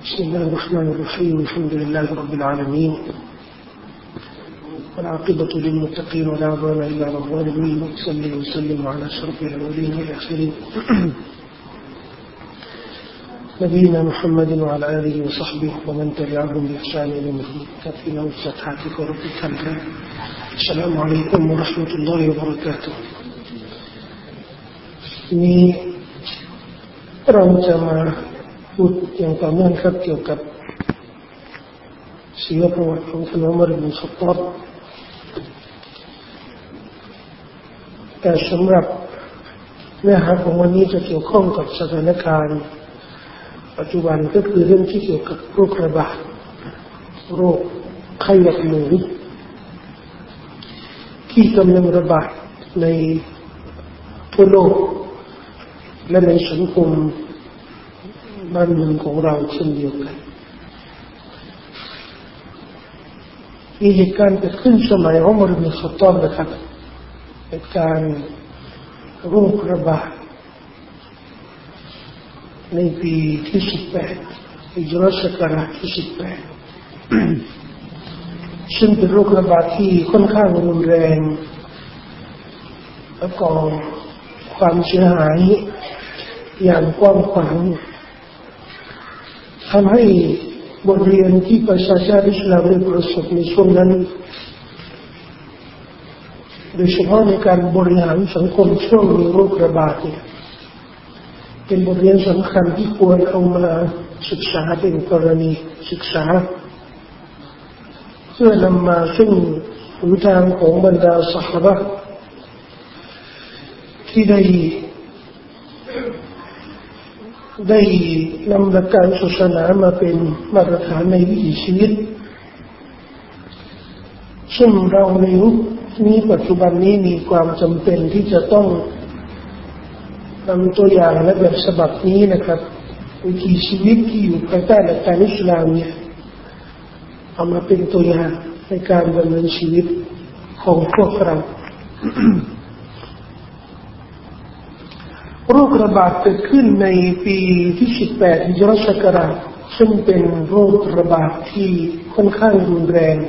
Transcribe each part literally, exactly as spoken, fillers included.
بسم الله الرحمن الرحيم الحمد لله رب العالمين والعاقبة للمتقين ولا عدوان إلا على الظالمين وصلي وسلم على أشرف الأولين والآخرين نبينا محمد وعلى آله وصحبه ومن تبعهم بإحسان إلى يوم الدين كافينا وفتحاتك ورب الكلام السلام عليكم ورحمة الله وبركاته นี้เราจะมาพูดอย่างต่อเนื่องครับเกี่ยวกับชีวประวัติของท่านอุมัร อิบนุ ค็อฏฏอบแต่สำหรับเนื้อหาของวันนี้จะเกี่ยวข้องกับสถานการณ์ปัจจุบันก็คือเรื่องที่เกี่ยวกับโรคระบาดโรคไข้หวัดหมูที่กำลังระบาดในทั่วโลกและในสังคมบ้านเมืองของเราเช่นเดียวกันมีเหตุการณ์เกิดขึ้นสมัยอุมัร อิบนุ ค็อฏฏอบนะครับเหตุการณ์โรคระบาดในปีที่สิบแปดฮิจเราะห์ศักราชที่สิบแปดซึ่งเป็นโรคระบาดที่ค่อนข้างรุนแรงและก่อความเสียหายอย่างกว้างขวางทำให้บทเรียนที่ประชาชาติอิสลามได้ประสบในช่วงนั้นโดยเฉพาะในการบริหารสังคมช่วงมีโรคระบาดเนี่ยเป็นบทเรียนสำคัญที่ควรเอามาศึกษาเป็นกรณีศึกษาเพื่อนำมาซึ่งหนทางของบรรดาซอฮาบะห์ที่ได้ได้นำหลักการศาสนามาเป็นมาตรฐานในวิถีชีวิตซึ่งเราในยุคนี้ปัจจุบันนี้มีความจำเป็นที่จะต้องนำตัวอย่างและแบบฉบับนี้นะครับวิถีชีวิตที่อยู่ภายใต้หลักการอิสลามเนี่ยเอามาเป็นตัวอย่างในการดำเนินชีวิตของพวกเรา โรคระบาดเกิดขึ้นในปีที่สิบแปดฮิจเราะห์ศักราชซึ่งเป็นโรคระบาดที่ค่อนข้างรุนแรง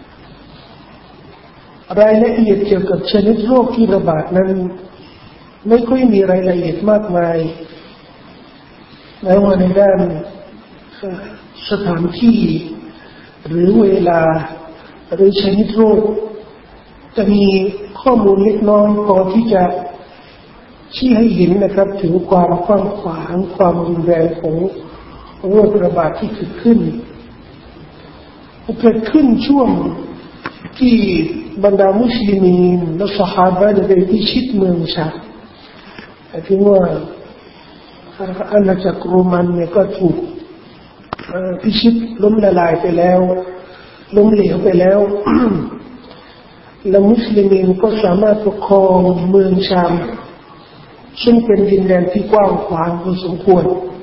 รายละเอียดเกี่ยวกับชนิดโรคที่ระบาดนั้นไม่ค่อยมีรายละเอียดมากมายแม้ว่าในด้านสถานที่หรือเวลาหรือชนิดโรคจะมีข้อมูลเล็กน้อยพอที่จะชี้ให้เห็นนะครับถึงความกว้างขวางความรุนแรงของโรคระบาดที่เกิดขึ้นเกิดขึ้นช่วงที่บรรดามุสลิมีนและซอฮาบะห์ได้พิชิตเมืองชามถึงว่าอาณาจักรโรมันเนี่ยก็ถูกพิชิตล้มละลายไปแล้วล้มเหลวไปแล้ว และมุสลิมีนก็สามารถปกครองเมืองชามซึ่งเป็นดินแดนที่กว้างขวางพอสมควร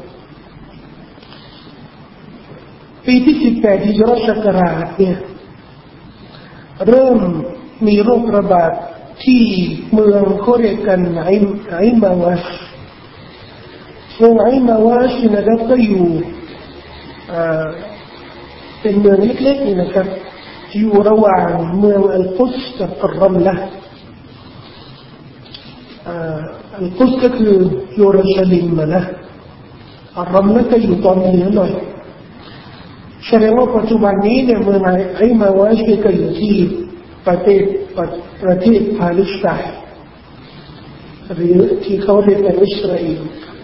ปีที่สิบแปดฮิจเราะห์ศักราชเนี่ยเริ่มมีโรคระบาดที่เมืองเขาเรียกกันไอไอมาวาสเมืองไอมาวาสนะครับก็อยู่เป็นเมืองเล็กๆนี่นะครับอยู่ระหว่างเมืองอัลกุดส์กับอัลรัมละห์อัลกุดส์ก็คือเยรูซาเล็มนะอัลรัมละห์ก็อยู่ตอนเหนือหน่อยแสดงว่าปัจจุบันนี้เนี่ยเมืองไอมาวาสก็อยู่ที่ประเทศประเทศปาเลสไตน์หรือที่เขาเรียกกันอิสราเอล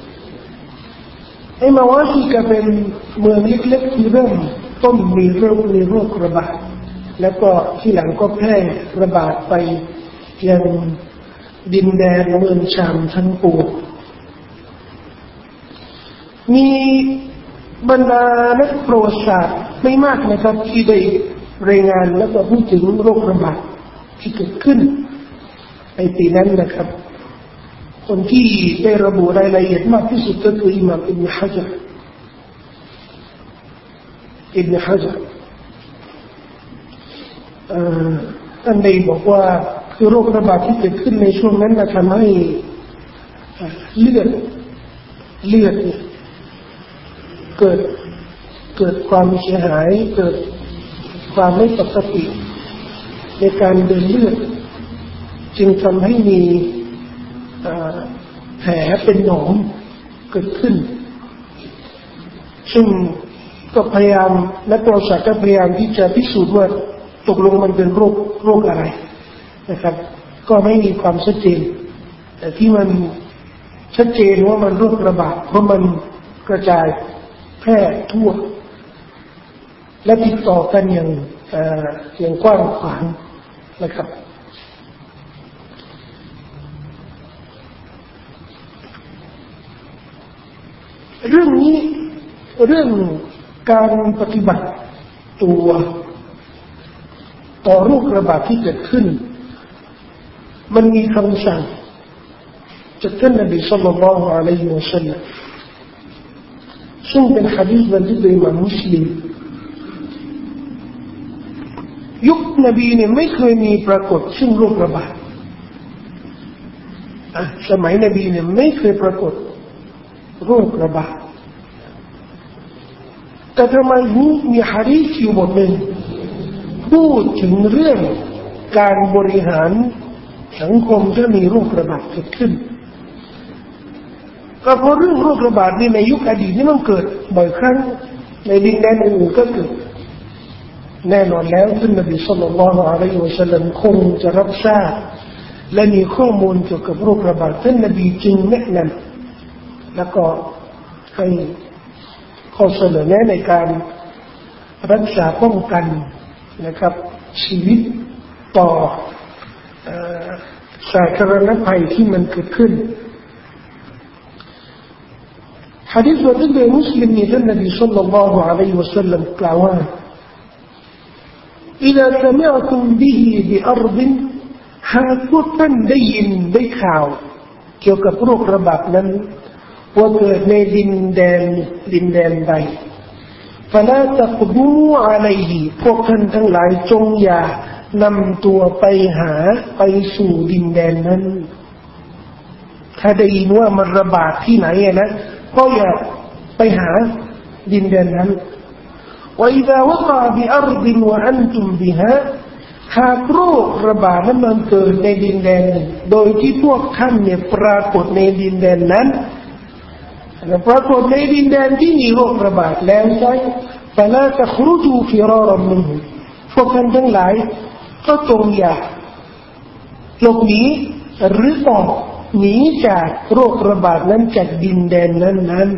ไอมาวาสก็เป็นเมืองเล็กๆที่เริ่มต้นมีโรคมีโรคระบาดแล้วก็ที่หลังก็แพร่ระบาดไปยังดินแดนเมืองชามทั้งปวงมีบรรดานักประวัติศาสตร์ไม่มากนะครับที่ได้รายงานและก็พูดถึงโรคระบาดที่เกิดขึ้นในปีนั้นนะครับคนที่ได้ระบุรายละเอียดมากที่สุดก็คืออิหม่ามอิบนุฮะญัรอิบนุฮะญัรท่านได้บอกว่าคือโรคระบาดที่เกิดขึ้นในช่วงนั้นทำให้เลือดเลือดเกิดเกิดความเสียหายเกิดความไม่ปกติในการเดินเลือดจึงทำให้มีแผลเป็นหนองเกิดขึ้นซึ่งก็พยายามและตัวศาสตร์ก็พยายามที่จะพิสูจน์ว่าตกลงมันเป็นโรคโรคอะไรนะครับก็ไม่มีความชัดเจนแต่ที่มันชัดเจนว่ามันโรคระบาดเพราะมันกระจายแพร่ทั่วและติดต่อกันอย่างอย่างกว้างขวางนะครับเรื่องนี้เรื่องการปฏิบัติตัวต่อโรคระบาดที่เกิดขึ้นมันมีคำสั่งจากท่านนบีศ็อลลัลลอฮุอะลัยฮิวะซัลลัมซึ่งเป็นหะดีษบันทึกโดยอิหม่ามมุสลิมยุคนบีเนี่ยไม่เคยมีปรากฏซึ่งโรคระบาดอ่ะสมัยนบีเนี่ยไม่เคยปรากฏโรคระบาดแต่ทำไมมีหะดีษอยู่บทหนึ่งพูดถึงเรื่องการบริหารสังคมที่มีโรคระบาดเกิดขึ้นก็เพราะเรื่องโรคระบาดนี่ในยุคอดีตนี่มันเกิดบ่อยครั้งในดินแดนอื่นๆก็เกิดแน่นอนแล้วท่านนบีศ็อลลัลลอฮุอะลัยฮิวะซัลลัมคงจะรับทราบและมีข้อมูลเกี่ยวกับโรคระบาดท่านนบีจึงแนะนำแล้วก็ให้ข้อเสนอแนะในการรักษาป้องกันนะครับชีวิตต่อสาธารณภัยที่มันเกิดขึ้นหะดีษบทนี้โดยมุสลิมมีท่านนบีศ็อลลัลลอฮุอะลัยฮิวะซัลลัมกล่าวว่า إذا سمعتم به بأرض หากพวกท่านได้ยินได้ข่าวเกี่ยวกับโรคระบาดนั้นว่าเกิดในดินแดนดินแดนใด فلا تقدموا عليه พวกท่านทั้งหลายจงอย่านำตัวไปหาไปสู่ดินแดนนั้นถ้าได้ยินว่ามันระบาดที่ไหนนะก็อย่าไปหาดินแดนนั้น وإذا وقع بأرض وأنتم بها หากโรคระบาดนั้นมันเกิดในดินแดนโดยที่พวกท่านเนี่ยปรากฏในดินแดนนั้นปรากฏในดินแดนที่มีโรคระบาดแล้วใช่ فلا تخرجوا فرارا منه พวกท่านทั้งหลายก็จงอย่าหลบหนีหรือออกหนีจากโรคระบาดนั้นจากดินแดนนั้นนั้น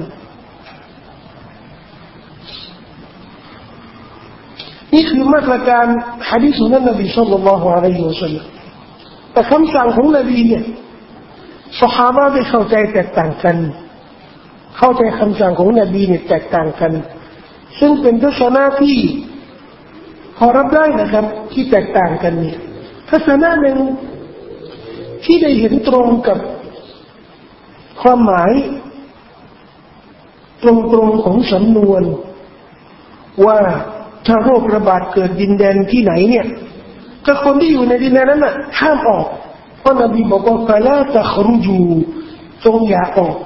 นี่คือมาตรการหะดีษของนบีศ็อลลัลลอฮุอะลัยฮิวะซัลลัมแต่คำสั่งของนบีเนี่ยซอฮาบะห์ได้เข้าใจแตกต่างกันเข้าใจคำสั่งของนบีเนี่ยแตกต่างกันซึ่งเป็นทัศนะที่พอรับได้นะครับที่แตกต่างกันเนี่ยทัศนะหนึ่งที่ได้เห็นตรงกับความหมายตรงๆของสำนวนว่าถ้าโรคระบาดเกิดดินแดนที่ไหนเนี่ยก็คนที่อยู่ในดินแดนนั้นน่ะห้ามออกเพราะนบีบอกว่าฟะลาตะครุจูจงอย่าออก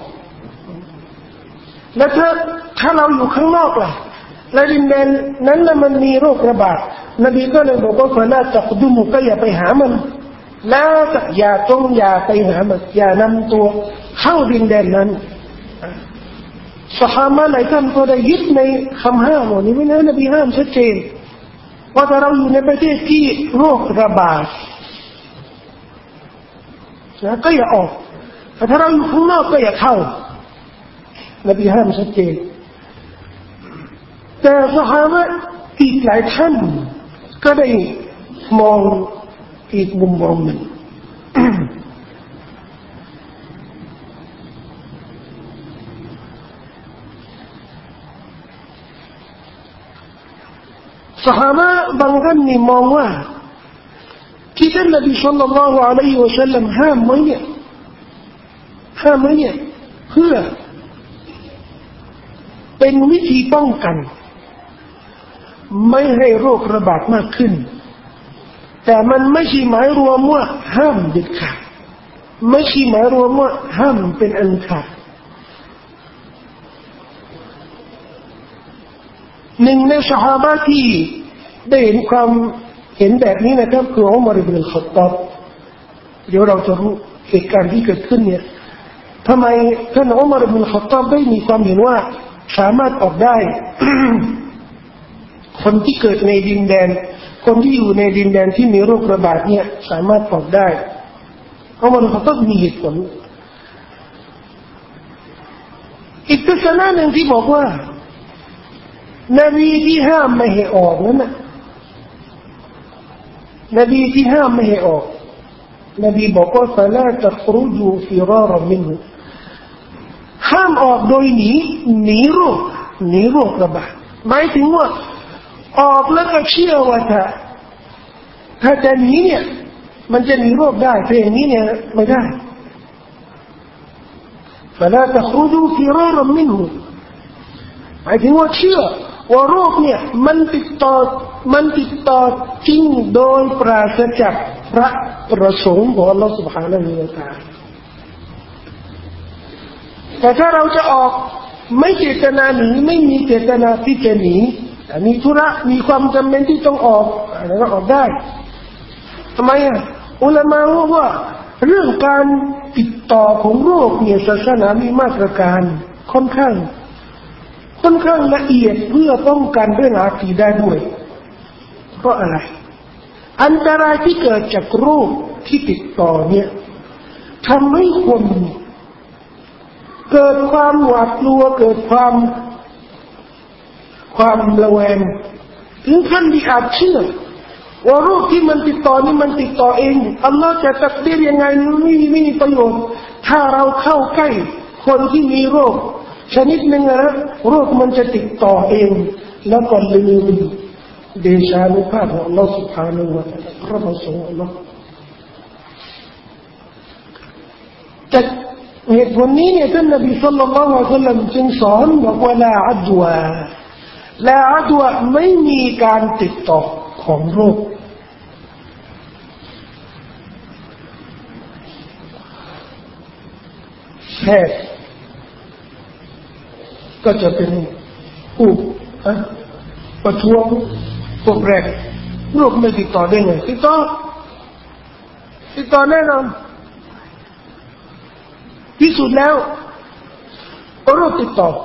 แล้วถ้าถ้าเราอยู่ข้างนอกล่ะและดินแดนนั้นน่ะมันมีโรคระบาดนบีก็เลยบอกว่าฟะลาตะคดุมุก็อย่าไปหามันแล้วอย่าจงอย่าไปหามันอย่านำตัวเข้าดินแดนนั้นซอฮาบะห์หลายท่านก็ได้ยึดในคำห้ามนี้ไม่นะนบีห้ามชัดเจนว่าถ้าเราอยู่ในประเทศที่โรคระบาดนะก็อย่าออกแต่ถ้าเราอยู่ข้างนอกก็อย่าเข้านบีห้ามชัดเจนแต่ซอฮาบะห์อีกหลายท่านก็ได้มองอีกมุมมองหนึ่งซอฮาบะห์บางท่านนี่มองว่าที่ท่านนบีศ็อลลัลลอฮุอะลัยฮิวะซัลลัมห้ามไว้เนี่ยห้ามไว้เนี่ยเพื่อเป็นวิธีป้องกันไม่ให้โรคระบาดมากขึ้นแต่มันไม่ใช่หมายรวมว่าห้ามเด็ดขาดไม่ใช่หมายรวมว่าห้ามเป็นอันขาดหนึ่งในซอฮาบะห์ที่ได้เห็นความเห็นแบบนี้นะครับคืออุมัรอิบนุลค็อฏฏอบเดี๋ยวเราจะรู้เหตุการณ์ที่เกิดขึ้นเนี่ยทำไมท่านอุมัรอิบนุลค็อฏฏอบได้มีความเห็นว่าสามารถออกได้ คนที่เกิดในดินแดนคนที่อยู่ในดินแดนที่มีโรคระบาดเนี่ยสามารถออกได้อุมัรอิบนุลค็อฏฏอบมีเหตุผลอีกศาสนาหนึ่งที่บอกว่านบีที่ห้ามไม่ให้ออกนั่นน่ะนบีที่ห้ามไม่ให้ออกนบีบอกว่าฟะลาตัครุจูฟิรารมินฮุห้ามออกโดยหนีหนีโรคหนีโรคระบาดหมายถึงว่าออกแล้วก็เชื่อว่าถ้าถ้าจะหนีเนี่ยมันจะหนีโรคได้แต่อย่างนี้เนี่ยไม่ได้ฟะลาตัครุจูฟิรารมินฮุหมายถึงว่าเชื่อว่าโรคเนี่ยมันติดต่อมันติดต่อจริงโดยปราศจากพระประสงค์ของ Allah سبحانه และ تعالى แต่ถ้าเราจะออกไม่เจตนาหนีไม่มีเจตนาที่จะหนีแต่มีธุระมีความจำเป็นที่ต้องออกอะไรก็ออกได้ทำไมอ่ะอุลามะบอกว่าเรื่องการติดต่อของโรคเนี่ยศาสนามีมาตรการค่อนข้างค่อนข้างละเอียดเพื่อป้องกันเรื่องอาคีได้ด้วยเพราะอะไรอันตรายที่เกิดจากโรคที่ติดต่อเนี่ยทำให้คนเกิดความหวาดกลัวเกิดความความระแวงถึงขั้นที่อาจเชื่อว่าโรคที่มันติดต่อนี่มันติดต่อเองอัลลอฮ์จะตักดีรยังไงไม่มีไม่มีประโยชน์ถ้าเราเข้าใกล้คนที่มีโรคชนิดหนึ่งนะโรคมันจะติดต่อเองแล้วก็ลืมเดชานุภาพของ Allah سبحانه และ تعالى พระประสงค์ Allah แต่เหตุผลนี้เนี่ยท่านนบีศ็อลลัลลอฮุอะลัยฮิวะซัลลัมจึงสอนบอกว่าลาอัดวะลาอัดวะไม่มีการติดต่อของโรคแพทย์ก็จะเป็นผู้ประท้วงพวกแรกโรคไม่ติดต่อได้ไงติดต่อติดต่อแน่นอนพิสูจน์แล้วโรคติดต่อ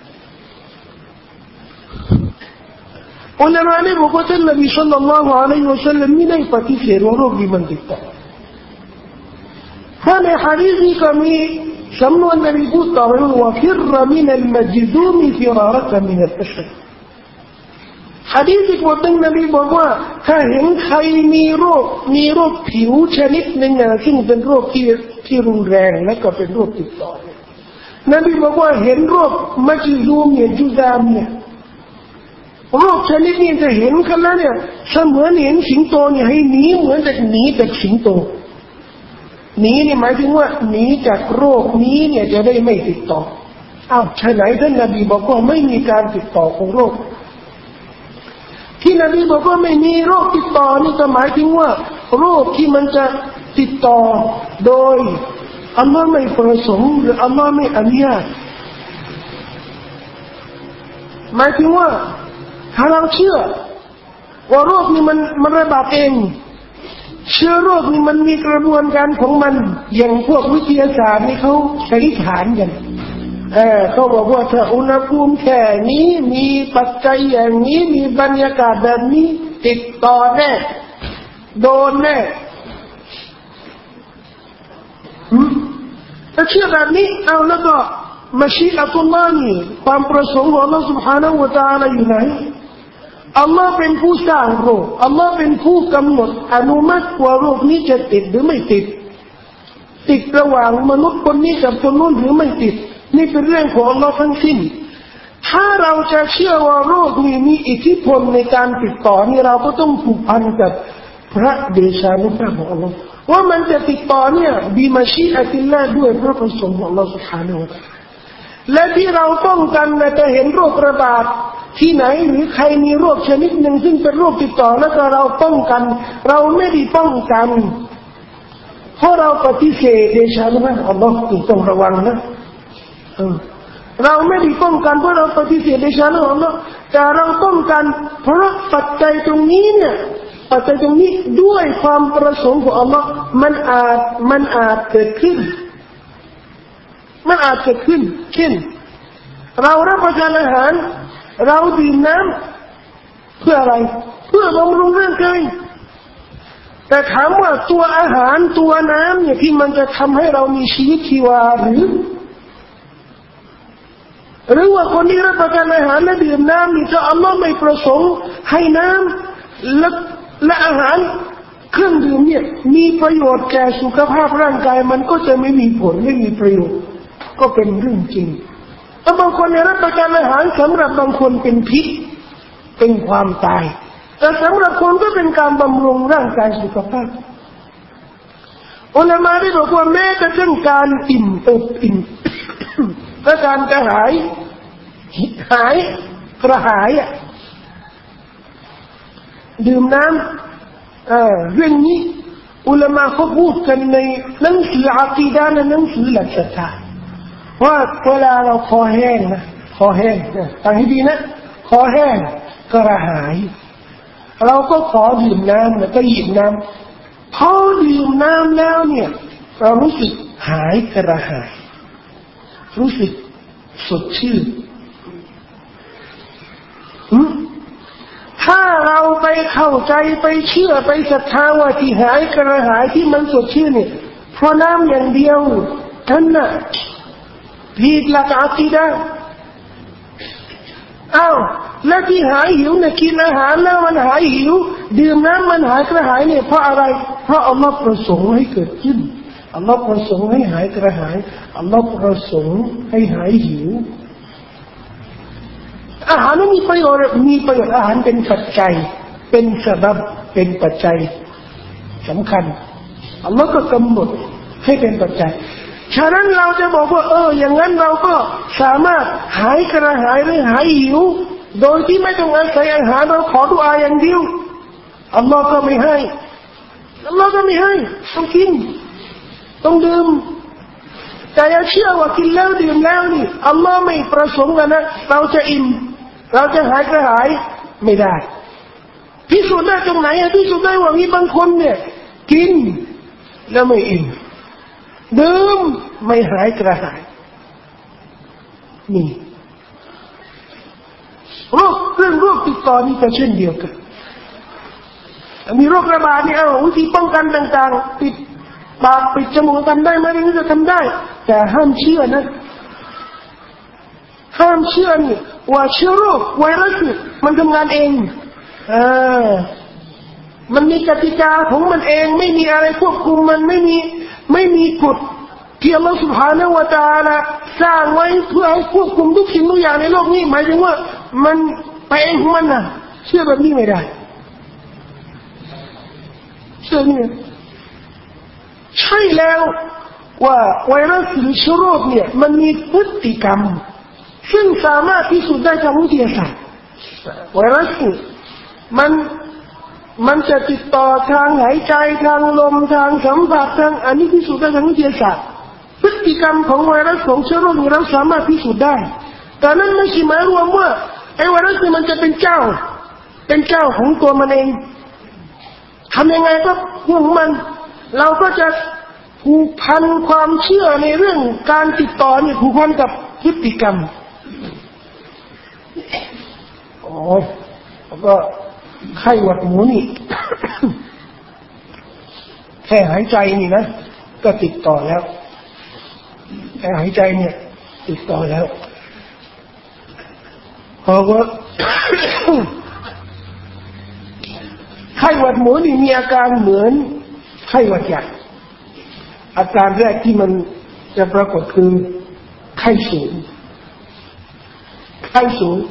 อุลามะเนี่ยบอกว่าท่านนบีศ็อลลัลลอฮุอะลัยฮิวะซัลลัมไม่ได้ปฏิเสธว่าโรคนี้มันติดต่อเพราะในหะดีษนี้ก็มีสำนวนนบีพูดต่อไปว่าฟิรมินัลมัจดูมฟิรารกะมินัลอัชรหะดีษอีกบทหนึ่งนบีบอกว่าถ้าเห็นใครมีโรคมีโรคผิวชนิดหนึ่งนะซึ่งเป็นโรคที่ที่รุนแรงและก็เป็นโรคติดต่อนบีบอกว่าเห็นโรคมัจดูมเนี่ยจุซามเนี่ยโรคชนิดนี้จะเห็นกันแล้วเนี่ยเสมือนเห็นสิงโตเนี่ยให้หนีเหมือนจะหนีจากสิงโตหนีนี่หมายถึงว่าหนีจากโรคนี้เนี่ยจะได้ไม่ติดต่ออ้าวฉะนั้นท่านนบีบอกว่าไม่มีการติดต่อของโรคที่นบีบอกว่าไม่มีโรคติดต่อนี่ก็หมายถึงว่าโรคที่มันจะติดต่อโดยอัลลอฮ์ไม่ประสงค์หรืออัลลอฮ์ไม่อนุญาตหมายถึงว่าถ้าเราเชื่อว่าโรคนี้มันมันระบาดเองเชื้อโรคนี้มันมีกระบวนการของมันอย่างพวกวิทยาศาสตร์นี่เขาสันนิษฐานกันเออเขาบอกว่าถ้าอุณหภูมิแค่นี้มีปัจจัยอย่างนี้มีบรรยากาศแบบนี้ติดต่อแน่โดนแน่ถ้าเชื่อแบบนี้เอาแล้วก็มัชีอะตุลลอฮ์นี่ความประสงค์ของ Allah سبحانه และ تعالى อยู่ไหนอัลลอฮ์เป็นผู้สร้างโรคอัลลอฮ์เป็นผู้กำหนดอนุมัติว่าโรคนี้จะติดหรือไม่ติดติดระหว่างมนุษย์คนนี้กับคนนู้นหรือไม่ติดนี่เป็นเรื่องของอัลลอฮ์ทั้งสิ้นถ้าเราจะเชื่อว่าโรคนี้มีอิทธิพลในการติดต่อนี่เราก็ต้องผูกพันกับพระเดชานุภาพของอัลลอฮ์ว่ามันจะติดต่อเนี่ยบิมัชีอะติลลาห์ด้วยพระประสงค์ของอัลลอฮ์ سبحانه และ تعالى และที่เราป้องกันนะจะเห็นโรคระบาดที่ไหนหรือใครมีโรคชนิดหนึ่งซึ่งเป็นโรคติดต่อแล้วก็เราป้องกันเราไม่ได้ป้องกันเพราะเราปฏิเสธเดชานุภาพของอัลลอฮ์ต้องระวังนะเราไม่ได้ป้องกันเพราะเราปฏิเสธเดชานุภาพของอัลลอฮ์แต่เราป้องกันเพราะปัจจัยตรงนี้เนี่ยปัจจัยตรงนี้ด้วยความประสงค์ของอัลลอฮ์มันอาจมันอาจเกิดขึ้นมันอาจเกิดขึ้นเช่นเรารับประทานอาหารเราดื่มน้ำเพื่ออะไรเพื่อบำรุงร่างกายแต่ถามว่าตัวอาหารตัวน้ำเนี่ยที่มันจะทำให้เรามีชีวิตชีวาหรือหรือว่าคนที่รับประทานอาหารและดื่มน้ำนี่ถ้าอัลลอฮ์ไม่ประสงค์ให้น้ำและและอาหารเครื่องดื่มเนี่ยมีประโยชน์แก่สุขภาพร่างกายมันก็จะไม่มีผลไม่มีประโยชน์ก็เป็นเรื่องจริงแต่บางคนเนี่ยรับประทานอาหารสำหรับบางคนเป็นพิษเป็นความตายแต่สำหรับคนก็เป็นการบำรุงร่างกายสุขภาพอุลามะได้บอกว่าแม้กระทั่งการอิ่มอกอิ่มและการกระหายหายกระหายอ่ะดื่มน้ำเอ่อเรื่องนี้อุลามะเขาพูดกันในหนังสืออะกีดะห์และหนังสือหลักศรัทธาว่าเวลาเราคอแห้งนะคอแห้งนะฟังให้ดีนะคอแห้งกระหายเราก็ขอดื่มน้ำแล้วก็หยิบน้ำพอดื่มน้ำแล้วเนี่ยเรารู้สึกหายกระหายรู้สึกสดชื่นถ้าเราไปเข้าใจไปเชื่อไปศรัทธาว่าที่หายกระหายที่มันสดชื่นเนี่ยเพราะน้ำอย่างเดียวท่านน่ะผิดหลักอะกีดะห์อ้าวแล้วที่หายหิวเนี่ยกินอาหารแล้วมันหายหิวดื่มน้ำมันหายกระหายเนี่ยเพราะอะไรเพราะอัลลอฮ์ประสงค์ให้เกิดขึ้นอัลลอฮ์ประสงค์ให้หายกระหายอัลลอฮ์ประสงค์ให้หายหิวอาหารนั้นมีประโยชน์มีประโยชน์อาหารเป็นปัจจัยเป็นสาบเป็นปัจจัยสำคัญอัลลอฮ์ก็กำหนดให้เป็นปัจจัยฉะนั้นเราจะบอกว่าเอออย่างนั้นเราก็สามารถหายกระหายหรือหายหิวโดยที่ไม่ต้องอาศัยอาหารเราขอดุอาอย่างเดียวอัลลอฮ์ก็ไม่ให้อัลลอฮ์ก็ไม่ให้ต้องกินต้องดื่มแต่อย่าเชื่อว่ากินแล้วดื่มแล้วนี่อัลลอฮ์ไม่ประสงค์นะเราจะอิ่มเราจะหายกระหายไม่ได้พิสูจน์ได้ตรงไหนพิสูจน์ได้ว่ามีบางคนเนี่ยกินแล้วไม่อิ่มดื่มไม่หายกระหายนี่โรคเรื่องโรคติดต่อนี่ก็เช่นเดียวกันมีโรคระบาดนี่เอาวิธีป้องกันต่างๆปิดปากปิดจมูกทำได้ไหมนี่จะทำได้แต่ห้ามเชื่อนะห้ามเชื่อนี่ว่าเชื้อโรคไวรัสมันทำงานเองอ่ามันมีกติกาของมันเองไม่มีอะไรควบคุมมันไม่มีไม่มีกฎที่อัลลอฮฺ سبحانه และ تعالى สร้างไว้เพื่อให้ควบคุมทุกสิ่งทุกอย่างในโลกนี้หมายถึงว่ามันไปเองของมันนะเชื่อแบบนี้ไม่ได้เชื่อนี่ใช่แล้วว่าไวรัสหรือเชื้อโรคเนี่ยมันมีพฤติกรรมซึ่งสามารถพิสูจน์ได้ทางวิทยาศาสตร์ไวรัสมันมันจะติดต่อทางหายใจทางลมทางสัมผัสทางอันนี้พิสูจน์ได้ทางวิทยาศาสตร์พฤติกรรมของไวรัสของเชื้อโรคนี้เราสามารถพิสูจน์ได้แต่นั้นไม่ใช่หมายรวมว่าไอ้ไวรัสนี่มันจะเป็นเจ้าเป็นเจ้าของตัวมันเองทำยังไงก็เรื่องของมันเราก็จะผูกพันความเชื่อในเรื่องการติดต่อเนี่ยผูกพันกับพฤติกรรมโอ้แล้วก็ไข้หวัดหมูนี่ แค่หายใจนี่นะก็ติดต่อแล้วแค่หายใจเนี่ยติดต่อแล้วเพราะว่า ไข้หวัดหมูนี่มีอาการเหมือนไข้หวัดใหญ่อาการแรกที่มันจะปรากฏคือไข้สูงไข้สูง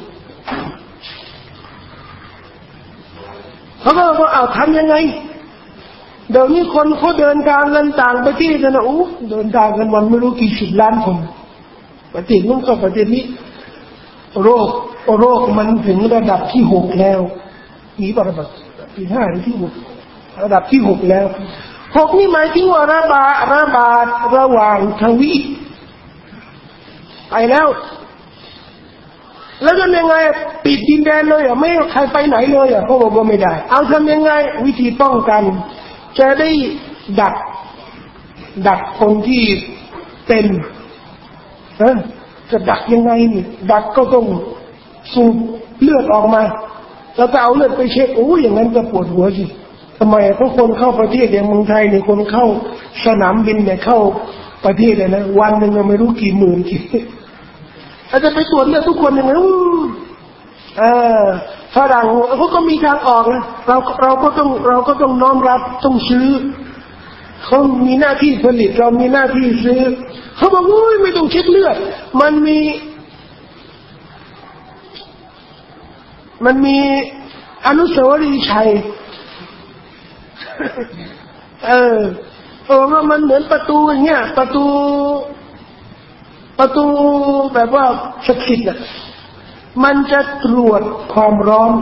เขาก็บอกว่าเอาทำยังไงเดี๋ยวนี้คนเขาเดินทางกันต่างประเทศนะโอ้เดินทางกันวันไม่รู้กี่สิบล้านคนประเทศนู้นก็ประเทศนี้โรคโรคมันถึงระดับที่หกแล้วมีระดับที่ห้าหรือที่หกระดับที่หกแล้วหกนี่หมายถึงว่าระบาดระบาดระหว่างทวีปไปแล้วแล้วทำยังไงปิดดินแดนเลยอ่ะไม่ให้ใครไปไหนเลยอ่ะเขาบอกว่าไม่ได้เอาทำยังไงวิธีป้องกันจะได้ดักดักคนที่เป็นเออจะดักยังไงนี่ดักก็ต้องสูบเลือดออกมาแล้วก็เอาเลือดไปเช็คโอ้ยอย่างนั้นจะปวดหัวสิทำไมเพราะคนเข้าประเทศอย่างเมืองไทยเนี่ยคนเข้าสนามบินเนี่ยเข้าประเทศเลยนะวันหนึ่งไม่รู้กี่หมื่นกี่อาจจะไปตรวจเลือดทุกคนอย่างนั้นเออฝรั่งเขาก็มีทางออกนะเราเราก็ต้องเราก็ต้องน้อมรับต้องซื้อเขามีหน้าที่ผลิตเรามีหน้าที่ซื้อเขาบอกว่าไม่ต้องเช็คเลือดมันมีมันมีอนุสาวรีย์ชัยเออเออว่ามันเหมือนประตูอย่างเงี้ยประตูประตูแบบว่าศักดิ์สิทธิ์น่ะมันจะตรวจความร้อน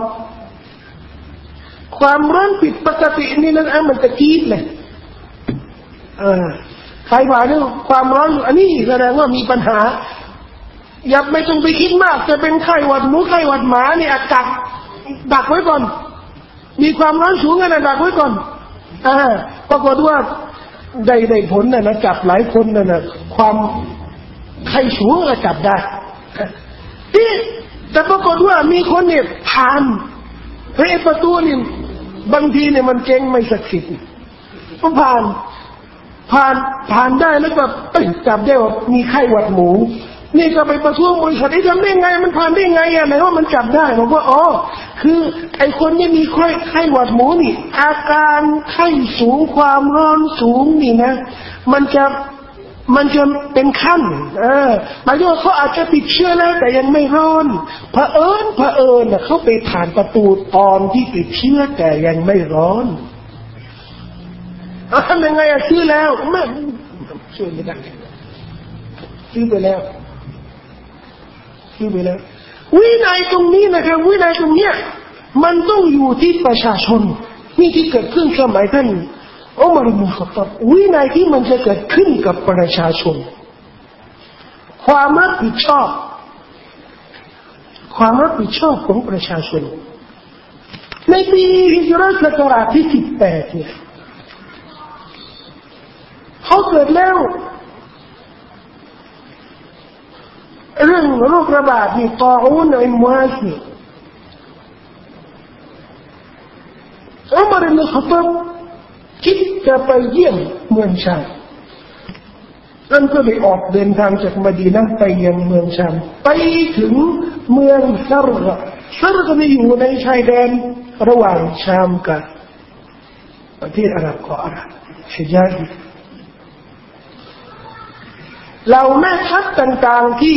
ความร้อนผิดปกตินี่นั่นเองมันจะจี๊ดเลยเออใครว่าเนี่ยความร้อนอันนี้แสดงว่ามีปัญหาอย่าไม่ต้องไปคิดมากจะเป็นไข้หวัดหมูไข้หวัดหมาเนี่ยดักดักไว้ก่อนมีความร้อนสูงกันนะดักไว้ก่อนอ่าปรากฏว่าได้ได้ผลนะนะจับหลายคนนะนะความไข้สูงก็จับได้ที่แต่ปรากฏว่ามีคนเนี่ยผ่านเฮ้ยประตูนี่บางทีเนี่ยมันเจ๊งไม่ศักดิ์สิทธิ์ก็ผ่านผ่านผ่านได้แล้วก็จับได้ว่ามีไข้หวัดหมูนี่ก็ไปประท้วงบริษัทไอ้ทำได้ไงมันผ่านได้ไงอะไหนว่ามันจับได้บอกว่าอ๋อคือไอ้คนที่มีไข้ไข้หวัดหมูนี่อาการไข้สูงความร้อนสูงนี่นะมันจะมันจะเป็นขั้นเออหมายถึงว่าเขาอาจจะติดเชื้อแล้วแต่ยังไม่ร้อนเผอิญเผอิญน่ะเขาไปผ่านประตูตอนที่ติดเชื้อแต่ยังไม่ร้อนทำยังไงอะซื้อแล้วไม่ซื้อไม่ได้ซื้อไปแล้วซื้อไปแล้ววินัยตรงนี้นะครับวินัยตรงเนี้ยมันต้องอยู่ที่ประชาชนนี่ที่เกิดขึ้นสมัยท่านอุมัร อิบนุ ค็อฏฏอบวินัยที่มันจะเกิดขึ้นกับประชาชนความรับผิดชอบความรับผิดชอบของประชาชนในปีฮิจเราะห์ศักราชที่สิบแปดเนี่ยเขาเกิดแล้วเรื่องโรคระบาดนี่ตออูนอิมวาสนี่อุมัร อิบนุ ค็อฏฏอบคิดจะไปเยี่ยมเมืองชามนั่นก็เลยออกเดินทางจากมะดีนะห์ไปยังเมืองชามไปถึงเมืองซารกะซารกะนี่อยู่ในชายแดนระหว่างชามกับประเทศอาหรับกับอาหรับฮิญาซเหล่าแม่ทัพต่างๆที่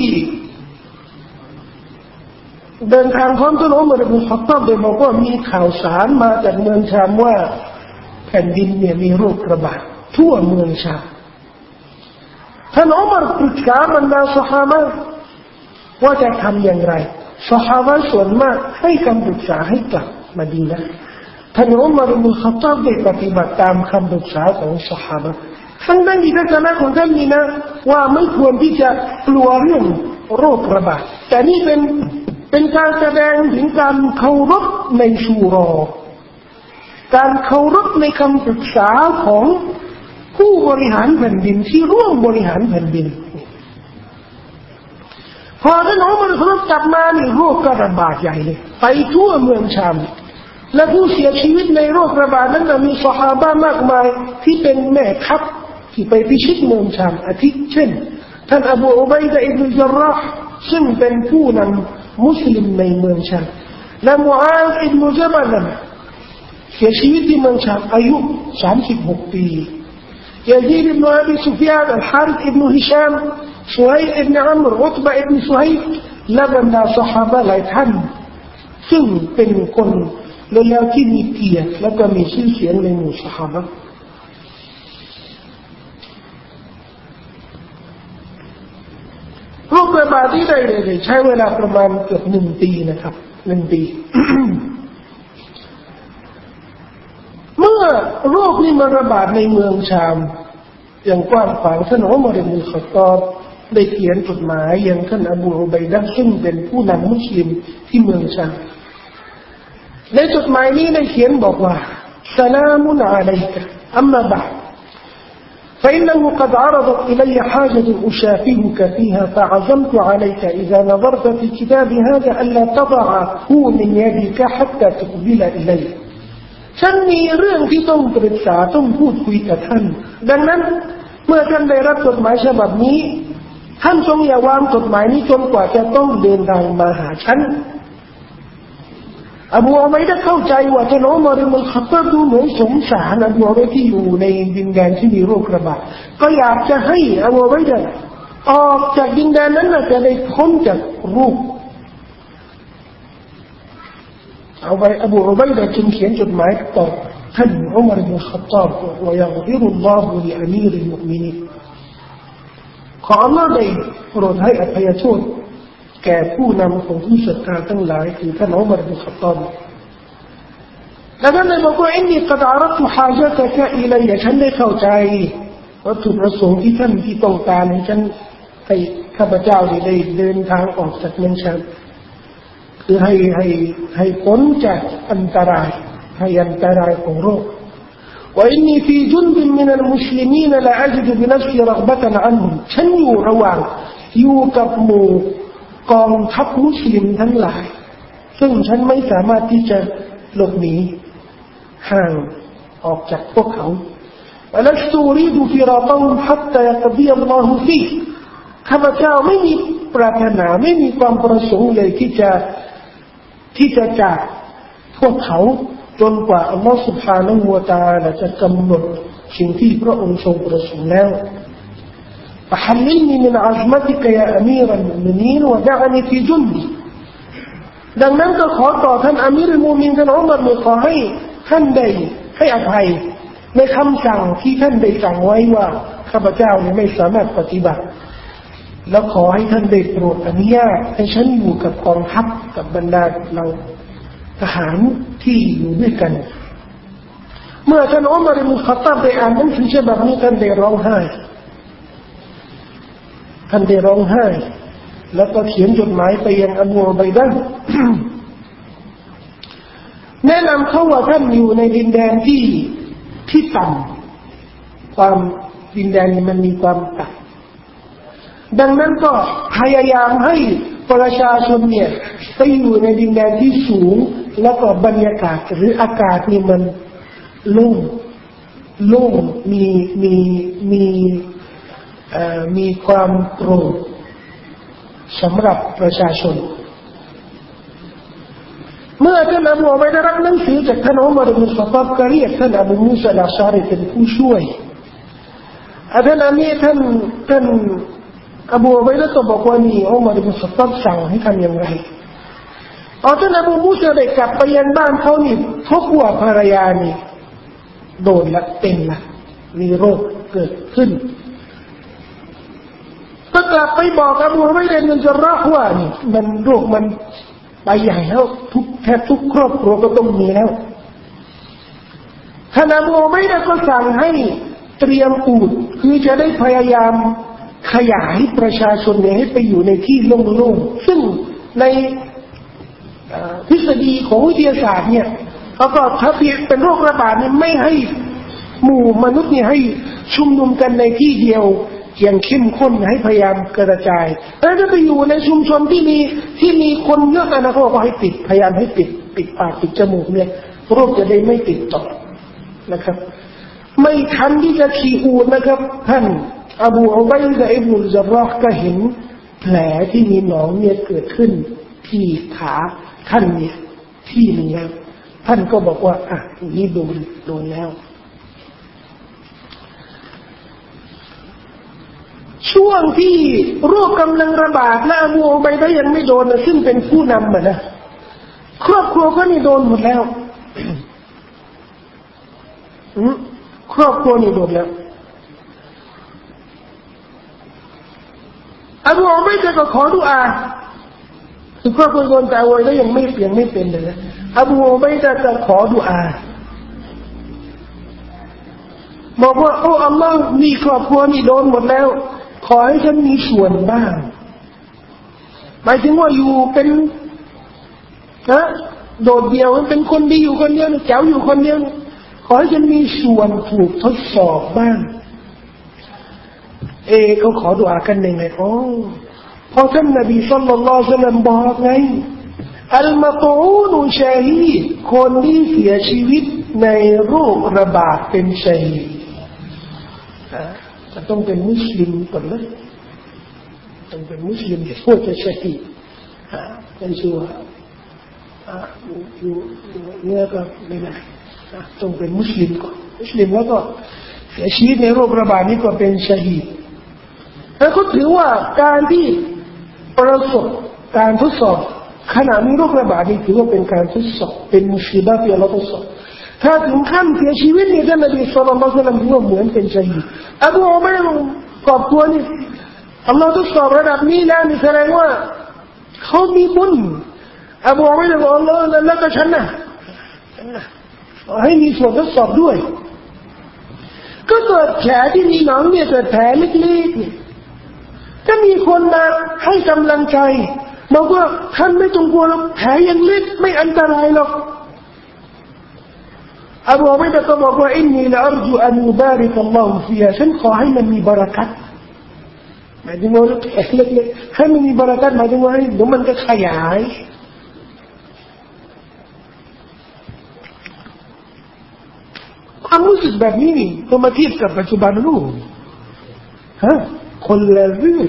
เดินทางพร้อมท่านอุมัร อิบนุ ค็อฏฏอบโดยบอกว่ามีข่าวสารมาจากเมืองชามว่าแผ่นดินเนี่ยมีโรคระบาดทั่วเมืองชามท่านอุมัรปรึกษาบรรดาซอฮาบะห์ว่าจะทำอย่างไรซอฮาบะห์ส่วนมากให้คำปรึกษาให้กลับมะดีนะห์ท่านอุมัร อิบนุ ค็อฏฏอบได้ปฏิบัติตามคำปรึกษาของซอฮาบะห์ทั้งนั้นที่ทัศนะของท่านนี่นะว่าไม่ควรที่จะกลัวเรื่องโรคระบาดแต่นี่เป็นเป็นการแสดงถึงการเคารพในชูรอการเคารพในคำปรึกษาของผู้บริหารแผ่นดินที่ร่วมบริหารแผ่นดินพอท่านอุมัรกลับมานี่โรคก็ระบาดใหญ่เลยไปทั่วเมืองชามและผู้เสียชีวิตในโรคระบาดนั้นมีซอฮาบะห์มากมายที่เป็นแม่ทัพที่ไปพิชิตเมืองชามอาทิเช่นท่านอบูอุบัยดะห์อิบนุญะราห์ซึ่งเป็นผู้นำมุสลิมในเมืองชามและมุอาซอิบนุญะบะลเสียชีวิตที่เมืองชามอายุสามสิบหกปียะซีดอิบนุอบีซุฟยานอัลฮาริษอิบนุฮิชามซุฮัยบ์อิบนุอัมรอุตบะห์อิบนุซุฮัยบ์และบรรดาซอฮาบะห์หลายท่านซึ่งเป็นคนแล้วที่มีเกียรติและก็มีชื่อเสียงในหมู่ซอฮาบะห์โรคระบาดที่ได้เลยใช้เวลาประมาณเกือบหนึ่งปีนะครับหนึ่งปี เมื่อโรคนี้มาระบาดในเมืองชามอย่างกว้างขวางท่านอุมัร อิบนุ ค็อฏฏอบได้เขียนจดหมายยังท่านอบูอุบัยดะห์ซึ่งเป็นผู้นำมุสลิมที่เมืองชามในจดหมายนี้ได้เขียนบอกว่าสลามุนอะลัยกะอัมมาบะด فإنه قد عرضت إلي حاجة أشافهك فيها فعزمت عليك إذا نظرت في كتاب هذا ألا تضعه من يدك حتى تقبل إلي ฉันมีเรื่องที่ต้องปรึกษาต้องพูดคุยกับท่านดังนั้นเมื่อท่านได้รับจดหมายฉบับนี้ท่านจงอย่าวางจดหมายนี้จนกว่าจะต้องเดินทางมาหาฉันอบูอุบัยดะห์เข้าใจว่าท่านอุมัรอิบนุลค็อฏฏอบดูเหมือนสงสารอบูอุบัยดะห์ที่อยู่ในดินแดนที่มีโรคระบาดก็อยากจะให้อบูอุบัยดะห์ออกจากดินแดนนั้นจะได้พ้นจากโรคเอาไปอบูอุบัยดะห์จึงเขียนจดหมายตอบท่านอุมัรอิบนุลค็อฏฏอบว่ายัฆฟิรุลลอฮุลิอะมีริลมุอ์มินีนขออัลเลาะห์ได้โปรดให้อภัยโทษแก่ผู้นำของผู้ศรัทธาทั้งหลายคือท่านอุมัรอิบนุลค็อฏฏอบและท่านได้บอกว่าอินนีกัดอารัตุฮาญะตะกะอิลัยฉันได้เข้าใจวัตถุประสงค์ที่ท่านที่ต้องการให้ฉันให้ข้าพเจ้าได้เดินทางออกจากเมืองชามคือให้ให้ให้พ้นจากอันตรายให้อันตรายของโรคوإني في جند من المسلمين لا أجد بنفسي رغبة عنهم ฉันอยู่ระหว่างอยู่กับหมู่กองทัพมุสลิมทั้งหลายซึ่งฉันไม่สามารถที่จะหลบหนีห่างออกจากพวกเขา ولست أريد فراقهم حتى يقضي الله فيه ข้าพเจ้าไม่มีปรารถนาไม่มีความประสงค์เลยที่จะที่จะจากพวกเขาจนกว่าอัลลอฮฺ سبحانه และ تعالى จะกำหนดสิ่งที่พระองค์ทรงประสงค์แล้ว فحللني من عظمتك يا أمير المؤمنين ودعني في جندي ดังนั้นก็ขอต่อท่านอามีรุลมุมินีนท่านอุมัรขอให้ท่านได้ให้อภัยในคำสั่งที่ท่านได้สั่งไว้ว่าข้าพเจ้าเนี่ยไม่สามารถปฏิบัติแล้วขอให้ท่านได้โปรดอนุญาตให้ฉันอยู่กับกองทัพกับบรรดาเราทหารที่อยู่ด้วยกันเมื่อท่านอุมัรอิบนุลค็อฏฏอบได้อ่านหนังสือฉบับนี้ท่านได้ร้องไห้ท่านได้ร้องไห้แล้วก็เขียนจดหมายไปยังอบูอุบัยดะห์แนะนำเขาว่าท่านอยู่ในดินแดนที่ที่ต่ำความดินแดนนี้มันมีความต่ำดังนั้นก็พยายามให้ประชาชนเนี่ยไปอยู่ในดินแดนที่สูงแล้วก็บรรยากาศหรืออากาศนี่มันโล่งโล่งมีมีมีมีความโปร่งสำหรับประชาชนเมื่อท่านอบูอุบัยดะห์ได้รับหนังสือจากท่านอุมัรอิบนุลค็อฏฏอบก็เรียกท่านอบูมูซาอัลอัชอะรีเป็นผู้ช่วยท่านอามีท่านท่านอบูอุบัยดะห์ก็บอกว่านี่อุมัรอิบนุลค็อฏฏอบสั่งให้ทำอย่างไรอ๋อท่านอบูมูซาได้กลับไปยังบ้านเขานี่พบว่าภรรยานี่โดนละเป็นละมีโรคเกิดขึ้นก็กลับไปบอกอบูอุบัยดะห์บินญะรอฮ์ว่านี่มันโรคมันไปใหญ่แล้วทุกแทบทุกครอบครัวก็ต้องมีแล้วท่านอบูอุบัยดะห์ก็สั่งให้เตรียมอูฐคือจะได้พยายามขยายประชาชนเนี่ยให้ไปอยู่ในที่โล่งๆซึ่งในทฤษฎีของวิทยาศาสตร์เนี่ยเขาก็ถ้าเป็นโรคระบาดเนี่ยไม่ให้หมู่มนุษย์เนี่ยให้ชุมนุมกันในที่เดียวอย่างเข้มข้นให้พยายามกระจายแล้วถ้าไปอยู่ในชุมชนที่มีที่มีคนเยอะนะเขาก็ให้ปิดพยายามให้ปิดปิดปากปิดจมูกเนี่ยโรคจะได้ไม่ติดต่อนะครับไม่ทันที่จะขี่อูฐนะครับท่านอบูอุบัยดะห์อิบนุลญะรอฮ์ก็เห็นแผลที่มีหนองเนี่ยเกิดขึ้นที่ขาท่านเนี่ยที่นึงแล้วท่านก็บอกว่าอ่ะนี่โดนโดนแล้วช่วงที่โรคกำลังระบาดและอบูอุบัยดะห์ยังไม่โดนซึ่งเป็นผู้นำอ่ะนะครอบครัวก็นี่โดนหมดแล้วครอบครัวนี่โดนแล้วอบูอุบัยดะห์ก็ขอดุอาคือครอบครัวโดนแต่อบูอุบัยดะห์ยังไม่ยังไม่เป็นเลยนะอบูอุบัยดะห์ก็ขอดุอาบอกว่าโอ้อัลลอฮ์นี่ครอบครัวนี่โดนหมดแล้วขอให้ฉันมีส่วนบ้างหมายถึงว่าอยู่เป็นนะโดดเดี่ยวเป็นคนดีอยู่คนเดียวแจ๋วอยู่คนเดียวขอให้ฉันมีส่วนถูกทดสอบบ้างเอเขาขอดุอากันยังไงอ๋อพอท่านนบีศ็อลลัลลอฮุอะลัยฮิวะซัลลัมบอกไงอัลมาตูนุชาฮีดคนที่เสียชีวิตในโรคระบาดเป็นชาฮีดจะต้องเป็นมุสลิมก่อนนะต้องเป็นมุสลิมถึงจะชาฮีดเป็นชัวร์อยู่เนี่ยก็ไม่ได้ต้องเป็นมุสลิมก่อนมุสลิมแล้วก็เสียชีวิตในโรคระบาดนี้ก็เป็นชาฮีดแล้วก็ถือว่าการที่ประสบการทดสอบขณะมีโรคระบาดนี้ถือว่าเป็นการทดสอบเป็นมุสีบะห์ที่อัลเลาะห์ทดสอบถ้าถึงขั้นเสียชีวิตนี่ท่านนบีศ็อลลัลลอฮุอะลัยฮิวะซัลลัมถือว่าเหมือนเป็นชาฮีดอบูอุมัยรครอบครัวนี่อัลเลาะห์ทดสอบระดับนี้แล้วนี่แสดงว่าเขามีบุญอบูอุมัยรบอกอัลเลาะห์แล้วก็ฉันน่ะให้มีส่วนทดสอบด้วยก็เกิดแผลที่มีหนองเนี่ยเกิดแผลเล็กๆถ้ามีคนมาให้กำลังใจบอกว่าท่านไม่ต้องกลัวหรอกแผลยังเล็กไม่อันตรายหรอกอบูอุมัยรก็บอกว่าอินนีละอัรจูอันยุบาริกัลลอฮุฟีฮาฉันขอให้มันมีบารักัตหมายถึงว่าแผลเล็กๆให้มันมีบารักัตหมายถึงว่าเดี๋ยวมันก็ขยายความรู้สึกแบบนี้นี่ต้องมาเทียบกับปัจจุบันรู้ฮะคนละเรื่อง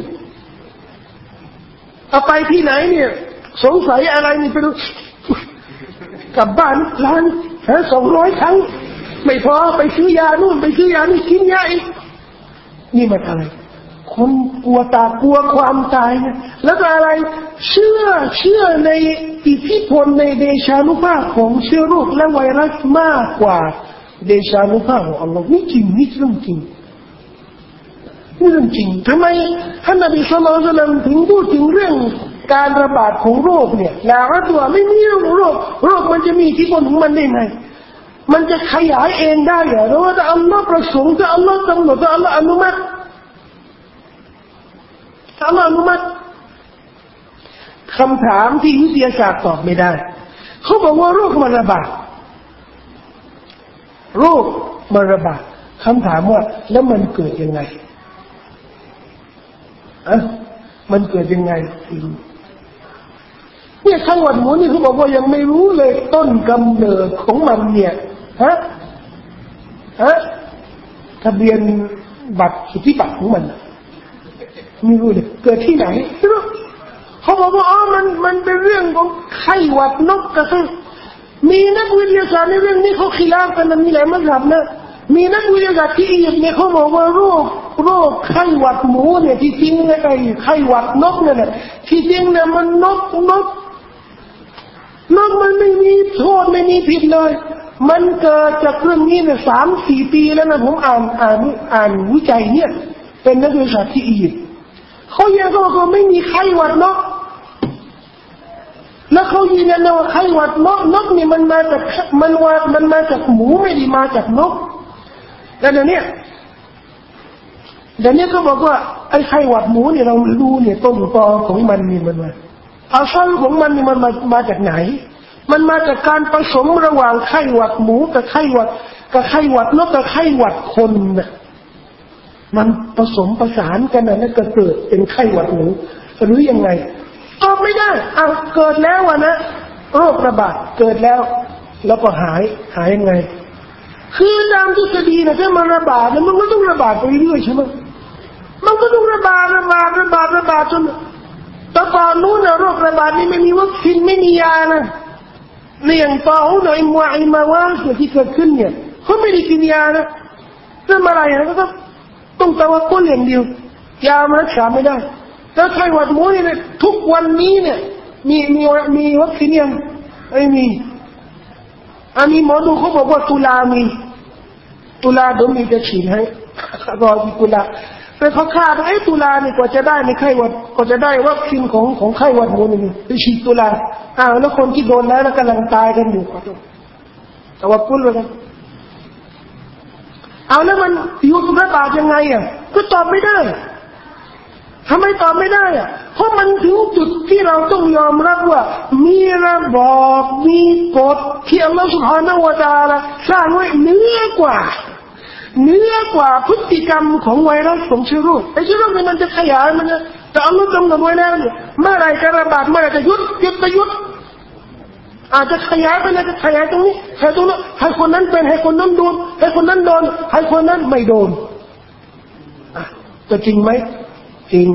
เอาไปที่ไหนเนี่ยสงสัยอะไรนี่ไปดูกลับบ้านล้างฮะสองร้อยครั้งไม่พอไปซื้อยานู่นไปซื้อยานี่กินยาอีกนี่มันอะไรคนกลัวตากลัวความตายนะแล้วก็อะไรเชื่อเชื่อในอิทธิพลในเดชานุภาพของเชื้อโรคและไวรัสมากกว่าเดชานุภาพของอัลลอฮ์นี่จริงนี่เรื่องจริงนี่เรื่องจริงทำไมท่านนบีศ็อลลัลลอฮุอะลัยฮิวะซัลลัมถึงพูดถึงเรื่องการระบาดของโรคเนี่ยแล้วตัวไม่มีโรคโรคมันจะมีอิทธิพลของมันได้ไงมันจะขยายเองได้เหรอหรือว่าถ้าอัลลอฮ์ประสงค์ถ้าอัลลอฮ์กำหนดถ้าอัลลอฮ์อนุมัติถ้าอัลลอฮ์อนุมัติคำถามที่วิทยาศาสตร์ตอบไม่ได้เขาบอกว่าโรคมันระบาดโรคมันระบาดคำถามว่าแล้วมันเกิดยังไงอะมันเกิดยังไงเนี่ยไข้หวัดหมูนี่เขาบอกว่ายังไม่รู้เลยต้นกำเนิดของมันเนี่ยฮะฮะทะเบียนบัตรสุทธิบัตรของมันไม่รู้เลยเกิดที่ไหนเขาบอกว่าอ๋อมันมันเป็นเรื่องของไข้หวัดนกกระทั่งมีนักวิทยาศาสตร์ในเรื่องนี้เขาขีลาฟกันมีหลายมัธยบนะมีนักวิทยาศาสตร์ที่อียิปต์เนี่ยเขาบอกว่าโรคโรคไข้หวัดหมูเนี่ยที่จริงเนี่ยไอ้ไข้หวัดนกเนี่ยที่จริงเนี่ยมันนกนกนกมันไม่มีโทษไม่มีผิดเลยมันเกิดจากเรื่องนี้เนี่ยสามสี่ปีแล้วนะผมอ่านอ่านอ่านวิจัยเนี่ยเป็นนักวิทยาศาสตร์ที่อียิปต์เขายังก็บอกว่าไม่มีไข้หวัดนกแล้วเขายืนยันว่าไข้หวัดนกนกนี่มันมาจากมันว่ามันมาจากหมูไม่ได้มาจากนกแล้วเนี่ยเดี๋ยวนี้เขาบอกว่าไอ้ไข้หวัดหมูเนี่ยเรารู้เนี่ยต้นตอของมันนี่มันมาอาศัยของมันนี่มันมามาจากไหนมันมาจากการผสมระหว่างไข้หวัดหมูกับไข้หวัดกับไข้หวัดนกกับไข้หวัดคนน่ะมันผสมประสานกันน่ะแล้วก็เกิดเป็นไข้หวัดหมูหรือยังไงตอบไม่ได้อ้าวเกิดแล้วอ่ะนะโรคระบาดเกิดแล้วแล้วก็หายหายยังไงคือตามทฤษฎีนะถ้ามันระบาดมันก็ต้องระบาดไปเรื่อยใช่ไหมมันก็ต้องระบาดระบาดระบาดระบาดจนแต่ก่อนนู้นนะโรคระบาดนี่ไม่มีวัคซีนไม่มียานะในอย่างตอหูหน่อยมัวไอมาวาสที่เกิดขึ้นเนี่ยเขาไม่ได้กินยานะเรื่องอะไรนะก็ต้องตะวักกุลอย่างเดียวยามันรักษาไม่ได้แล้วไข้หวัดหมูเนี่ยทุกวันนี้เนี่ยมีมีมีวัคซีนยังไม่มีอันนี้หมอดูเขาบอกว่าตุลามีตุลาเดี๋ยวมีจะฉีดให้รอที่ตุลาแต่เขาคาดว่าไอ้ตุลาเนี่ยกว่าจะได้ในไข้หวัดกว่าจะได้วัคซีนของของไข้หวัดหมูนี่ไปฉีดตุลาอ้าวแล้วคนที่โดนแล้วแล้วกำลังตายกันอยู่ขอโทษแต่ว่าพูดเลยกันเอาแล้วมันยุบระบาดยังไงอ่ะก็ตอบไม่ได้ทำไมตอบไม่ได้อ่ะเพราะมันถึงจุดที่เราต้องยอมรับว่ามีระบอบมีกฎที่อัลลอฮฺ سبحانه และ تعالى สร้างไว้เหนือกว่าเหนือกว่าพฤติกรรมของไวรัสของเชื้อโรคไอ้เชื้อโรคนี่มันจะขยายมันจะแต่อัลลอฮฺกำหนดไว้แล้วเนี่ยเมื่อไรจะระบาดเมื่อไรจะหยุดหยุดไปหยุดอาจจะขยายไปเลยจะขยายตรงนี้ขยายตรงนั้นให้คนนั้นเป็นให้คนนั้นโดนให้คนนั้นโดนให้คนนั้นไม่โดนอ่ะจะจริงไหมจริง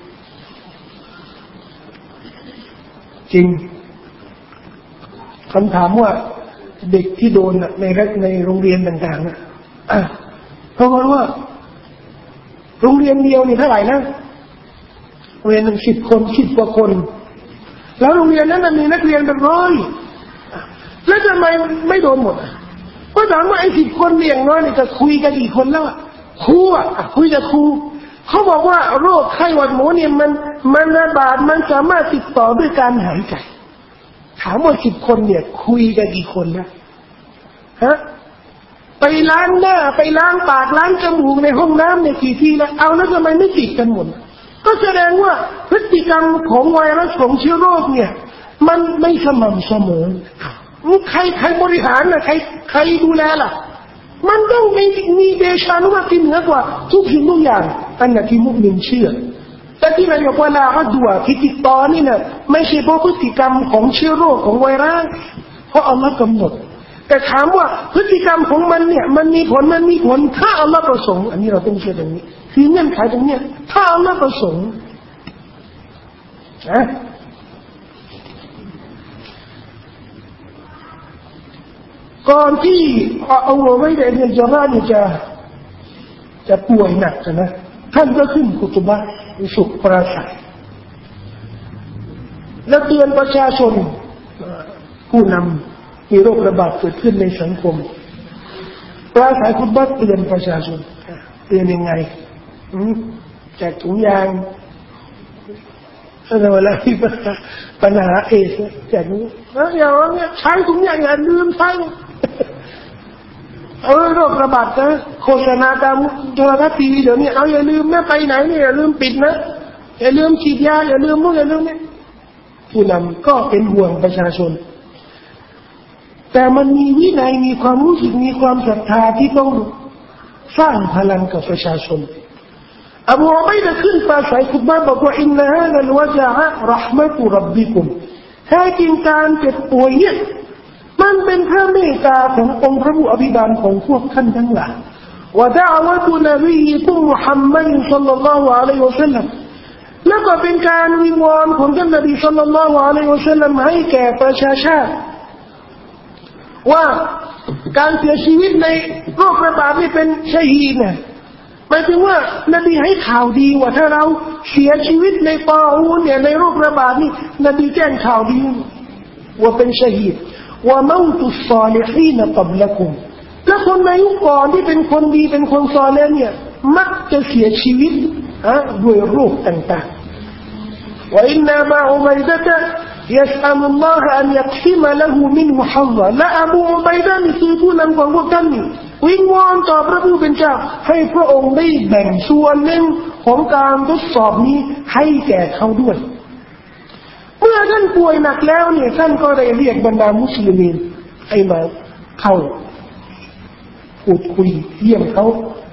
จริงคำถามว่าเด็กที่โดนในในโรงเรียนต่างๆนะอ่ะเพราะว่าโรงเรียนเดียวนี่เท่าไหร่นะโรงเรียนหนึ่งสิบคนสิบกว่าคนแล้วโรงเรียนนั้นมีนักเรียนเป็นร้อยแล้วทำไมไม่โดนหมดก็ถามว่าไอ้สิบคนเลี้ยงน้อยนี่จะคุยกันกี่คนแล้วครูอ่ะคุยกับครูเขาบอกว่าโรคไข้หวัดหมูเนี่ยมันมันระบาดมันสามารถติดต่อด้วยการหายใจถามว่าสิบคนเนี่ยคุยกันกี่คนแล้วฮะไปล้างหน้าไปล้างปากล้างจมูกในห้องน้ำเนี่ยกี่ทีแล้วเอาแล้วทำไมไม่ติดกันหมดก็แสดงว่าพฤติกรรมของไวรัสของเชื้อโรคเนี่ยมันไม่สม่ำเสมอใครใครบริหารน่ะใครใครดูแลล่ะมันต้องมีมีเดชานุภาพที่เหนือกว่าทุกสิ่งทุกอย่างอันนั้นที่มุสลิมเชื่อแต่ที่เราบอกว่าลาอัดวะที่ติดต่อนี่น่ะไม่ใช่เพราะพฤติกรรมของเชื้อโรคของไวรัสเพราะอัลลอฮ์กำหนดแต่ถามว่าพฤติกรรมของมันเนี่ยมันมีผลมันมีผลถ้าอัลลอฮ์ประสงค์อันนี้เราต้องเชื่อตรงนี้คือเงื่อนไขตรงนี้ถ้าอัลลอฮ์ประสงค์นะก่อนที่อัลลอฮ์ไม่ได้เรียนจารานี่จะจะป่วยหนักนะท่านก็ขึ้นคุตุบะห์สุขปราศัยและเตือนประชาชนผู้นำมีโรคระบาดเกิดขึ้นในสังคมปราศัยคุตุบะห์เตือนประชาชนเตือนยังไงแจกถุงยางถ้าเวลาที่ปัญหาเอชแจกนี้แล้วอย่างนี้ใช้ถุงยางอย่าลืมใช้เออโรคระบาดนะโฆษณาตามโทรทัศน์ทีวีเดี๋ยวนี้เอาอย่าลืมนะไปไหนเนี่ยอย่าลืมปิดนะอย่าลืมฉีดยาอย่าลืมพวกอย่าลืมเนี่ยผู้นำก็เป็นห่วงประชาชนแต่มันมีวินัยมีความรู้สึกมีความศรัทธาที่ต้องสร้างพลังกับประชาชนอบูอุบัยดะห์ขึ้นปราศัยคุตบะห์บอกว่าอินนะฮาซัลวะจะอะเราะห์มะตุร็อบบิกุมแท้จริงการเจ็บป่วยเนี่ยมันเป็นพระเมตตาขององค์พระผู้อภิบาลของพวกท่านทั้งหลายวะดะอวะตุนบียิกุมมุฮัมมัดศ็อลลัลลอฮุอะลัยฮิวะซัลลัมแล้วก็เป็นการวิงวอนของท่านนบีศ็อลลัลลอฮุอะลัยฮิวะซัลลัมให้แก่ประชาชาติว่าการเสียชีวิตในโรคระบาดนี่เป็นชะฮีดนะหมายถึงว่านบีให้ข่าวดีว่าถ้าเราเสียชีวิตในปาอูนเนี่ยในโรคระบาดนี่นบีแจ้งข่าวดีว่าเป็นชะฮีดว่าเมาตุศศอลิฮีนกับละกุมและคนในยุคก่อนที่เป็นคนดีเป็นคนซอลิห์เนี่ยมักจะเสียชีวิตอะด้วยโรคต่างๆว่าอินนาบะอุบัยดะฮ์يسأل الله أن يقسم له منه حظا และอบูอุบัยดะห์นี่คือผู้นำของพวกท่านนี่วิงวอนต่อพระผู้เป็นเจ้าให้พระองค์ได้แบ่งส่วนหนึ่งของการทดสอบนี้ให้แก่เขาด้วยเมื่อท่านป่วยหนักแล้วเนี่ยท่านก็ได้เรียกบรรดามุสลิมให้มาเข้าพูดคุยเยี่ยมเขา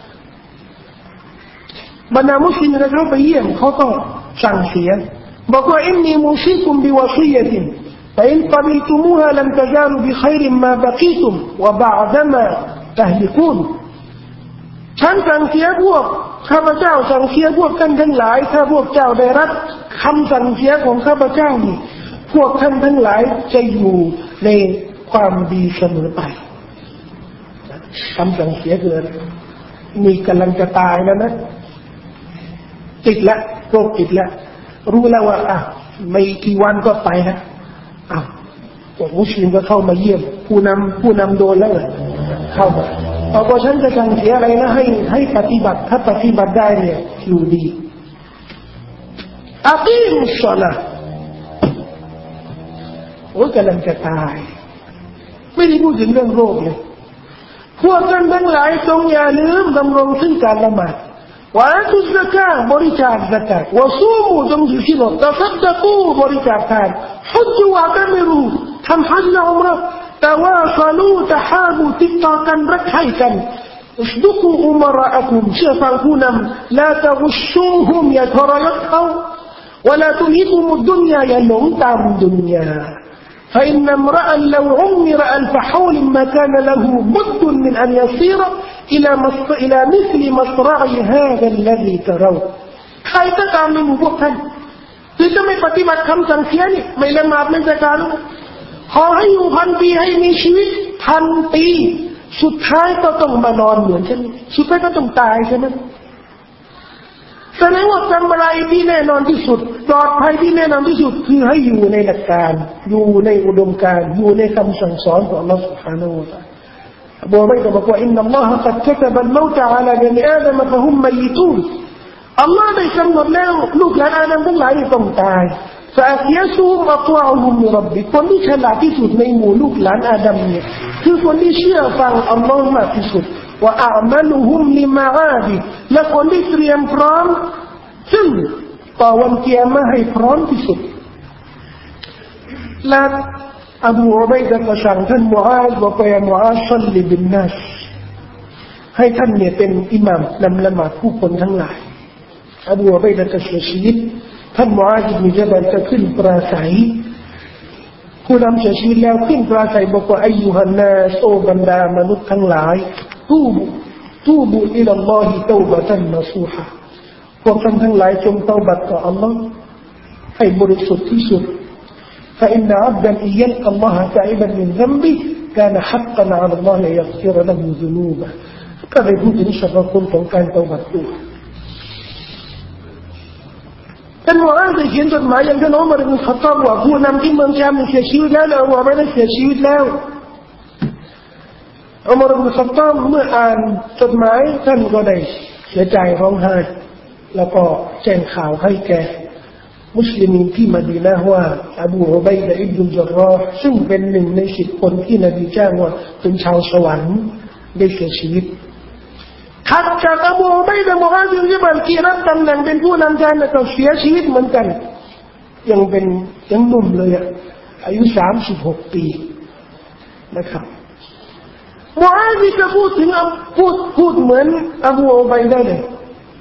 บรรดามุสลิมนะครับไปเยี่ยมเขาก็สั่งเสียบอกว่าอินนีมูซิกุมบิวะซียะตินฟะอินกะบิลตุมูฮาลัมตะซาลูบิค็อยริมมาบะกีตุมวะบะอ์ดะมาตะฮลิกูนฉันสั่งเสียพวกข้าพเจ้าสั่งเสียพวกท่านทั้งหลายถ้าพวกเจ้าได้รับคำสั่งเสียของข้าพเจ้านี่พวกท่านทั้งหลายจะอยู่ในความดีเสมอไปคำสั่งเสียคือมีกำลังจะตายแล้วนะติดแล้วโรคติดแล้วรู้แล้วว่าอ่ะไม่กี่วันก็ไปนะอ้าวพวกมุสลิมก็เข้ามาเยี่ยมผู้นำผู้นำโดนแล้วเข้ามาเอาพอฉันจะสั่งเสียอะไรนะให้ให้ปฏิบัติถ้าปฏิบัติได้เนี่ยอยู่ดีอักีมุศศอลาห์โอ้กำลังจะตายไม่ได้พูดถึงเรื่องโรคเลยพวกท่านทั้งหลายจงอย่าลืมดำรงซึ่งการละหมาดวะอาตุซะกาบริจาคซะกาตวะซูมูจงถือศีลอดตะซัดดะกูบริจาคทานฮัจญ์วะตะมิรูทำฮัจญ์และอุมเราะห์ตะวาซะลูตะฮาบูติดต่อกันรักใคร่กันاصدقوا أمراءكم شفاكونا لا تغشوهم يتريقوا ولا تلهكم الدنيا يلوم تام الدنيا فإن امرأ لو عمر ألف حول ما كان له بد من أن يصير إلى إلى مثل مصرع هذا الذي ترون ใครก็ตามในหมู่พวกท่านที่จะไม่ปฏิบัติคำสั่งเสียนี่ไม่ละหมาดไม่ซักการขอให้อยู่พันปีให้มีชีวิตพันปีสุดท้ายก็ต้องมานอนเหมือนฉันสุดท้ายก็ต้องตายใช่ไหมแสดงว่ากำไรที่แน่นอนที่สุดปลอดภัยที่แน่นอนที่สุดคือให้อยู่ในหลักการอยู่ในอุดมการณ์อยู่ในคำสั่งสอนของ Allah سبحانه และ تعالى อบูอุบัยดะบอกว่า إن الله قد كتب الموت على بني آدم فهم ميتون อัลลอฮ์ได้กำหนดแล้วลูกหลานอาดัมทั้งหลายต้องตายفأكيسهم أطوعهم لربي คนที่ฉลาดที่สุดในหมู่ลูกหลานอาดัมเนี่ยคือคนที่เชื่อฟังอัลลอฮ์มากที่สุดว่าอามัลุฮุมลิมาอาดิและคนที่เตรียมพร้อมซึ่งต่อวันเกียรติให้พร้อมที่สุดและอบูอุบัยดะห์ก็สั่งท่านมุอาซว่าไปมุอาซซัลลิบินนัสให้ท่านเนี่ยเป็นอิหม่ามนำละหมาดผู้คนทั้งหลายอบูอุบัยดะห์ก็เสียชีวิตท่านมุอาซอิบนุญะบัลจะขึ้นปราศัยผู้นำเสียชีวิตแล้วขึ้นปราศัยบอกว่าอัยยูฮันนัสโอบรรดามนุษย์ทั้งหลายตูบุตูบุอิลลัลลอฮิตออบะตันนซูฮะพวกท่านทั้งหลายจงเตาบัตต่ออัลลอฮ์ให้บริสุทธิ์ที่สุด فإن عبدا إن يلقى الله تائبا من ذنبه كان حقا على الله أن يغفر له ذنوبه ก็ได้พูดถึงสรรพคุณของการเตาบัตด้วยท่านมุอาซได้เขียนจดหมายอย่างท่านอุมัรอิบนุลค็อฏฏอบว่าผู้นำที่เมืองชามเสียชีวิตแล้วแล้วว่าไม่ได้เสียชีวิตแล้วอุมัรอิบนุลค็อฏฏอบเมื่ออ่านจดหมายท่านก็ได้เสียใจร้องไห้แล้วก็แจ้งข่าวให้แก่มุสลิมที่มะดีนะห์ว่าอบูอุบัยดะห์อิบนุลญัรรอฮ์ซึ่งเป็นหนึ่งในสิบคนที่นบีแจ้งว่าเป็นชาวสวรรค์ได้เสียชีวิตถัดจากอบูอุบัยดะห์มุอาซอิบนุญะบัลที่รับตำแหน่งเป็นผู้นำชาติก็เสียชีวิตเหมือนกันยังเป็นยังหนุ่มเลยอ่ะอายุสามสิบหกปีนะครับมุอาซก็พูดถึงพูดพูดเหมือนอบูอุบัยดะห์เลย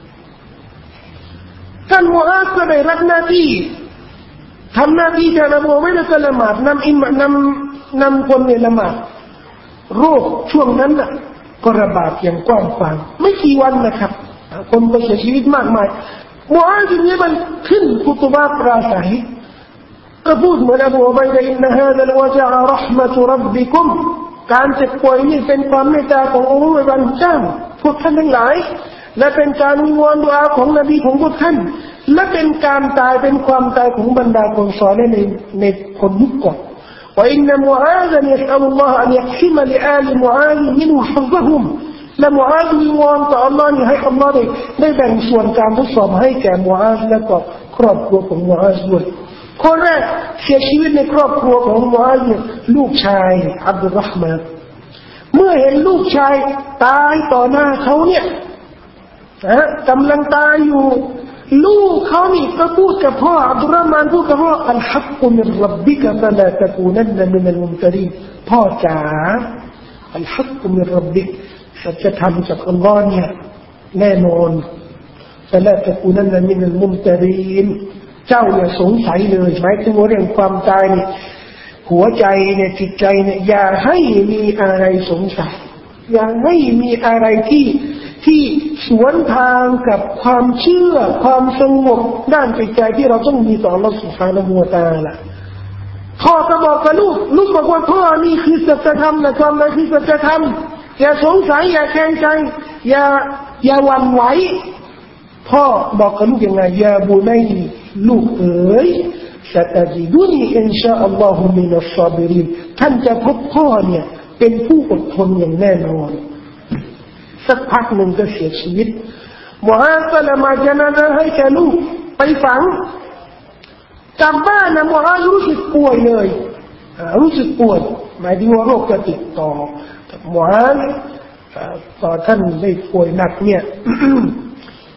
ท่านมุอาซก็ได้รับหน้าที่ทำหน้าที่แทนอบูอุบัยดะห์ละหมาดนำอิหม่ามนำนำคนเนี่ยละหมาดโรคช่วงนั้นน่ะก็ระบาดอย่างกว้างขวางไม่กี่วันนะครับคนไปเสียชีวิตมากมายมุอาซเนี่ยมันขึ้นคุตบะปราศัยก็พูดเหมือนอบูอุบัยดะห์อินนะฮาซาลวะจาอะเราะห์มะตุร็อบบิกุมการเจ็บป่วยนี่เป็นความเมตตาขององค์พระผู้เป็นเจ้าพวกท่านทั้งหลายและเป็นการวิงวอนดุอาของนบีของพวกท่านและเป็นการตายเป็นความตายของบรรดาคนศอลิห์ในในคนยุคก่อนوإن معاذا يسأل الله أن يقسم لآل معاذ منه حظهم และมุอาซวิงวอนต่ออัลลอฮ์ให้อัลลอฮ์ได้ได้แบ่งส่วนการทดสอบให้แก่มุอาซและก็ครอบครัวของมุอาซด้วยคนแรกเสียชีวิตในครอบครัวของมุอาซลูกชายอับดุลเราะห์มานเมื่อเห็นลูกชายตายต่อหน้าเขาเนี่ยนะกำลังตายอยู่ลูกเขานี่ก็พูดกับพ่ออับดุลเราะห์มานพูดกับพ่ออัลฮักกุมิรร็อบบิกะฟะลาตะกูนันมินัลมุมตะรีนพ่อจ๋าอัลฮักกุมิรร็อบบิกสัจธรรมจากอัลลอฮ์เนี่ยแน่นอนฟะลาตะกูนันมินัลมุมตะรีนเจ้าอย่าสงสัยเลยหมายถึงเรื่องความตายนี่หัวใจเนี่ยจิตใจเนี่ยอย่าให้มีอะไรสงสัยอย่าให้มีอะไรที่ที่สวนทางกับความเชื่อความสงบด้านจิตใจที่เราต้องมีต่อ Allah Subhanahu wa Taala พ่อก็บอกกับลูกลูกบอกว่าพ่อนี่คือสัจธรรมนะความนั้นคือสัจธรรมอย่าสงสัยอย่าแข็งใจอย่าอย่าหวั่นไหวพ่อบอกกับลูกยังไงอย่าบุนัยลูกเอ๋ยสัตจิดุนีอินชาอัลลอฮุมินัสซาบิรินท่านจะพบพ่อเนี่ยเป็นผู้อดทนอย่างแน่นอนสักพักหนึ่งก็เสียชีวิตมุอาซละมาจนาซะให้แก่ลูกไปฝังกลับบ้านนะมุอาซรู้สึกป่วยเลยรู้สึกป่วยหมายถึงว่าโรคจะติดต่อมุอาซต่อท่านได้ป่วยหนักเนี่ย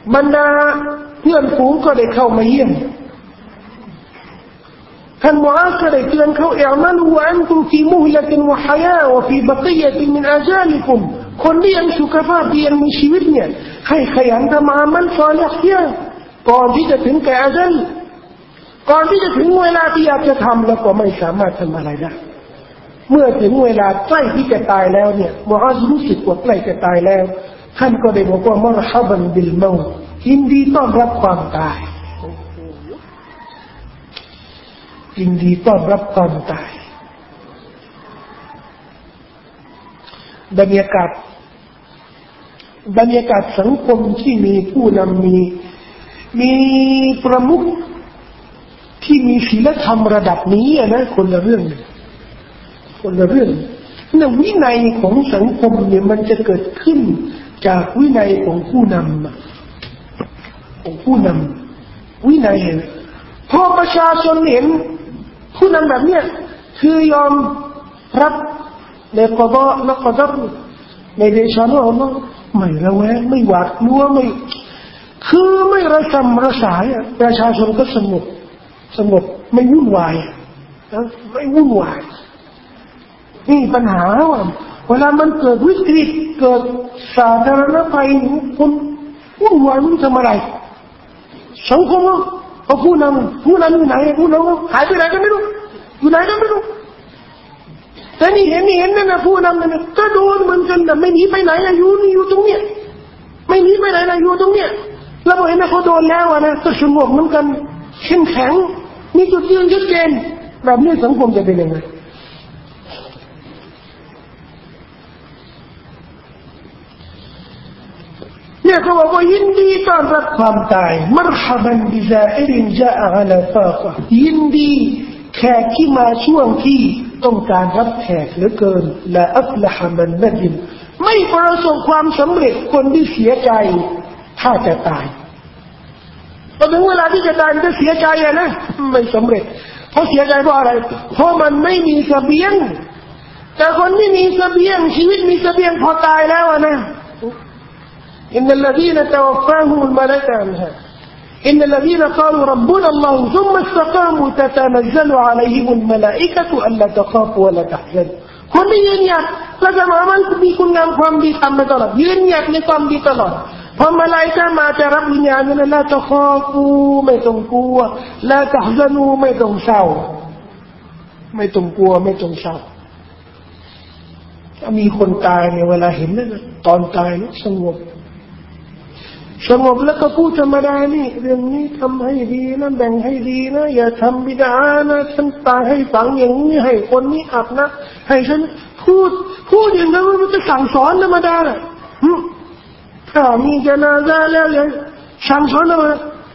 บรรดาเพื่อนฝูงก็ได้เข้ามาเยี่ยมท่านมุอาซก็ได้เตือนเขาอิอ์มัลูวะอันตุมฟีมุฮละตินวะฮะยาวะฟีบักียะตินมินอาญาลิกุมคนที่ยังสุขภาพดียังมีชีวิตเนี่ยให้ขยันทำอามัลศอลิฮ์เยอะก่อนที่จะถึงแก่อาญัลก่อนที่จะถึงเวลาที่อยากจะทำแล้วก็ไม่สามารถทำอะไรได้เมื่อถึงเวลาใกล้ที่จะตายแล้วเนี่ยมุอาซรู้สึกว่าใกล้จะตายแล้วท่านก็ได้บอกว่ามะรฮะบันบิลเมาต์ยินดีต้อนรับความตายยินดีต้อนรับความตายบรรยากาศบรรยากาศสังคมที่มีผู้นำมีมีประมุขที่มีศีลธรรมระดับนี้นะคนละเรื่องคนละเรื่องเนี่ยวินัยของสังคมเนี่ยมันจะเกิดขึ้นจากวินัยของผู้นำของผู้นำวินัยพอประชาชนเห็นผู้นำแบบเนี้ยคือยอมรับในกฎและกฎในเดชานุอัลลอฮ์ไม่ระแวงไม่หวาดกลัวไม่คือไม่ระสำระสายประชาชนก็สงบสงบไม่วุ่นวายนะไม่วุ่นวายนี่ปัญหาว่าเวลามันเกิดวิกฤตเกิดสาธารณภัยคนวุ่นวายมันทำอะไรสังคมเขาผู้นำผู้นำอยู่ไหนผู้นำหายไปไหนกันไม่รู้อยู่ไหนกันไม่รู้แต่นี่เห็นนี่เห็นนั่นนะผู้นำนั่นก็โดนเหมือนกันแต่ไม่หนีไปไหนนะอยู่นี่อยู่ตรงเนี้ยไม่หนีไปไหนนะอยู่ตรงเนี้ยแล้วพอเห็นนะเขาโดนแล้วนะก็สงบเหมือนกันเข้มแข็งมีจุดยืนชัดเจนแบบนี้สังคมจะเป็นยังไงเนี่ยเขาบอกว่ายินดีต้อนรับความตายมัรฮะบันบิซาอิรินจาอะอะลาฟาqaยินดีแขกที่มาช่วงที่ต้องการรับแขกเหลือเกินละอัฟละฮะมันนัดิมไม่ประสบความสำเร็จคนที่เสียใจถ้าจะตายพอถึงเวลาที่จะตายจะเสียใจอะนะไม่สำเร็จเพราะเสียใจเพราะอะไรเพราะมันไม่มีเสบียงแต่คนที่มีเสบียงชีวิตมีเสบียงพอตายแล้วอะนะإن الذين توفاهم الملائكة إن الذين قالوا ربنا الله ثم استقاموا تتنزل عليهم الملائكة ألا تخافوا ولا تحزنوا คนที่ยืนหยัดและจะมามันมีคุณงามความดีทำมาตลอดยืนหยัดในความดีตลอดพอมาลายกามาจะรับวิญญาณนั้นละตะคอฟูไม่ต้องกลัวละตะฮซานูไม่ต้องเศร้าไม่ต้องกลัวไม่ต้องเศร้าถ้ามีคนตายเนี่ยเวลาเห็นนั่นตอนตายนี่สงบสงบแล้วก็พูดธรรมดานี่เรื่องนี้ทำให้ดีนะแบ่งให้ดีนะอย่าทำบิดานะฉันตายให้ฝังอย่างนี้ให้คนนี้อับนะให้ฉันพูดพูดอย่างนั้นมันจะสั่งสอนธรรมดาน่ะถ้ามีจนาซาแล้วเลยสั่งสอนอะไร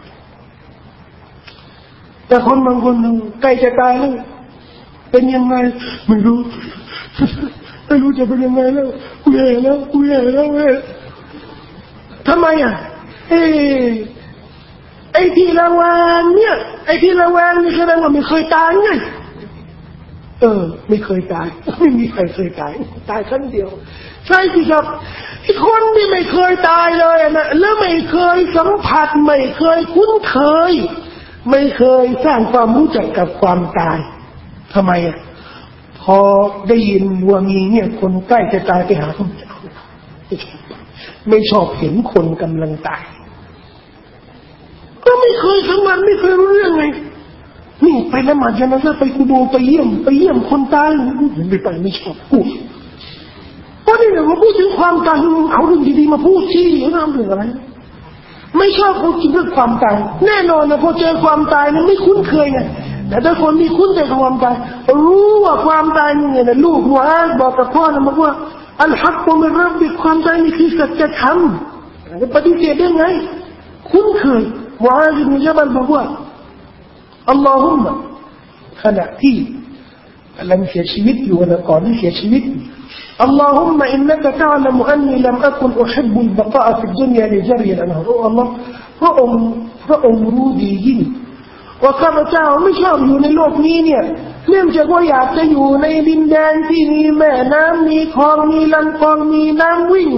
แต่คนบางคนใกล้จะตายแล้วเป็นยังไงไม่รู้ไม่รู้จะเป็นยังไงแล้วกูแย่แล้วกูแย่แล้วเว้ยทำไมอ่ะเอ้ไอ้ที่ระแวงเนี่ยไอ้ที่ระแวงนี่แสดงว่าไม่เคยตายไงเออไม่เคยตายไม่มีใครเคยตายตายครั้งเดียวใช่สิครับไอ้คนที่ไม่เคยตายเลยนะแล้วไม่เคยสัมผัสไม่เคยคุ้นเคยไม่เคยสร้างความรู้จักกับความตายทำไมอ่ะพอได้ยินว่ามีเนี่ยคนใกล้จะตายไปหาพระเจ้าไม่ชอบเห็นคนกำลังตายก็ไม่เคยสัมผัสไม่เคยรู้เรื่องไงนี่ไปละหมาดญะนาซะห์ไปกุโบร์ไปเยี่ยมไปเยี่ยมคนตายไม่ไปไม่ชอบพูดเพราะนี่เราพูดถึงความตายเอาเรื่องดีๆมาพูดที่เรื่องเรื่องอะไรไม่ชอบพูดถึงเรื่องความตายแน่นอนนะพอเจอความตายนั้นไม่คุ้นเคยไงแต่ถ้าคนที่คุ้นกับความตายรู้ว่าความตายนี่นะลูกมุอาซบอกกับพ่อนะบอกว่าอัลฮักกุมินร็อบบิกความตายนี่คือสัจธรรมจะปฏิเสธได้ไงคุ้นเคยมุอาซอิบนุญะบัลบอกว่าอัลลอฮุมมะขณะที่กำลังเสียชีวิตอยู่นะก่อนที่เสียชีวิตอัลลอฮุมมะอินนักตะอัลมุอันนีลัมอะกุนอุฮิบบุลบะกาฟิดดุนยาลิจริยอันฮุอัลลอฮ์พระองค์พระองค์รู้ดียิ่งว่าข้าพเจ้าไม่ชอบอยู่ในโลกนี้เนี่ยเนื่องจากว่าอยากจะอยู่ในดินแดนที่มีแม่น้ำมีคลองมีลำคลองมีน้ำวิ่ง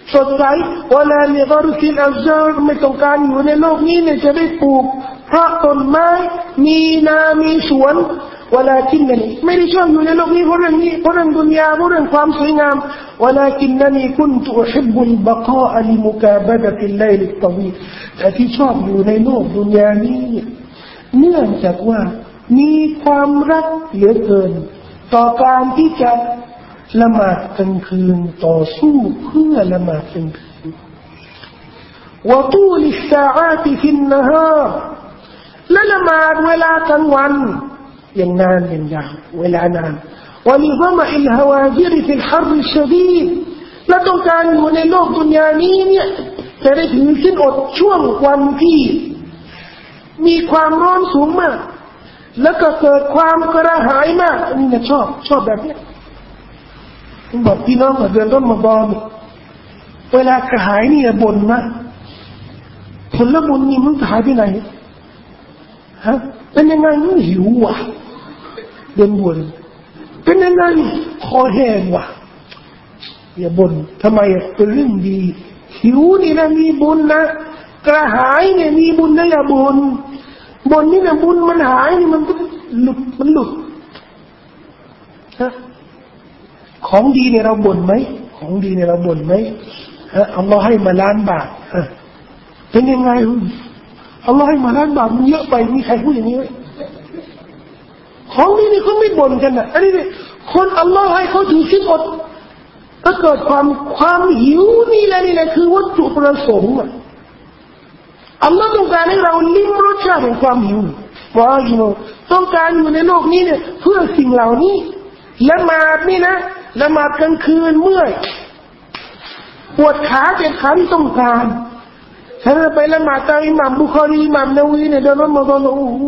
สดใสวะลาลิกรซิลอัลจารไม่ต้องการอยู่ในโลกนี้เนี่ยจะได้ปลูกเพราะต้นไม้มีนามีสวนวะลาคินนีไม่ได้ชอบอยู่ในโลกนี้เพราะเรื่องนี้เพราะเรื่องดุนยาเพราะเรื่องความสวยงามวะลาคินนีกุนตุอุฮิบบุลบะกาอลิมุกาบะดะติลไลลิตตวีลแต่ที่ชอบอยู่ในโลกดุนยานี้เนื่องจากว่ามีความรักเหลือเกินต่อการที่จะละหมาดกลางคืนต่อสู้เพื่อละหมาดกลางคืนวะตูลิสซาอาติฟินนะฮาร์และละหมาดเวลากลางวันอย่างนานอย่างยาวเวลานานวะลิซะมะอิลฮาวาจิรฟิลฮัรริชะดีดและต้องการอยู่ในโลกดุนยานี้เนี่ยจะได้ถือศีลอดช่วงวันที่มีความร้อนสูงมากแล้วก็เกิดความกระหายมากนี่นะชอบชอบแบบนี้ผมบอกพี่น้องเดือนต้นมกราคมเวลากระหายนี่บ่นนะผลบุญนี่มันหายไปไหนฮะเป็นยังไงมันหิวว่ะเดินบ่นเป็นยังไงคอแห้งว่ะอย่าบ่นทำไมเป็นเรื่องดีหิวนี่นะมีบุญนะกระหายเนี่ยมีบุญนะอย่าบ่นบ่นนี่นะบุญมันหายนี่มันหลุดมันหลุดฮะของดีเนี่ยเราบ่นไหมของดีเนี่ยเราบ่นไหมฮะอัลลอฮ์ให้มาล้านบาทฮะเป็นยังไงอัลลอฮ์ให้มาล้านบาทมันเยอะไปมีใครพูดอย่างนี้ไหมของดีนี่เขาไม่บ่นกันนะอันนี้เนี่ยคนอัลลอฮ์ให้เขาถือศีลอดถ้าเกิดความความหิวนี่แหละนี่แหละคือวัตถุประสงค์อ่ะอัลลอฮ์ต้องการให้เราลิ้มรสชาติของความหิวว่าอยู่ต้องการอยู่ในโลกนี้เนี่ยเพื่อสิ่งเหล่านี้ละหมาดนี่นะละหมาดกลางคืนเมื่อยปวดขาเจ็บขาที่ต้องการถ้าไปละหมาดตามอิหม่ามบุคอรีอิหม่ามนาวีเนี่ยเดินมาตอนโอ้โห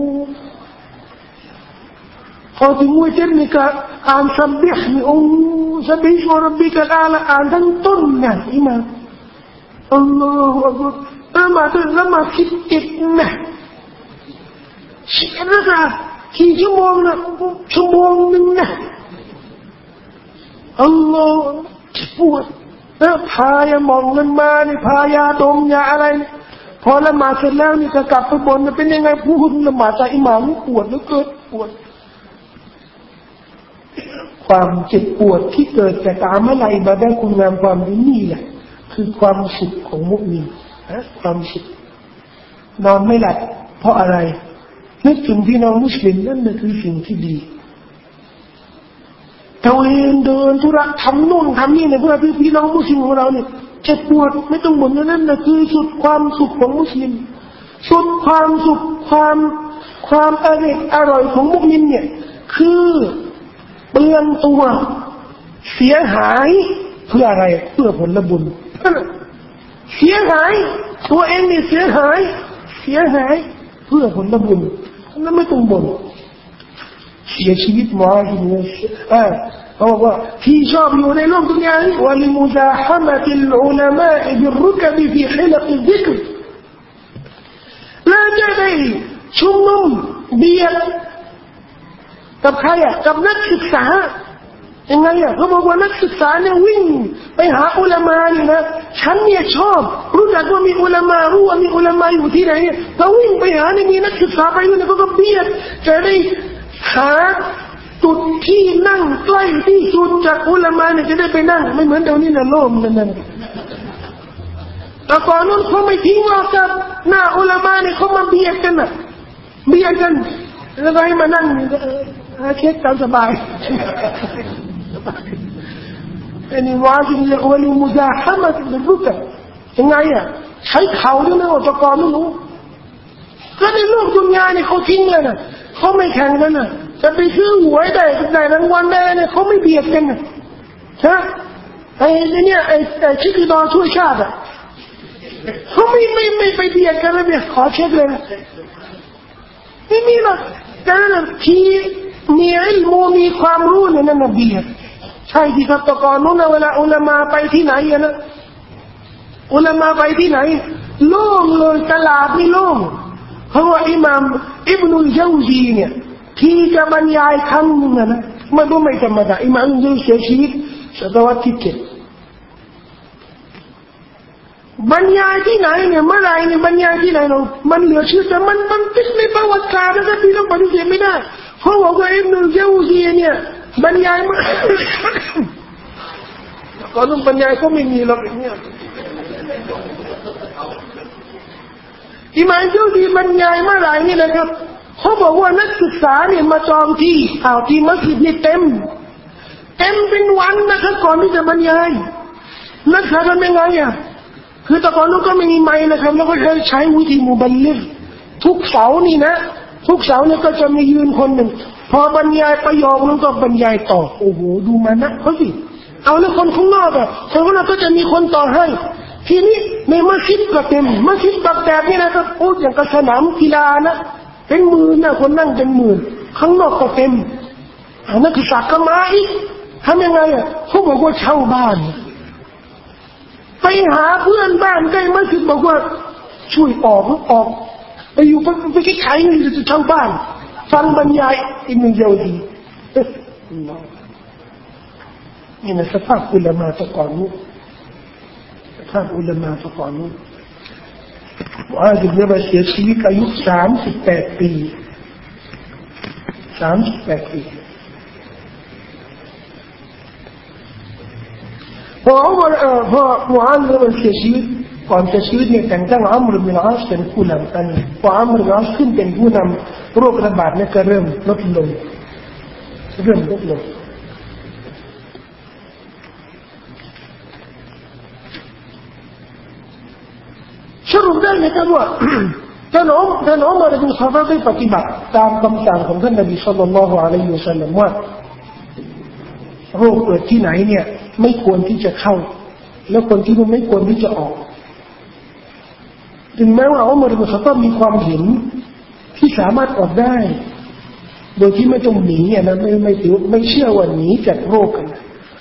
พอถึงวันเจ็ดนี่ก็อ่านซับบิฮ์นี่โอ้ซับบิฮ์วะร็อบบิกัลอาลาอ่านทั้งต้นเนี่ยอิหม่ามอัลลอฮฺอักบัรละหมาดละหมาดคิดจิตนะสิบนาทีกี่ชั่วโมงนะชั่วโมงนึงนะอัลลอฮฺปวดแล้วพายามองเงินมานี่พายาดมยาอะไรนี่พอละหมาดเสร็จแล้วนี่ก็กลับไปบนเป็นยังไงพูดละหมาดจากอิหม่ามปวดแล้วเกิดปวดความเจ็บปวดที่เกิดจากการไม่ละอิบาดะห์คุณงามความดีนี่แหละคือความสุขของมุมินนะความสุขนอนไม่หลับเพราะอะไรนึกถึงพี่น้องมุสลิมนั่นคือสิ่งที่ดีตะเวนเดินธุระทำนู่นทำนี่เนี่ยเพื่อพี่น้องมุสลิมของเราเนี่ยเจ็บปวดไม่ต้องบ่นนั่นนะคือสุดความสุขของมุสลิมสุดความสุขความความอร่อยอร่อยของมุสลิมเนี่ยคือเปลืองตัวเสียหายเพื่ออะไรเพื่อผลบุญเสียหายตัวเองนี่เสียหายเสียหายเพื่อผลบุญนั่นไม่ต้องบ่นเสียชีวิตมาที่นี่อ่าเขาบอกว่าที่ชอบอยู่ในโลกดุนยานี้วะลิมุซาฮะมะติลอุลามะบิรุกบฟีฮิลักซิกรและจะได้ชุมนุมเบียดกับใครอ่ะกับนักศึกษายังไงอ่ะเขาบอกว่านักศึกษาเนี่ยวิ่งไปหาอุลามะนี่นะฉันเนี่ยชอบรู้จักว่ามีอุลามะรู้ว่ามีอุลามะอยู่ที่ไหนเขาวิ่งไปหาเนี่ยมีนักศึกษาไปเนี่ยเขาก็เบียดจะได้หาจุดที่นั่งใกล้ที่สุดจากอุลามะเนี่ยจะได้ไปนั่งไม่เหมือนเดี๋ยวนี้นะโลมนั่นนั่นแต่ก่อนนั้นเขาไม่ทิ้งเรากับหน้าอุลามะเนี่ยเขามาเบียดกันน่ะเบียดกันแล้วก็ให้มานั่งเช็คตามสบายอันนี้ว่าจริงๆว่าลิมุซาฮะมะติลรุกะยังไงอ่ะใช้เข่าด้วยนะแต่ก่อนไม่รู้ก็ในโลกดุนยาเนี่ยเขาทิ้งเลยนะเขาไม่แข่งกันนะจะไปซื้อหวยได้ได้รางวัลได้เนี่ยเขาไม่เบียดกันนะฮะไอ้เนี่ยไอ้ไอ้ชิคกี้ดอช่วยชาติอ่ะเขาไม่ไม่ไม่ไปเบียดกันเลยเนี่ยขอเช็คเลยนะไม่มีหรอกแต่นั่นที่มีอิลมูมีความรู้เนี่ยนั่นน่ะเบียดใช่ที่ครับตะกอนนู้นนะเวลาอุลามะไปที่ไหนอะนะอุลามะไปที่ไหนโล่งเลยตลาดนี่โล่งเพราะว่าอิหม่ามอิบนุลญาวซีเนี่ยที่จะบรรยายครั้งนึงนะมันก็ไม่ธรรมดาอิหม่ามอิบนุลญาวซีเสียชีวิตศตวรรษที่เจ็ดบรรยายที่ไหนเนี่ยเมื่อไรเนี่ยบรรยายที่ไหนเรามันเหลือเชื่อแต่มันบันทึกในประวัติศาสตร์นะครับพี่ต้องปฏิเสธไม่ได้เพราะบอกว่าอิบนุลเจาซีเนี่ยบรรยายมาก่อนต้องบรรยายก็ไม่มีหรอกเนี่ยอิหม่ามเจ้าดีบรรยายเมื่อไรนี่นะครับเขาบอกว่านักศึกษาเนี่ยมาจองที่อ้าวที่มัสยิดนี่เต็มเต็มเป็นวันนะครับก่อนที่จะบรรยายนักศึกษาทำยังไงอ่ะคือแต่ก่อนนู้นก็ไม่มีไมค์นะครับแล้วก็ใช้ใช้วิธีมุบัลลิกทุกเสาร์นี่นะทุกเสาร์เนี่ยก็จะมียืนคนหนึ่งพอบรรยายประโยคนึงก็บรรยายต่อโอ้โหดูมานะเขาสิเอาแล้วคนข้างนอกอ่ะคนข้างนอกก็จะมีคนต่อให้ทีนี้ในมัสยิดก็เต็มมัสยิดบักแดดนี่นะครับโอ้อย่างกับสนามกีฬานะเป็นหมื่นนะคนนั่งเป็นหมื่นข้างนอกก็เต็มอันนั้นคือสักกะมาอีกทำยังไงอ่ะเขาบอกว่าเช่าบ้านไปหาเพื่อนบ้านใกล้มัสยิดบอกว่าช่วยออกออกไปอยู่ไปไปใกล้ๆนี่จะเช่าบ้านฟังบรรยายอิบนุลเจาซีนี่นะสภาพอุลามะตะก่อนนู้นสภาพอุลามะตะก่อนนู้นมุอาซ อิบนุ ญะบัลเสียชีวิตอายุสามสิบแปดปีสามสิบแปดปีพออุมรเอ่อพอมุอาซ อิบนุ ญะบัลเสียชีวิตก่อนจะชีวิตเนี่ยแต่งตั้งอัมร อิบนุ อัล อาสเป็นผู้นำกันพออัมร อิบนุ อัล อาสขึ้นเป็นผู้นำโรคระบาดเนี่ยก็เริ่มลดลงเริ่มลดลงสรุปได้นะครับว่าท่านอุมท่านอุมร อิบนุ ค็อฏฏอบได้ปฏิบัติตามคำสั่งของท่านนบีศ็อลลัลลอฮุอะลัยฮิวะซัลลัมว่าโรคเกิดที่ไหนเนี่ยไม่ควรที่จะเข้าแล้วคนที่มันไม่ควรที่จะออกถึงแม้ว่าอุมร อิบนุ ค็อฏฏอบมีความเห็นที่สามารถออกได้โดยที่ไม่ต้องหนีอ่ะนะไม่ไม่ถือไม่เชื่อว่าหนีจากโรคกัน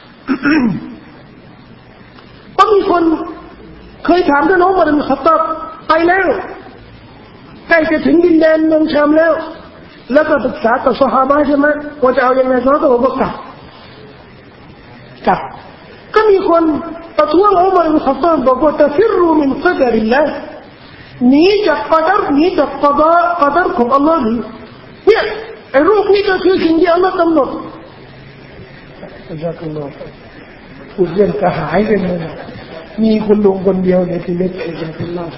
ก็มีคนเคยถามท่านอุมร อิบนุ ค็อฏฏอบไปแล้วใกล้จะถึงดินแดนเมืองชามแล้วแล้วก็ปรึกษากับซอฮาบะห์ใช่ไหมว่าจะเอายังไงซอฮาบะห์ก็บอกกลับกลับก็มีคนประท้วงอุมร อิบนุ ค็อฏฏอบบอกว่าตะฟิรมินกอดาริลลาห์หนีจากกอดาร์หนีจากกอดากอดาร์ของอัลลอฮ์เนี่ยไอ้รูปนี้ก็คือสิ่งที่อัลลอฮ์กำหนดอัลลอฮ์กำหนดพูดเรื่องกระหายเลยนะมีคนลงคนเดียวในที่เล็กเองเป็นล่า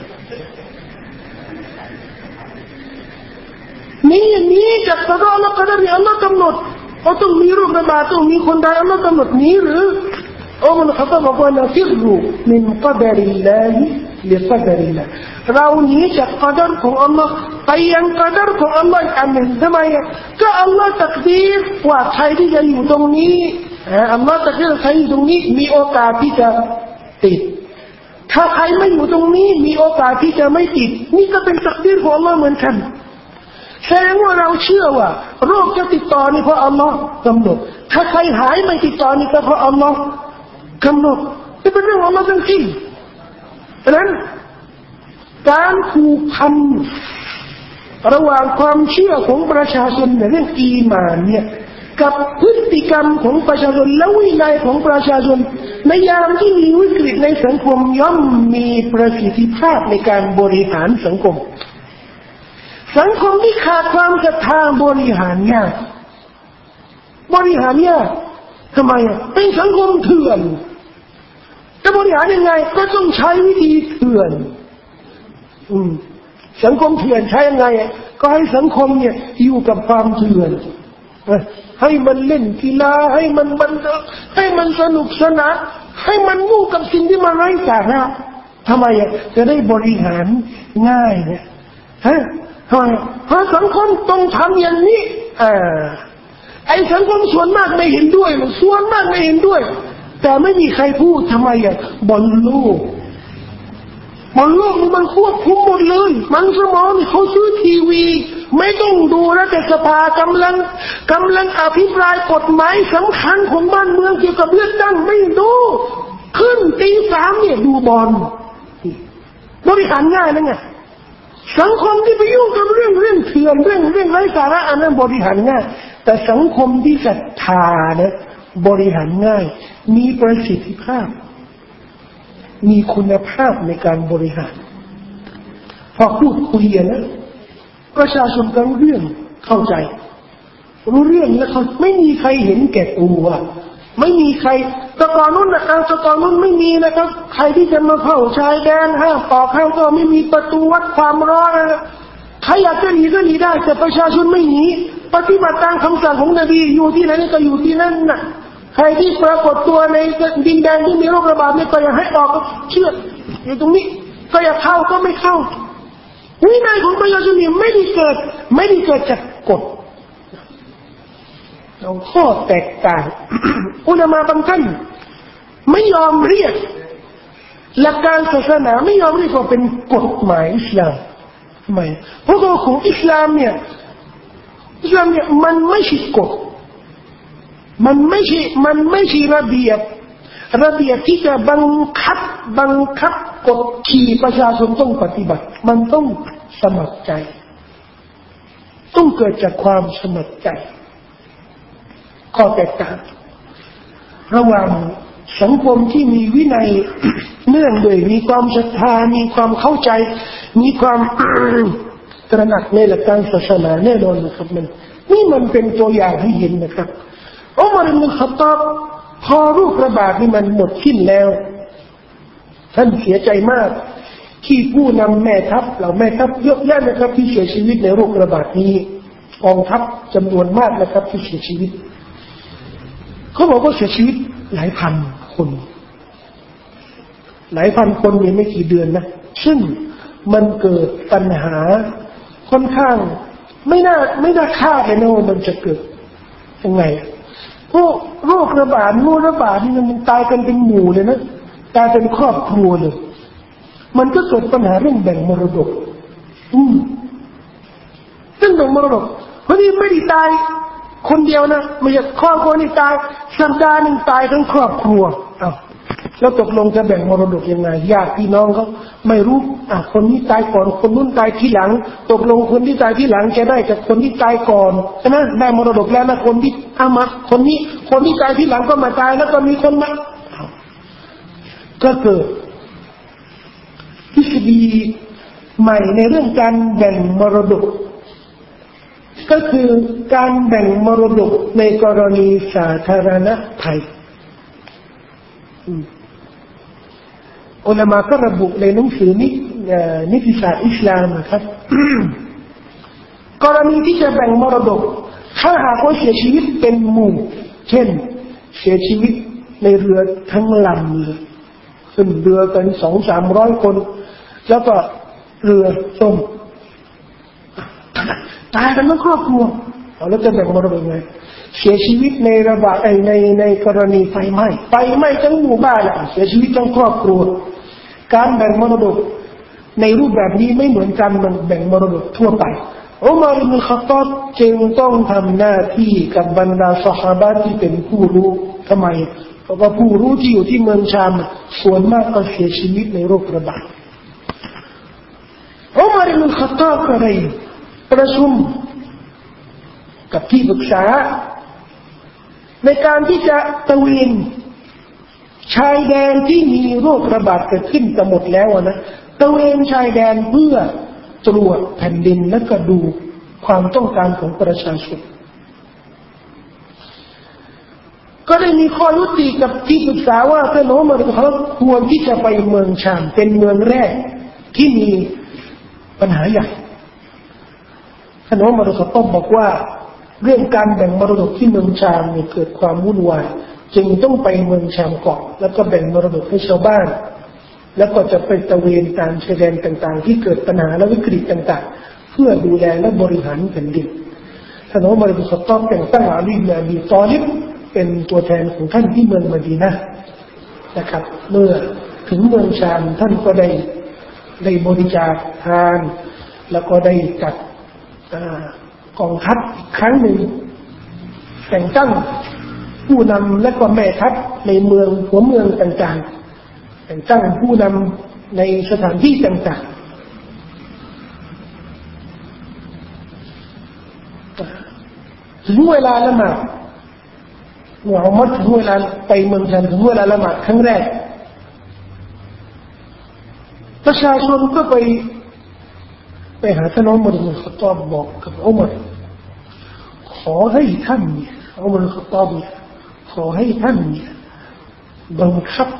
นี่นี่จากกอดาและกอดาร์ที่อัลลอฮ์กำหนดเขาต้องมีรูประบาดต้องมีคนใดอัลลอฮ์กำหนดนี้หรืออุมร เขาบอกว่านะฟิรมินกอดาริลลาฮิลิกอดาริลลาห์เราหนีจากกอดาร์ของอัลลอฮ์ไปยังกอดาร์ของอัลลอฮ์อีกอันหนึ่งทำไมก็อัลลอฮ์ตักดีรว่าใครที่จะอยู่ตรงนี้อัลลอฮ์ตักดีรใครอยู่ตรงนี้มีโอกาสที่จะติดถ้าใครไม่อยู่ตรงนี้มีโอกาสที่จะไม่ติดนี่ก็เป็นตักดีรของอัลลอฮ์เหมือนกันแสดงว่าเราเชื่อว่าโรคจะติดต่อนี่เพราะอัลลอฮ์กำหนดถ้าใครหายไม่ติดต่อนี่ก็เพราะอัลลอฮ์กำหนดนี่เป็นเรื่องของอัลลอฮ์ทั้งสิ้นดังนั้นการผูกพันระหว่างความเชื่อของประชาชนในเรื่องอีหม่านเนี่ยกับพฤติกรรมของประชาชนและวินัยของประชาชนในยามที่มีวิกฤตในสังคมย่อมมีประสิทธิภาพในการบริหารสังคมสังคมที่ขาดความศรัทธาบริหารยากบริหารยากทำไมอ่ะเป็นสังคมเถื่อนจะบริหารยังไงก็ต้องใช้วิธีเถื่อนอืมสังคมเถื่อนใช้ยังไงก็ให้สังคมเนี่ยอยู่กับความเถื่อนให้มันเล่นกีฬาให้มันบันเทิงให้มันสนุกสนานให้มันงูกับสิ่งที่มันไร้สาระทำไมอ่ะจะได้บริหารง่ายเนี่ยฮะทำไมเพราะสังคมต้องทำอย่างนี้อ่าไอ้สังคมส่วนมากไม่เห็นด้วยมันส่วนมากไม่เห็นด้วยแต่ไม่มีใครพูดทำไมอ่ะบอลโลกบอลโลกมันควบคุมหมดเลยมันสมองเขาซื้อทีวีไม่ต้องดูแล้วแต่สภากำลังกำลังอภิปรายกฎหมายสำคัญของบ้านเมืองเกี่ยวกับเลือกตั้งไม่ดูขึ้นตีสามเนี่ยดูบอลบริหารง่ายนะไงสังคมที่ไปยุ่งกับเรื่องเรื่องเถื่อนเรื่องเรื่องไร้สาระอันนั้นบริหารง่ายแต่สังคมที่ศรัทธาเนี่ยบริหารง่ายมีประสิทธิภาพมีคุณภาพในการบริหารพอพูดคุยนะประชาชนก็รู้เรื่องเข้าใจรู้เรื่องแล้วเขาไม่มีใครเห็นแก่ตัวไม่มีใครตะกอนนู้นนะเอาตะกอนนู้นไม่มีนะครับใครที่จะมาเข้าชายแดนห้ามต่อเข้าก็ไม่มีประตูวัดความร้อนนะใครอยากจะหนีก็หนีได้แต่ประชาชนไม่หนีปฏิบัติตามคำสั่งของนบีอยู่ที่ไหนก็อยู่ที่นั่นน่ะใครที่ปรากฏตัวในดินแดนที่มีโรคระบาดนี่ก็อย่าให้ออกก็เชื่ออยู่ตรงนี้ก็อย่าเข้าก็ไม่เข้าวินัยของประชาชนนี่ไม่ได้เกิดไม่ได้เกิดจากกฎเราข้อแตกต่าง อุลามะบางท่านไม่ยอมเรียกหลักการศาสนาไม่ยอมเรียกว่าเป็นกฎหมายอิสลามทำไมเพราะตัวของอิสลามเนี่ยอิสลามเนี่ยมันไม่ใช่กฎมันไม่ใช่มันไม่ใช่ระเบียบระเบียบที่จะบังคับบังคับกฎขี่ประชาชนต้องปฏิบัติมันต้องสมัครใจต้องเกิดจากความสมัครใจข้อแตกต่างระหว่างสังคมที่มีวินัย เนื่องด้วยมีความศรัทธามีความเข้าใจมีความตระหนักในหลักการศาสนาแน่นอนนะครับมันนี่มันเป็นตัวอย่างให้เห็นนะครับอุมัร อิบนุ ค็อฏฏอบพอโรคระบาดนี่มันหมดสิ้นแล้วท่านเสียใจมากที่ผู้นำแม่ทัพเหล่าแม่ทัพเยอะแยะนะครับที่เสียชีวิตในโรคระบาดนี้กองทัพจำนวนมากนะครับที่เสียชีวิตเขาบอกว่าเสียชีวิตหลายพันคนหลายพันคนนี่ไม่กี่เดือนนะซึ่งมันเกิดปัญหาค่อนข้างไม่น่าไม่น่าคาดเลยนะว่ามันจะเกิดยังไงพวกโรคระบาดโรคระบาดนี่มันตายกันเป็นหมู่เลยนะตายเป็นครอบครัวเลยมันก็เกิดปัญหาเรื่องแบ่งมรดกอืมเรื่องแบ่งมรดกเพราะนี่ไม่ได้ตายคนเดียวนะไม่ใช่ครอบครัวนี่ตายสัปดาห์นึงตายทั้งครอบครัวอ้าวแล้วตกลงจะแบ่งมรดกยังไงญาติพี่น้องเขาไม่รู้อ่ะคนนี้ตายก่อนคนนู้นตายทีหลังตกลงคนที่ตายทีหลังจะได้จากคนที่ตายก่อนใช่ไหมได้มรดกแล้วนะคนที่เอามาคนนี้คนที่ตายทีหลังก็มาตายแล้วก็มีคนมาก็เกิดทฤษฎีใหม่ในเรื่องการแบ่งมรดกก็คือการแบ่งมรดกในกรณีสาธารณภัยอุลามะก็ระบุในหนังสือนินิติศาสตร์อิสลามนะครับ กรณีที่จะแบ่งมรดกถ้าหากว่าเสียชีวิตเป็นหมู่เช่นเสียชีวิตในเรือทั้งลำเลยขึ้นเรือกันสองสามร้อยคนแล้วก็เรือล่มตายกันทั้งครอบครัวเอาแล้วจะแบ่งมรดกยังไงเสียชีวิตในระบาดในในกรณีไฟไหม้ไฟไหม้ทั้งหมู่บ้านอ่ะเสียชีวิตทั้งครอบครัวการแบ่งมรดกในรูปแบบนี้ไม่เหมือนกันมันแบ่งมรดกทั่วไปอุมัร อิบนุ ค็อฏฏอบจึงต้องทำหน้าที่กับบรรดาซอฮาบะห์ที่เป็นผู้รู้ทำไมเพราะว่าผู้รู้ที่อยู่ที่เมืองชามส่วนมากก็เสียชีวิตในโรคระบาดอุมัร อิบนุ ค็อฏฏอบก็ได้ประชุมกับที่ปรึกษาในการที่จะตระเวนชายแดนที่มีโรคระบาดเกิดขึ้นจะหมดแล้วนะตระเวนชายแดนเพื่อตรวจแผ่นดินและก็ดูความต้องการของประชาชนก็ได้มีข้อยุติกับที่ปรึกษาว่าท่านอุมัรเขาควรที่จะไปเมืองชามเป็นเมืองแรกที่มีปัญหาใหญ่ท่านอุมัรเขาต้องบอกว่าเรื่องการแบ่งมรดกที่เมืองชามเนี่ยเกิดความวุ่นวายจึงต้องไปเมืองชามก่อนแล้วก็แบ่งมรดกให้ชาวบ้านแล้วก็จะไปตระเวนตามชายแดนต่างๆที่เกิดปัญหาและวิกฤตต่างๆเพื่อดูแลและบริหารแผ่นดินท่านอุมัร อิบนุ ค็อฏฏอบแต่งตั้งอาลี อิบนุ อบีฏอลิบเป็นตัวแทนของท่านที่เมืองมะดีนะห์นะครับเมื่อถึงเมืองชามท่านก็ได้ได้บริจาคทานแล้วก็ได้จัดกองทัพอีกครั้งหนึ่งแต่งตั้งผู้นำและก็แม่ทัพในเมืองหัวเมืองต่างๆแต่งตั้งผู้นำในสถานที่ต่างๆถึงเวลาละหมาดมุฮัมมัดถึงเวลาไปเมืองชามถึงเวลาละหมาดครั้งแรกประชาชนก็ไปไปหาท่านอุมัร อิบนุล ค็อฏฏอบบอกกับอุมัรขอให้ท่านเนี่ยอุมัร อิบนุล ค็อฏฏอบเนี่ยขอให้ท่านเนี่ยบังคับ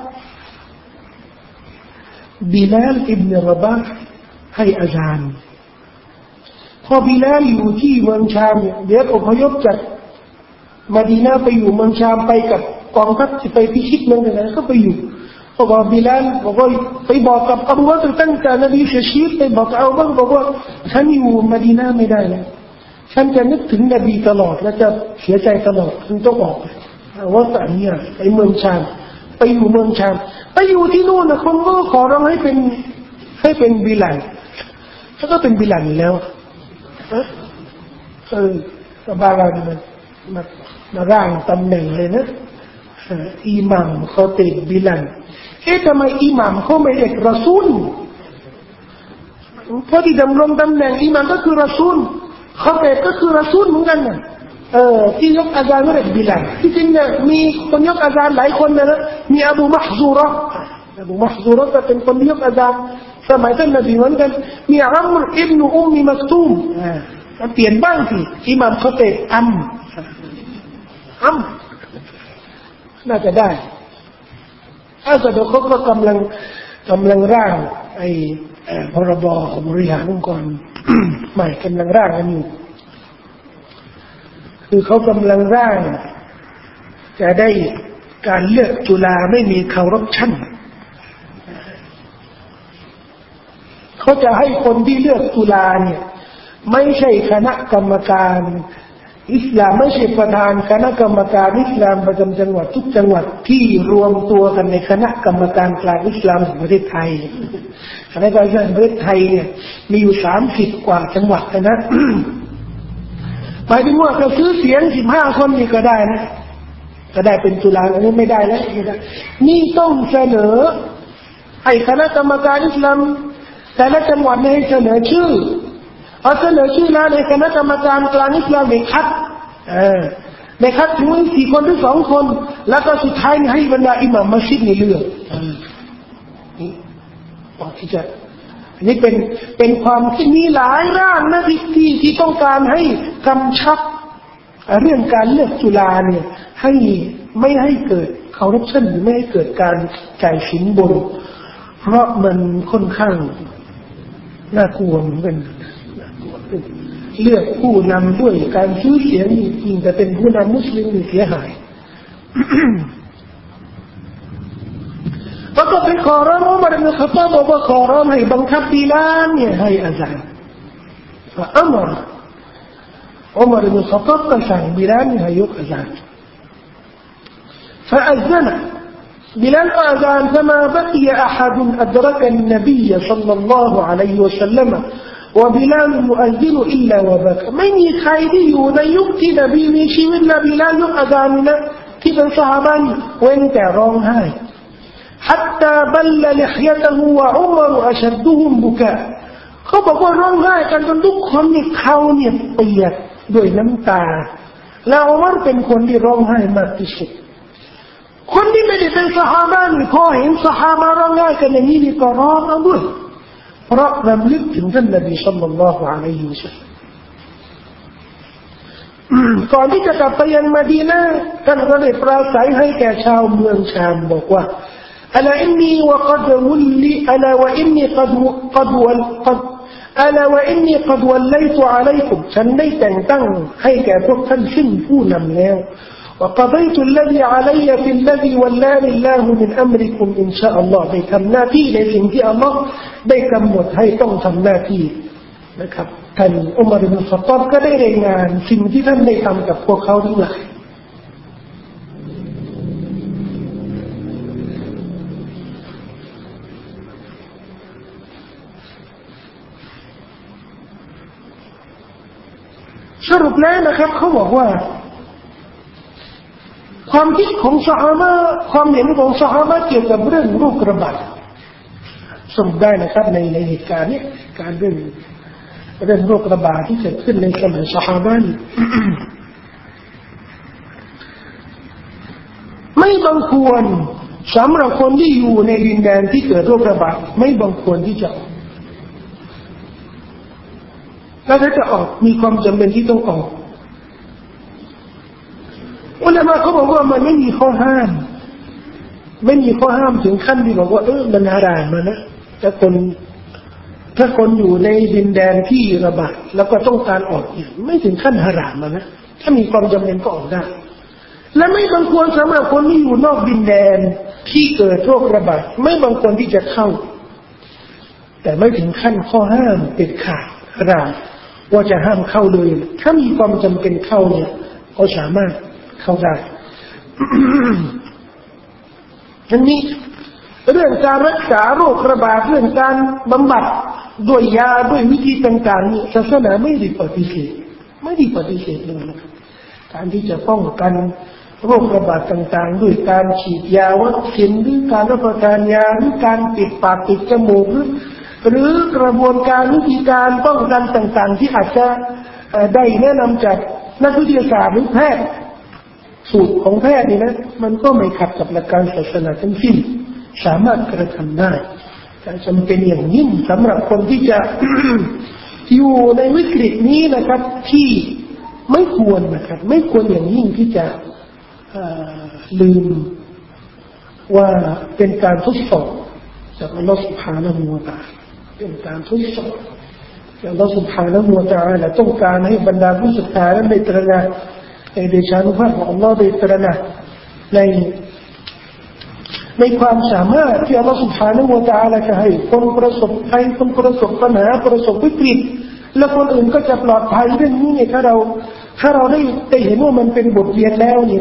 บิลาล อิบนุ ระบาห์ให้อาจารย์พอบิลาลอยู่ที่เมืองชามเนี่ยเดี๋ยวอพยพจากมะดีนะห์ไปอยู่เมืองชามไปกับกองทัพที่ไปพิชิตเมืองไหนก็ไปอยู่พอบอกบิลาลบอกว่าไปบอกกับอบูบักรตั้งแต่นบีเสียชีวิตไปบอกกับอบูบักรบอกว่าฉันอยู่มะดีนะห์ไม่ได้แล้วฉันจะนึกถึงนบีตลอดและจะเสียใจตลอดฉันต้องออกว่าแต่เนี่ยไปเมืองชามไปอยู่เมืองชามไปอยู่ที่นู่นนะคนก็ขอร้องให้เป็นให้เป็นบิลาลแล้วก็เป็นบิลาลแล้วเออสบายมันมามาร่างตำแหน่งเลยนะอิหม่ามเขาติดบิลาลเอ๊ะทำไมอิหม่ามเขาไม่เรียกรอซูลเพราะที่ดำรงตำแหน่งอิหม่ามก็คือรอซูลเขาติดก็คือรอซูลเหมือนกันนะเออที่ยกอาจารย์เรียกบิลาลที่จริงเนี่ยมีคนยกอาจารย์หลายคนนะมีอบูมะฮซูเราะห์อบูมะฮซูเราะห์ก็เป็นคนยกอาจารย์สมัยท่านนบีเหมือนกันมีอัมร อิบนุ อุมมิ มักตูมอ่าเปลี่ยนบ้างสิอิหม่ามเขาติดอัมอัมน่าจะได้ถ้าเกิดเขาก็กำลังกำลังร่างไอ้พรบบริหารองค์กรใหม่กำลังร่างกันอยู่คือเขากำลังร่างจะได้การเลือกจุฬาไม่มีคอร์รัปชันเขาจะให้คนที่เลือกจุฬาเนี่ยไม่ใช่คณะกรรมการอิสลามไม่ใช่ประธานคณะกรรมการอิสลามประจำจังหวัดทุกจังหวัดที่รวมตัวกันในคณะกรรมการกลางอิสลามแห่งประเทศไทยคณะกรรมการประเทศไทยเนี่ยมีอยู่สามสิบกว่าจังหวัดนะ หมายถึงว่าเราซื้อเสียงสิบห้าคนนี่ก็ได้นะก็ได้เป็นจุฬาอันนี้ไม่ได้แล้วไม่ได้นี่ต้องเสนอให้คณะกรรมการอิสลามแต่ละจังหวัดให้เสนอชื่อเอาเสนอชื่อแล้วในคณะกรรมการกลางอิสลามเด็กคัดเออเด็กคัดถึงสี่คนหรือสองคนแล้วก็สุดท้ายให้บรรดาอิหม่ามมัสยิดนี่เลือกนี่บอกที่จะอันนี้เป็นเป็นความที่มีหลายร่างนะที่ที่ที่ต้องการให้กำชับเรื่องการเลือกจุฬาเนี่ยให้ไม่ให้เกิดคอร์รัปชันหรือไม่ให้เกิดการจ่ายสินบนเพราะมันค่อนข้างน่ากลัวเหมือนกันเลือกผู้นำด้วยการซื้อเสียงจริงๆแต่เป็นผู้นำมุสลิมเสียหายแล้วก็ไปขอร้องอุมัร อิบนุ ค็อฏฏอบบอกว่าขอร้องให้บังคับบิลาลเนี่ยให้อาจารย์ฟะอัมรอุมัร อิบนุ ค็อฏฏอบก็สั่งบิลาลให้ยกอาจารย์فأذن بلال أذان فما بقي أحد أدرك النبي صلى الله عليه وسلم وبلال مؤذن إلا وبكىไม่มีใครที่อยู่ในยุคที่นบีมีชีวิตและบิลาลยกอาซานนะที่เป็นซอฮาบะห์เว้นแต่ร้องไห้ حتى بل لحيته وعمر أشدهم بكاء เขาบอกว่าร้องไห้กันจนทุกคนนี่เขาเนี่ยเปียกด้วยน้ำตาแล้วอุมัรเป็นคนที่ร้องไห้มากที่สุดคนที่ไม่ได้เป็นซอฮาบะห์นี่พอเห็นซอฮาบะห์ร้องไห้กันอย่างนี้นี่ก็ร้องเอาด้วยเพราะรำลึกถึงท่านนบีศ็อลลัลลอฮุอะลัยฮิวะซัลลัมก่อนที่จะกลับไปยังมะดีนะห์ท่านก็ได้ปราศัยให้แก่ชาวเมืองชามบอกว่าอะลาอินนีวะกัดวุลลิอะลาวะอินนีกัดกัดวัลกัดอะลาวะอินนีกัดวัลลัยตุอะลัยกุมฉันได้แต่งตั้งให้แก่พวกท่านซึ่งผู้นำแล้วوقضيت الذي علي في الذي ولاني الله من أمركم إن شاء الله ได้ทำหน้าที่ในสิ่งที่อัลลอฮ์ได้กำหนดให้ต้องทำหน้าที่นะครับท่านอุมัร อิบนุ ค็อฏฏอบก็ได้รายงานสิ่งที่ท่านได้ทำกับพวกเขาทั้งหลายสรุปแล้วนะครับเขาบอกว่าความคิดของซอฮาบะห์ความเห็นของซอฮาบะห์เกี่ยวกับเรื่องโรคระบาดสรุปได้นะครับในในเหตุการณ์นี้การเรื่องเรื่องโรคระบาดที่เกิดขึ้นในสมัยซอฮาบะห์ไม่บังควรสำหรับคนที่อยู่ในดินแดนที่เกิดโรคระบาดไม่บังควรที่จะออกแล้วถ้าจะออกมีความจำเป็นที่ต้องออกอุลามะเขาบอกว่ามันไม่มีข้อห้ามไม่มีข้อห้ามถึงขั้นที่บอกว่าเออมันฮารามมานะแต่คนถ้าคนอยู่ในดินแดนที่ระบาดแล้วก็ต้องการออกเนี่ยไม่ถึงขั้นฮารามมานะถ้ามีความจำเป็นก็ออกได้และไม่บังควรสำหรับคนที่อยู่นอกดินแดนที่เกิดโรคระบาดไม่บังควรที่จะเข้าแต่ไม่ถึงขั้นข้อห้ามเด็ดขาดฮารามว่าจะห้ามเข้าเลยถ้ามีความจำเป็นเข้าเนี่ยก็สามารถเข้าได้ อันนี้เรื่องการรักษาโรคระบาดเรื่องการบำบัดด้วยยาด้วยวิธีต่างๆนี่ศาสนาไม่ได้ปฏิเสธไม่ได้ปฏิเสธเลยนะครับการที่จะป้องกันโรคระบาดต่างๆด้วยการฉีดยาวัคซีนหรือการรับประทานยาหรือการปิดปากปิดจมูกหรือกระบวนการวิธีการป้องกันต่างๆที่อาจจะได้แนะนำจากนักวิทยาศาสตร์หรือแพทย์สูตรของแพทย์นี่นะมันก็ไม่ขัดกับหลักการศาสนาทั้งสิ้นสามารถกระทำได้แต่จำเป็นอย่างยิ่งสำหรับคนที่จะ อยู่ในวิกฤตนี้นะครับที่ไม่ควรนะครับไม่ควรอย่างยิ่งที่จะลืมว่าเป็นการทดสอบจากอัลลอฮฺ سبحانه และ تعالى เป็นการทดสอบจากอัลลอฮฺ سبحانه และ تعالى ต้องการให้บรรดาผู้ศรัทธานั้นได้ตระหนักในเดชานุภาพของอัลลอฮฺได้ตระหนักในในความสามารถที่อัลลอฮฺ سبحانه และ تعالى จะให้คนประสบภัยคนประสบปัญหาประสบวิกฤตและคนอื่นก็จะปลอดภัยเรื่องนี้เนี่ยถ้าเราถ้าเราได้ได้เห็นว่ามันเป็นบทเรียนแล้วเนี่ย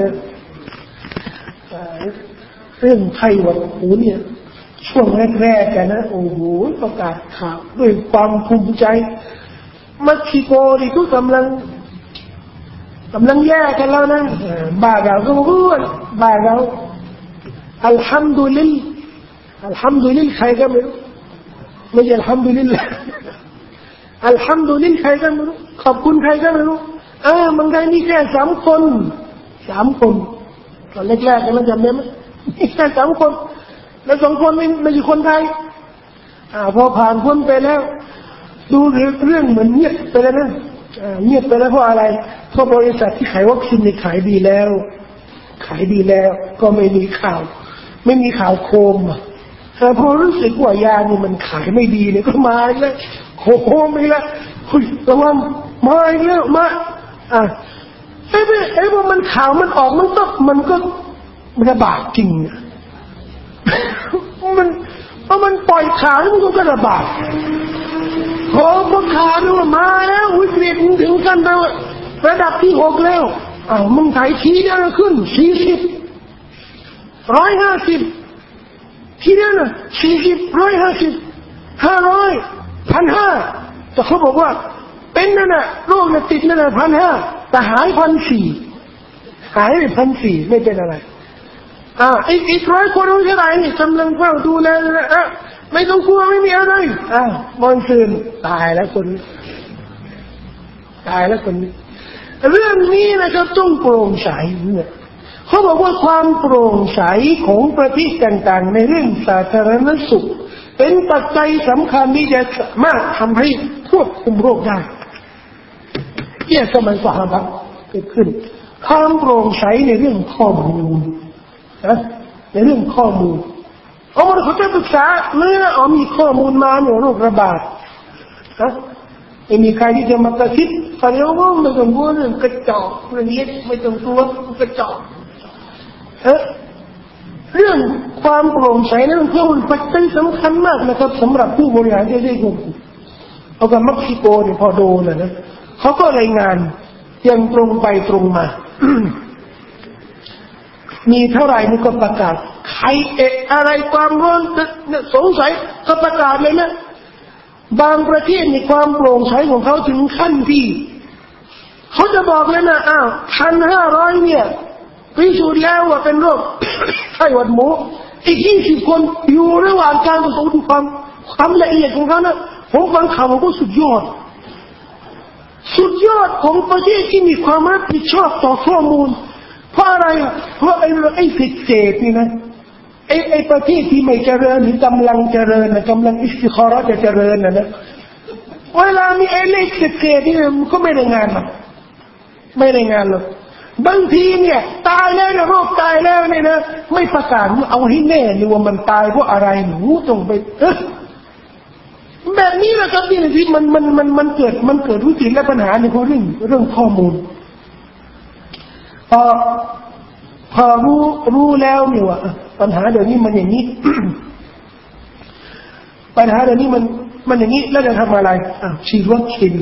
เรื่องไข้หวัดหูเนี่ยช่วงแรกๆกันนะโอ้โหประกาศข่าวด้วยความภูมิใจเม็กซิโกนี่ก็กำลังกำลังแย่กันแล้วนะบ้านเราก็รู้บ้านเราอัลฮัมดุลิลอัลฮัมดุลิลใครก็ไม่รู้ไม่ใช่อัลฮัมดุลิลอัลฮัมดุลิลใครก็ไม่รู้ขอบคุณใครก็ไม่รู้เออมันได้นี่แค่สามคนสามคนตอนแรกๆกันแล้วจำได้ไหมนี่แค่สามคนแล้วสองคนไม่ไม่ใช่คนไทยอ่าพอผ่านพ้นไปแล้วดูเรื่องเหมือนเงียบไปแล้วนะอ่าเงียบไปแล้วเพราะอะไรเพราะบริษัทที่ขายวัคซีนขายดีแล้วขายดีแล้วก็ไม่มีข่าวไม่มีข่าวโคมแต่พอรู้สึกว่ายานี่มันขายไม่ดีเนี่ยก็มาอีกแล้วโคมอีกแล้วเฮ้ยระวังมาอีกแล้วมาอ่ะไอ้ไอ้พอมันข่าวมันออกมันก็มันก็ระบาดจริงมันพอมันปล่อยข่าวมันก็ระบาดพอพอข่าวมันมาแล้ววิกฤตถึงกันแล้วระดับที่หกแล้วอ้าวมึงถ่ายทีเดียวขึ้นสี่สิบร้อยห้าสิบทีเดียวนะสี่สิบร้อยห้าสิบห้าร้อยพันห้าแต่เขาบอกว่าเป็นนั่นน่ะโรคน่ะติดนั่นน่ะพันห้าแต่หายพันสี่หายไปพันสี่ไม่เป็นอะไรอ่าอีกอีกร้อยคนรู้เท่าไหร่นี่กำลังเฝ้าดูแลนะอ่ะไม่ต้องกลัวไม่มีอะไรอ่ามอนซูนตายแล้วคนตายแล้วคนเรื่องนี้นะครับต้องโปร่งใสเนี่ยเขาบอกว่าความโปร่งใสของประเทศต่างๆในเรื่องสาธารณสุขเป็นปัจจัยสำคัญที่จะสามารถทำให้ควบคุมโรคได้เนี่ยสมัยสหรัฐเกิดขึ้นความโปร่งใสในเรื่องข้อมูลนะในเรื่องข้อมูลเอามันเขาจะศึกษาเมื่อเอามีข้อมูลมาเนี่ยโรคระบาดนะไม่มีใครที่จะมากระซิบเขาเรียกว่าไม่ต้องกลัวเรื่องกระจอกเรื่องเล็กไม่ต้องกลัวกระจอกเออเรื่องความโปร่งใสนั้นเพื่อมันปัจจัยสำคัญมากนะครับสำหรับผู้บริหารที่ได้ควบคุมเอากับเม็กซิโกเนี่ยพอโดนนะนะเขาก็รายงานอย่างตรงไปตรงมา มีเท่าไหร่นี่ก็ประกาศใครเอะอะไรความร้อนสงสัยก็ประกาศเลยนะบางประเทศในความโปร่งใสของเขาถึงขั้นที่เขาจะบอกเลยนะอ้าวพันห้าร้อยเนี่ยพิสูจน์แล้วว่าเป็นโรคไข้หวัดหมูอีกยี่สิบคนอยู่ระหว่างการพิสูจน์ความความละเอียดของเขานะผมฟังข่าวมันก็สุดยอดสุดยอดของประเทศที่มีความรับผิดชอบต่อข้อมูลเพราะอะไรอ่ะเพราะไอ้ไอ้เศษนี่นะไอ้ไอ้ประเทศที่ไม่เจริญหรือกำลังเจริญนะกำลังอิสติคอเราะห์จะเจริญนะนะเวลามีไอ้เลขเศษๆนี่มันก็ไม่ได้งานหรอกไม่ได้งานหรอกบางทีเนี่ยตายแล้วนะโรคตายแล้วเนี่ยนะไม่ประกาศเอาให้แน่เลยว่ามันตายเพราะอะไรหนูต้องไปเออแบบนี้แหละครับที่ที่มันมันมันมันเกิดมันเกิดวิกฤตและปัญหาในเรื่องเรื่องข้อมูลพอพอรู้รู้แล้วเนี่ยว่าปัญหาเดี๋ยวนี้มันอย่างนี้ ปัญหาเดี๋ยวนี้มันมันอย่างนี้แล้วจะทำอะไรอ่ะฉีดวัคซีน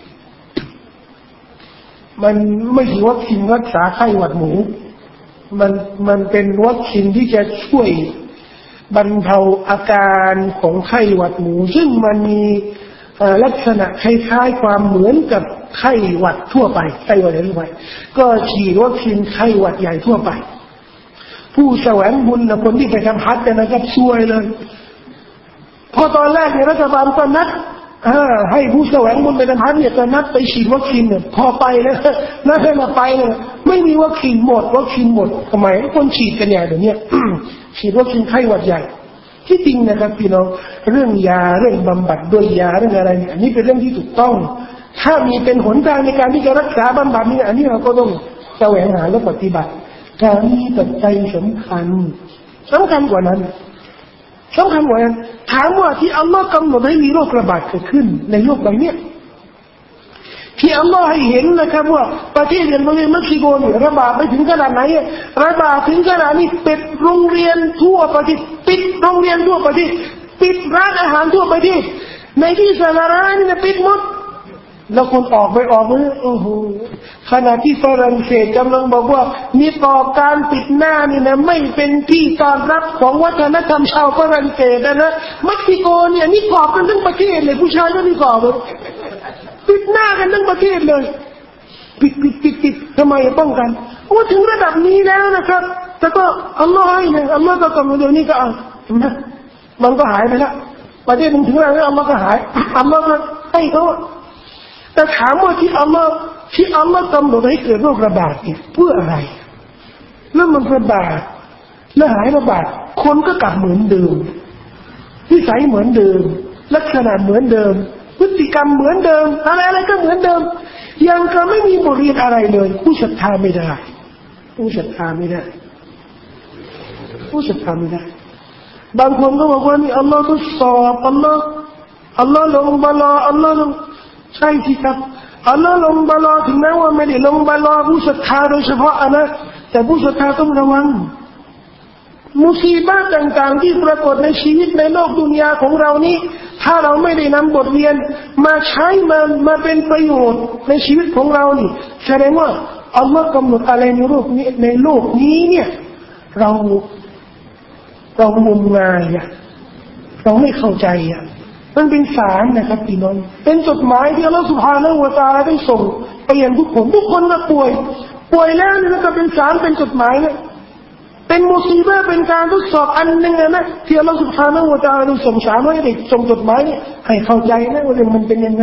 มันไม่ใช่วัคซีนรักษาไข้หวัดหมูมันมันเป็นวัคซีนที่จะช่วยบรรเทาอาการของไข้หวัดหมูซึ่งมันมีลักษณะคล้ายๆความเหมือนกับไข้หวัดทั่วไปไข้หวัดใหญ่ทั่วไปก็ฉีดวัคซีนไข้หวัดใหญ่ทั่วไปผู้แสวงบุญนะคนที่ไปทำฮัจญ์นะครับช่วยเลยพอตอนแรกเนี่ยรัฐบาลก็นัดให้ผู้แสวงบุญไปทำฮัจญ์เนี่ยก็นัดไปฉีดวัคซีนเนี่ยพอไปแล้วนัดให้มาไปเนี่ยไม่มีวัคซีนหมดวัคซีนหมดทำไมคนฉีดกันใหญ่เดี๋ยวนี้ ฉีดวัคซีนไข้หวัดใหญ่ที่จริงนะครับพี่น้องเรื่องยาเรื่องบำบัดด้วยยาเรื่องอะไรเนี่ยอันนี้เป็นเรื่องที่ถูกต้องถ้ามีเป็นหนทางในการที่จะรักษาบำบัดนี่อันนี้เราก็ต้องแสวงหาและปฏิบัติการนี้ปัจจัยสำคัญสำคัญกว่านั้นสำคัญกว่านั้นถามว่าที่อัลลอฮ์กำหนดให้มีโรคระบาดเกิดขึ้นในโลกใบนี้ที่อัลลอฮ์ให้เห็นนะครับว่าประเทศอย่างเม็กซิโกเนี่ยระบาดไปถึงขนาดไหนระบาดถึงขนาดนี้ปิดโรงเรียนทั่วประเทศปิดโรงเรียนทั่วประเทศปิดร้านอาหารทั่วประเทศในที่สาธารณะนี่ปิดหมดแล้วคนออกไปออกมาโอ้โหขณะที่ฝรั่งเศสกำลังบอกว่ามีต่อการปิดหน้านี่นะไม่เป็นที่ต้อนรับของวัฒนธรรมชาวฝรั่งเศสนะเม็กซิโกเนี่ยนี่กอบกันทั้งประเทศเลยผู้ชายก็นี่กอบเลยปิดหน้ากันทั้งประเทศเลยปิดปิดปิดปิดทำไมป้องกันว่าถึงระดับนี้แล้วนะครับแต่ก็อัลลอฮ์ให้นะอัลลอฮ์ก็กำหนดเดี๋ยวนี้ก็เอาเห็นไหมมันก็หายไปแล้วประเทศนึงถึงแล้วอัลลอฮ์ก็หายอัลลอฮ์ก็ให้เขาแต่ถามว่าที่อัลลอฮ์ที่อัลลอฮ์กำหนดให้เกิดโรคระบาดเนี่ยเพื่ออะไรแล้วมันระบาดแล้วหายระบาดคนก็กลับเหมือนเดิมนิสัยเหมือนเดิมลักษณะเหมือนเดิมพฤติกรรมเหมือนเดิมอะไรอะไรก็เหมือนเดิมยังก็ไม่มีบทเรียนอะไรเลยผู้ศรัทธาไม่ได้ผู้ศรัทธาไม่ได้ผู้ศรัทธาไม่ได้บางคนก็บอกว่านี่อัลลอฮ์ทดสอบอัลลอฮ์อัลลอฮ์ลงบาลาอัลลอฮ์ลงใช่สิครับอัลลอฮ์ลงบาลาถึงแม้ว่าไม่ได้ลงบาลาผู้ศรัทธาโดยเฉพาะอะนะแต่ผู้ศรัทธาต้องระวังมุสีบะห์ต่างๆที่ปรากฏในชีวิตในโลกดุนยาของเรานี้ถ้าเราไม่ได้นำบทเรียนมาใช้มามาเป็นประโยชน์ในชีวิตของเรานี่แสดงว่าอัลลอฮ์กำหนดอะไรในโลกนี้ในโลกนี้เนี่ยเราเรางมงายอ่ะเราไม่เข้าใจอ่ะมันเป็นสารนะครับพี่น้องเป็นจดหมายที่อัลลอฮ์ سبحانه และ تعالى ได้ส่งไปยังทุกคนทุกคนก็ป่วยป่วยแล้วนี่ก็เป็นสารเป็นจดหมายเนี่ยเป็นมุสีบะห์เป็นการทดสอบอันหนึ่งนะที่อัลลอฮฺ سبحانه และ تعالى ได้ส่งสารไว้ให้ส่งจดหมายเนี่ยให้เข้าใจนะว่าเรื่องมันเป็นยังไง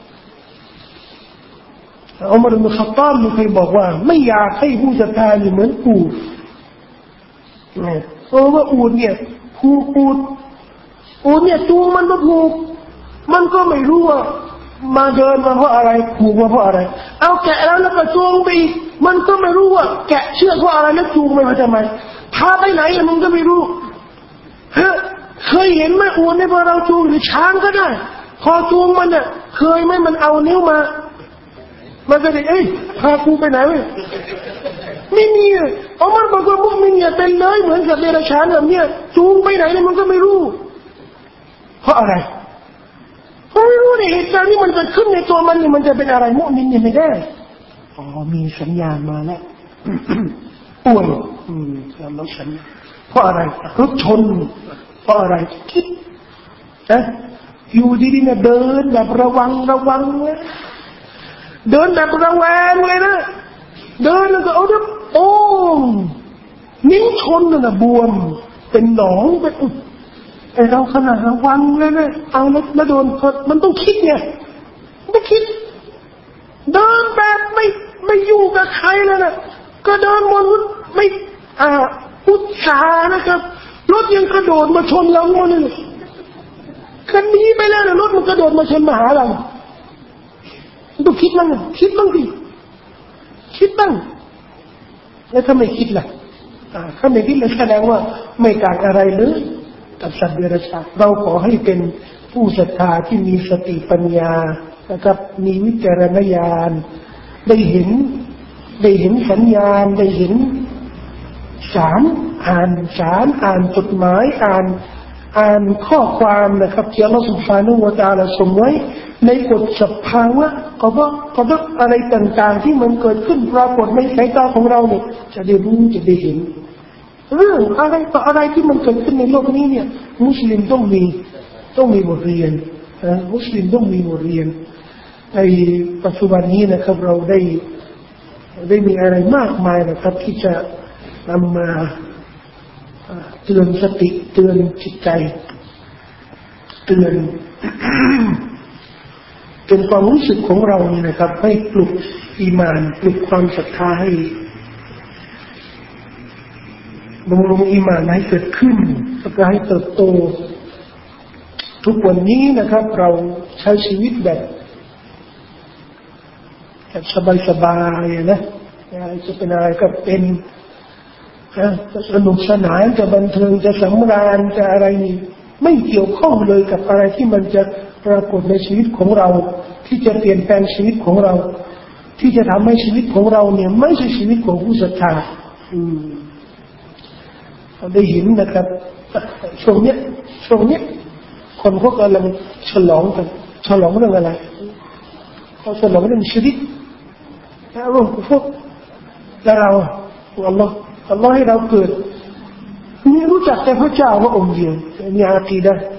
อุมัร อิบนุ ค็อฏฏอบเคยบอกว่าไม่อยากให้ผู้ศรัทธาเหมือนอูฐเนี่ยเพราะว่าอูฐเนี่ยผูกอูฐอูฐเนี่ยจูงมันมาผูกมันก็ไม่รู้ว่ามาเดินมาเพราะอะไรผูกมาเพราะอะไรเอาแกะแล้วแล้วก็จูงไปอีกมันก็ไม่รู้ว่าแกะเชือกเพราะอะไรแล้วจูงไปมาทำไมพาไปไหนมันก็ไม่รู้เฮ้เคยเห็นไหมอูฐในพอเราจูงหรือช้างก็ได้พอจูงมันเนี่ยเคยไหมมันเอานิ้วมามันจะได้เอ้ยพากูไปไหนวะไม่มีเอามันบอกว่าพวกมึงเนี่ยเป็นเลยเหมือนกับเดรัจฉานแบบเนี้ยจูงไปไหนเนี่ยมันก็ไม่รู้เพราะอะไรเพราะไม่รู้ในเหตุการณ์ที่มันเกิดขึ้นในตัวมันนี่มันจะเป็นอะไรมุมินเนี่ยไม่ได้อ๋อมีสัญญาณมาแล้วป่วยอืมแล้วฉันเพราะอะไรรถชนเพราะอะไรคิดนะอยู่ดีๆเนี่ยเดินแบบระวังระวังเลยเดินแบบระแวงเลยนะเดินแล้วก็เอาเนี่ยโอ้นิ้วชนน่ะบวมเป็นหนองเป็นอุดไอเราขนาดระวังเลยนะเอาแล้วแล้วโดนมันต้องคิดไงไม่คิดเดินแบบไม่ไม่ยุ่งกับใครเลยนะก็เดินวนไม่อ่าอุตสาห์นะครับรถยังกระโดดมาชนเราเนี่ยคันนี้ไปแล้วนะรถมันกระโดดมาชนมาหาเราต้องคิดบ้างคิดบ้างดิคิดบ้างแล้วถ้าไม่คิดล่ะถ้าไม่คิดเลยแสดงว่าไม่ต่างอะไรเลยกับสัตว์เดรัจฉานเราขอให้เป็นผู้ศรัทธาที่มีสติปัญญานะครับมีวิจารณญาณได้เห็นได้เห็นสัญญาณได้เห็นสารอ่านสารอ่านจดหมายอ่านอ่านข้อความนะครับที่อัลลอฮฺ سبحانه และ تعالى ส่งไว้ในกฎสภาวะก็บอกก็บอกอะไรต่างๆที่มันเกิดขึ้นปรากฏในสายตาของเราเนี่ยจะได้รู้จะได้เห็นเรื่องอะไรต่ออะไรที่มันเกิดขึ้นในโลกนี้เนี่ยมุสลิมต้องมีต้องมีบทเรียนนะมุสลิมต้องมีบทเรียนในปัจจุบันนี้นะครับเราได้ได้มีอะไรมากมายนะครับที่จะนำมาเตือนสติเตือนจิตใจเตือนเตือนความรู้สึกของเราเนี่ยนะครับให้ปลุกอีหม่านปลุกความศรัทธาให้บำรุงอีหม่านให้เกิดขึ้นแล้วก็ให้เติบโตทุกวันนี้นะครับเราใช้ชีวิตแบบแบบสบายๆนะจะเป็นอะไรก็เป็นจะสนุกสนานจะบันเทิงจะสำราญจะอะไรนี่ไม่เกี่ยวข้องเลยกับอะไรที่มันจะปรากฏในชีวิตของเราที่จะเปลี่ยนแปลงชีวิตของเราที่จะทำให้ชีวิตของเราเนี่ยไม่ใช่ชีวิตของผู้ศรัทธาอืมเราได้เห็นนะครับช่วงเนี้ยช่วงเนี้ยคนพวกกำลังฉลองกันฉลองเรื่องอะไรเขาฉลองเรื่องชีวิตแล้วเรื่องพวกแล้วเราอัลลอฮ์อัลลอฮ์ให้เราเกิดมีรู้จักแต่พระเจ้าพระองค์เดียวมีอากีดะห์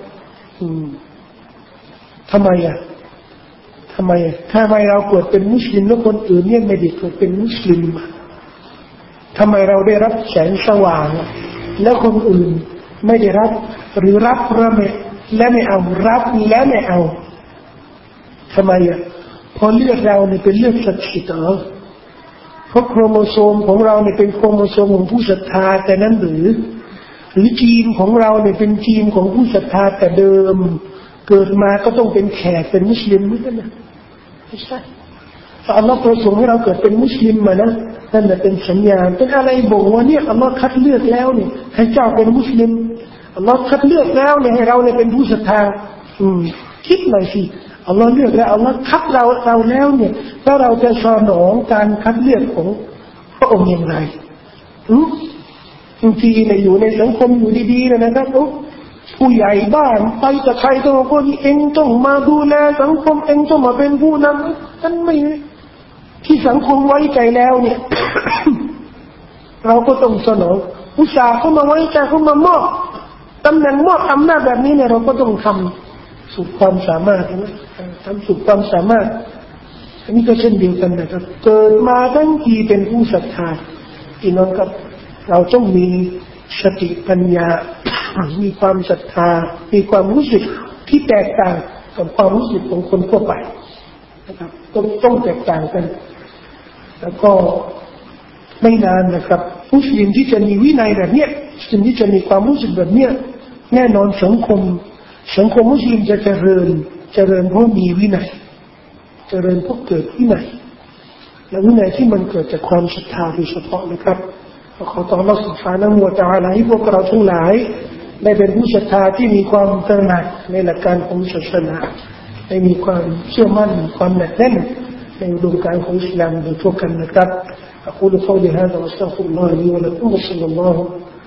ทำไมอ่ะทำไมทำไมเราเกิดเป็นมุสลิมแล้วคนอื่นเนี่ยไม่ได้เกิดเป็นมุสลิมทำไมเราได้รับแสงสว่างแล้วคนอื่นไม่ได้รับหรือรับและไม่และไม่เอารับและไม่เอาทำไมอ่ะพอเลือดเราเนี่ยเป็นเลือดศักดิ์สิทธิ์เหรอเพราะโครโมโซมของเราเนี่ยเป็นโครโมโซมของผู้ศรัทธาแต่นั้นหรือหรือจีนของเราเนี่ยเป็นจีนของผู้ศรัทธาแต่เดิมเกิดมาก็ต้องเป็นแขกเป็นมุสลิมเหมือนกันนะไม่ใช่แต่อัลลอฮ์ประสงค์ให้เราเกิดเป็นมุสลิมมานะนั่นแหละเป็นสัญญาณเป็นอะไรบอกว่าเนี่ยอัลลอฮ์คัดเลือกแล้วเนี่ยให้เจ้าเป็นมุสลิมอัลลอฮ์คัดเลือกแล้วเนี่ยให้เราเนี่ยเป็นผู้ศรัทธาอืมคิดหน่อยสิอัลลอฮ์เลือกแล้วอัลลอฮ์คัดเราเราแล้วเนี่ยถ้าเราจะสนองการคัดเลือกของพระองค์อย่างไรอืมบางทีเนี่ยอยู่ในสังคมอยู่ดีๆนะครับโอ้ผู้ใหญ่บ้านไปกับใครต้องบอกว่าเองต้องมาดูแลสังคมเองต้องมาเป็นผู้นำท่านไม่ที่สังคมไว้ใจแล้วเนี่ย เราก็ต้องสนองอุตส่าห์เข้ามาไว้ใจเข้ามามอบตำแหน่งมอบอำนาจแบบนี้เนี่ยเราก็ต้องทำสุดความสามารถนะทำสุดความสามารถอันนี้ก็เช่นเดียวกันนะครับเกิดมาทั้งทีเป็นผู้ศรัทธาพี่น้องครับเราต้องมีสติปัญญา มีความศรัทธามีความรู้สึกที่แตกต่างกับความรู้สึกของคนทั่วไปนะครับต้องต้องแตกต่างกันแล้วก็ไม่นานนะครับมุสลิมที่จะมีวินัยแบบเนี้ยมุสลิมที่จะมีความรู้สึกแบบเนี้ยแน่นอนสังคมสังคมมุสลิมจะเจริญเจริญเพราะมีวินัยเจริญเพราะเกิดวินัยและวินัยที่มันเกิดจากความศรัทธาโดยเฉพาะนะครับขอต่ออัลเลาะห์ซุบฮานะฮูวะตะอาลาให้พวกเราทั้งหลายได้เป็นผู้ศรัทธาที่มีความตระหนักในหลักการของศาสนาได้มีความเชื่อมั่นความหนักแน่นในอุดมการณ์ของอิสลามโดยทั่วกันนะครับأقول قولي هذا وأستغفر الله لي ولكم وصلى الله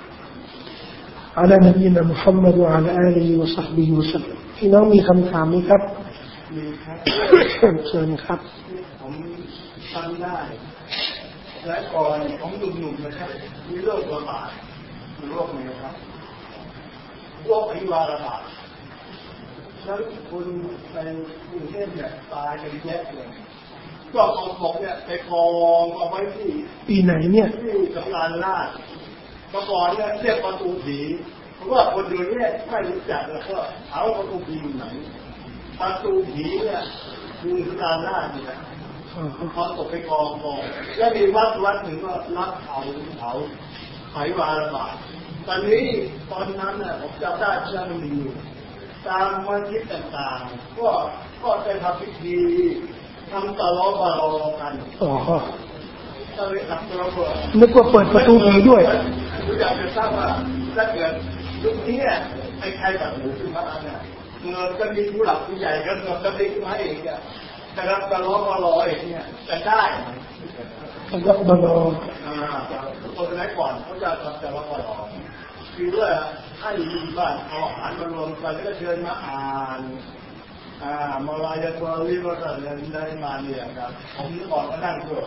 على نبينا محمد وعلى آله وصحبه وسلم พี่น้องมีคำถามไหมครับมีครับเชิญครับผมทำได้และก่อนของหนุ่มๆนะครับมีโรคระบาดมีโรคไหมครับโรคอหิวาระบาดแล้วคนในกรุงเทพเนี่ยตายกันเยอะเลยก็เอาศพเนี่ยไปกองเอาไว้ที่ปีไหนเนี่ยที่สำนักราชประกอบเนี่ยเรียกประตูผีเพราะว่าคนเดียวเนี่ยไม่รู้จักแล้วก็เอาประตูผีอยู่ไหนประตูผีเนี่ยคือสำนักราชเนี่ยพอศพไปกองกองแล้วมีวัดวัดหนึ่งก็รับเผาเผาไขวาระบาดตอนนี้ตอนนั้นน่ะผมจำได้เชื่อมันอยู่ตามวันที่ต่างๆก็ก็จะทำพิธีทำตลอดบาลอกันอ๋อก็เลยทำตลอดนึกว่าเปิดประตูผีด้วยอยากจะทราบว่าถ้าเกิดยุคนี้ไอ้ใครแบบหนูขึ้นมาเนี่ยเงินก็มีผู้หลักผู้ใหญ่ก็เงินก็มีมาเองอะแต่รับตลอดบาลอเองเนี่ยจะได้ตลอดบาลออ่าคนสมัยก่อนเขาจะทำตลอดบาลอคือว่าให้อยู่บ้านเอาอาหารมารวมกันแล้วก็เชิญมาอ่านอ่ามาลายตัวรีบมาเรียนได้มาเนี่ยครับผมก่อนก็นั่งด้วย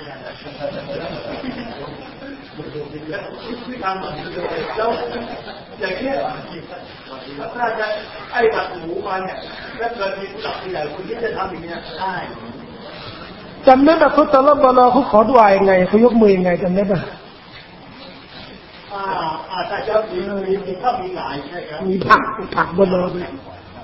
ที่ทำแล้วอย่างนี้ถ้าจะไอ้บัตรหมูมาเนี่ยถ้าเกิดมีผู้หลักผู้ใหญ่คนที่จะทำอย่างนี้ได้จำได้แบบเขาตลอดบาลอเขาขอดุอายังไงเขายกมือยังไงจำได้ปะอ่าอาจจะมีมีมีข้าวมีหลายใช่ครับมีผักผักบนรถเลย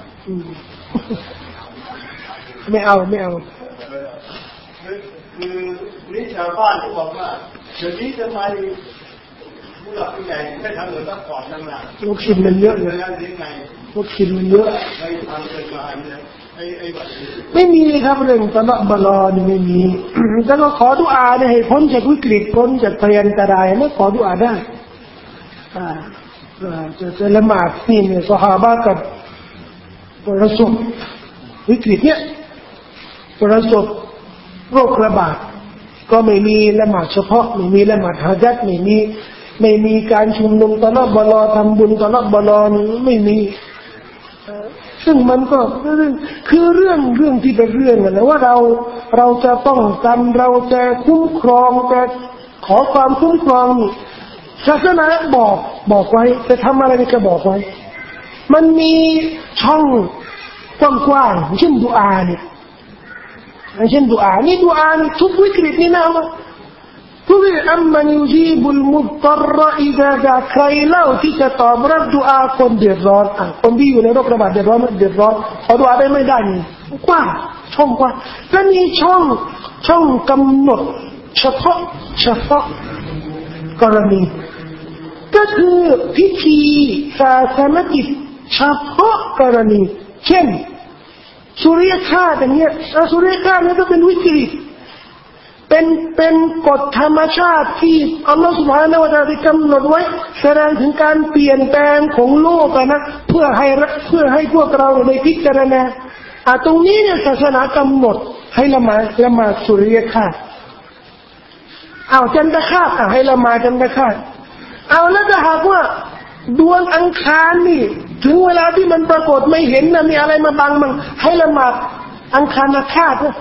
ไม่เอาไม่เอาคือคือนี่ชาวบ้านเขาบอกว่าเดี๋ยวนี้จะมาผู้หลักผู้ใหญ่ไม่ทำเหมือนตั้งก่อนนั่งหลังลูกชิ้นมันเยอะเลยลูกชิ้นมันเยอะไม่ทำเลยมาเนี่ยไอ้ไอ้แบบไม่มีครับเรื่องตลอดบลอนี่ไม่มีแล้วก็ขอดุอาเนี่ยให้พ้นจากวิกฤตพ้นจากภัยอันตรายไม่ขอดุอาได้อ่าจะจะละหมาดนี่เนี่ยซอฮาบะกับประสบวิกฤตเนี่ยประสบโรคระบาดก็ไม่มีละหมาดเฉพาะไม่มีละหมาดฮะญัตไม่มีไม่มีการชุมนุมตลอดบลอทำบุญตลอดบลอไม่มีซึ่งมันก็คือเรื่องเรื่องที่เป็นเรื่องนะว่าเราเราจะป้องกันเราจะคุ้มครองจะขอความคุ้มครองศาสนาบอกบอกไว้จะทำอะไรก็บอกไว้มันมีช่องกว้างๆเช่นดุอาเนี่ยเช่นดุอานี่ดุอานี่ทุกวิกฤตนี่นะว่าทุกวิกฤตอัมมันยุจีบุลมุตรอิดะดะใครเล่าที่จะตอบรับดุอาคนเดือดร้อนอ่ะคนที่อยู่ในโรคระบาดเดือดร้อนเดือดร้อนขอดุอาได้ไม่ได้นี่กว้างช่องกว้างและมีช่องช่องกำหนดเฉพาะเฉพาะกรณีก็คือพิธีศาสนกิจเฉพาะกรณีเช่นสุริยคราสอย่างเงี้ยสุริยคราสนี่ก็เป็นวิกฤตเป็นเป็นกฎธรรมชาติที่อัลลอฮฺ سبحانه และ تعالى ได้กำหนดไว้แสดงถึงการเปลี่ยนแปลงของโลกนะเพื่อให้เพื่อให้พวกเราได้พิจารณาอ่ะตรงนี้เนี่ยศาสนากำหนดให้ละหมาดละหมาดสุริยคราสเอาจันทคราสอ่ะให้ละหมาดจันทคราสเอาแล้วถ้าหากว่าดวงอังคารนี่ถึงเวลาที่มันปรากฏไม่เห็นนะมีอะไรมาบังมันให้ละหมาดอังคารคราสนะ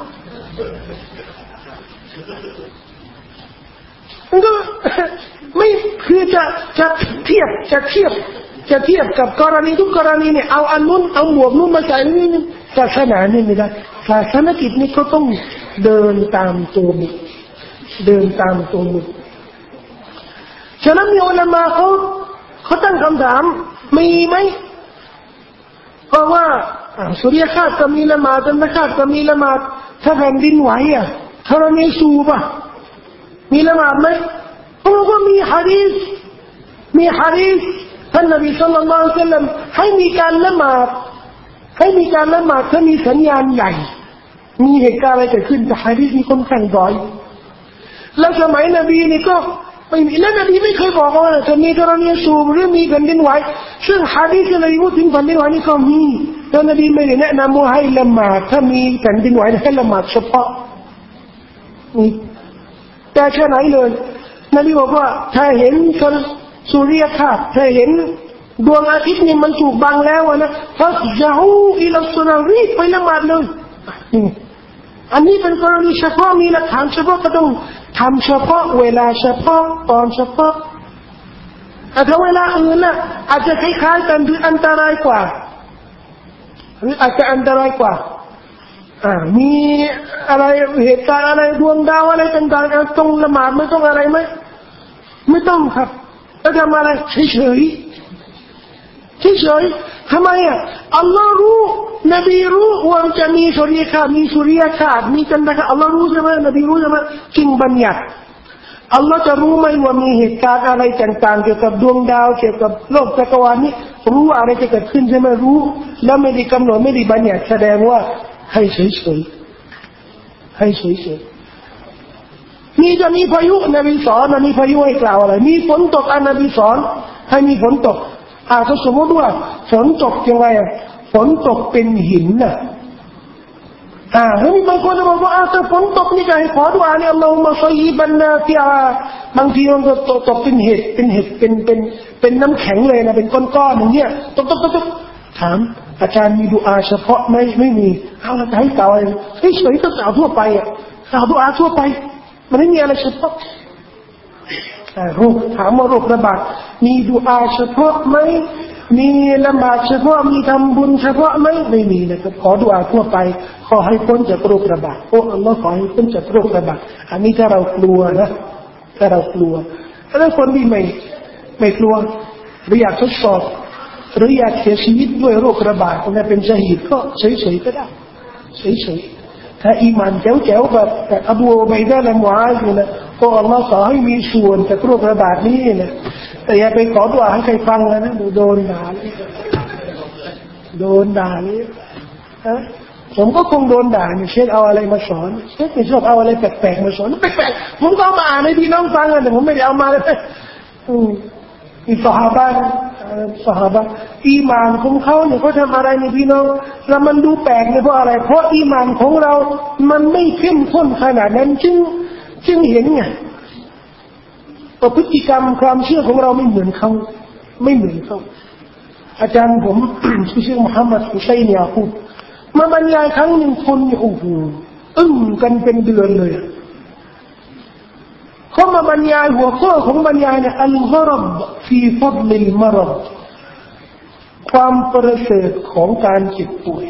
มันก็ไม่คือจะจะเทียบจะเทียบจะเทียบกับกรณีทุกกรณีเนี่ยเอาอันนู้นเอาหมวกนู้นมาใส่นี่ศาสนานี่ไม่ได้ศาสนกิจนี่ก็ต้องเดินตามตัวบุตรเดินตามตัวบุตรฉะนั้นมีอุลามะเขาเขาตั้งคำถามมีไหมเพราะว่าสุริยคราสก็มีละหมาดจันทคราสก็มีละหมาดถ้าแผ่นดินไหวอ่ะธรณีสูบอ่ะมีละหมาดไหมเพราะว่ามีหะดีษมีหะดีษท่านนบีศ็อลลัลลอฮุอะลัยฮิวะซัลลัมให้มีการละหมาดให้มีการละหมาดถ้ามีสัญญาณใหญ่มีเหตุการณ์อะไรเกิดขึ้นแต่หะดีษมีคนแข่งร้อยแล้วสมัยนบีนี่ก็ไม่มีและนบีไม่เคยบอกว่าจะมีกรณีสูบหรือมีแผ่นดินไหวซึ่งหะดีษที่นบีพูดถึงแผ่นดินไหวนี่ก็มีแล้วนบีไม่ได้แนะนำว่าให้ละหมาดถ้ามีแผ่นดินไหวให้ละหมาดเฉพาะนี่แต่แค่ไหนเลยนบีบอกว่าถ้าเห็นสุริยคราสถ้าเห็นดวงอาทิตย์นี่มันถูกบังแล้วนะฟัสญะฮูอิลัสศอลารีบไปละหมาดเลยอันนี้เป็นกรณีเฉพาะมีหลักฐานเฉพาะก็ต้องทำเฉพาะเวลาเฉพาะตอนเฉพาะแต่ถ้าเวลาอื่นน่ะอาจจะคล้ายๆกันหรืออันตรายกว่าหรืออาจจะอันตรายกว่าอ่ามีอะไรเหตุการณ์อะไรดวงดาวอะไรต่างๆต้องละหมาดไม่ต้องอะไรไหมไม่ต้องครับแล้วทำอะไรเฉยๆเฉยๆทำไมอ่ะอัลลอฮ์รู้นบีรู้ว่าจะมีสุริยคราสมีสุริยคราสมีจันทคราสอัลลอฮ์รู้ใช่ไหมนบีรู้ใช่ไหมจึงบัญญัติอัลลอฮ์จะรู้ไหมว่ามีเหตุการณ์อะไรต่างๆเกี่ยวกับดวงดาวเกี่ยวกับโลกจักรวาลนี้รู้ว่าอะไรจะเกิดขึ้นใช่ไหมรู้แล้วไม่ได้กำหนดไม่ได้บัญญัติแสดงว่าให้เฉยๆให้เฉยๆมีจะมีพายุนบีสอนนะมีพายุให้กล่าวอะไรมีฝนตกอันนบีสอนให้มีฝนตกอาจจะสมมติว่าฝนตกยังไงฝนตกเป็นหินน่ะอ่าแล้วมีบางคนบอกว่าอาจจะฝนตกนี่ก็ให้ขอดุอาเนี่ยอัลลอฮุมะศ็อยบันนาฟิอาบางทีมันก็ตกตกเป็นเห็ดเป็นเห็ดเป็นเป็นเป็นน้ำแข็งเลยนะเป็นก้อนๆอย่างเงี้ยตกตกตกถามอาจารย์มีดุอาเฉพาะไหมไม่มีเอาละจะให้กล่าวอะไรเฉยๆก็กล่าวทั่วไปอ่ะกล่าวดุอาทั่วไปมันไม่มีอะไรเฉพาะโรคถามว่าโรคระบาดมีดุอาเฉพาะไหมมีละหมาดเฉพาะมีทำบุญเฉพาะไหมไม่มีนะครับขอดุอาทั่วไปขอให้พ้นจากโรคระบาดโอ้อัลลอฮ์ขอให้พ้นจากโรคระบาดอันนี้ถ้าเรากลัวนะถ้าเรากลัวถ้าคนที่ไม่ไม่กลัวหรืออยากทดสอบหรืออยากเสียชีวิตด้วยโรคระบาดคนนั้นเป็นชะฮีดก็เฉยๆก็ได้เฉยๆถ้าอีหม่านแจ๋วๆแบบอบูอุบัยดะห์และมุอาซนะก็อัลลอฮ์ขอให้มีส่วนจากโรคระบาดนี้นะแต่อย่าไปขอดุอาให้ใครฟังนะโดนด่าเลยโดนด่าเลยฮะผมก็คงโดนด่าเนี่ยเชฟเอาอะไรมาสอนเชฟไม่ชอบเอาอะไรแปลกๆมาสอนแปลกๆผมก็เอามาอ่านให้พี่น้องฟังนะแต่ผมไม่ได้เอามาเลยอืมอีซอฮาบะห์ซอฮาบะห์อีหม่านของเขาเนี่ยเขาทำอะไรในพี่น้องแล้วมันดูแปลกเนี่ยเพราะอะไรเพราะอีหม่านของเรามันไม่เข้มข้นขนาดนั้นจึงจึงเห็นไงพฤติกรรมความเชื่อของเราไม่เหมือนเขาไม่เหมือนเขาอาจารย์ผมชื่อมุฮัมมัดฮุซัยน์ยาคูบมาบรรยายครั้งหนึ่งคนโอ้โหอึ้งกันเป็นเดือนเลยเขามาบรรยายหัวข้อของบรรยายเนี่ยอัลกอรบฟีฟัดลิลมารดความประเสริฐของการเจ็บป่วย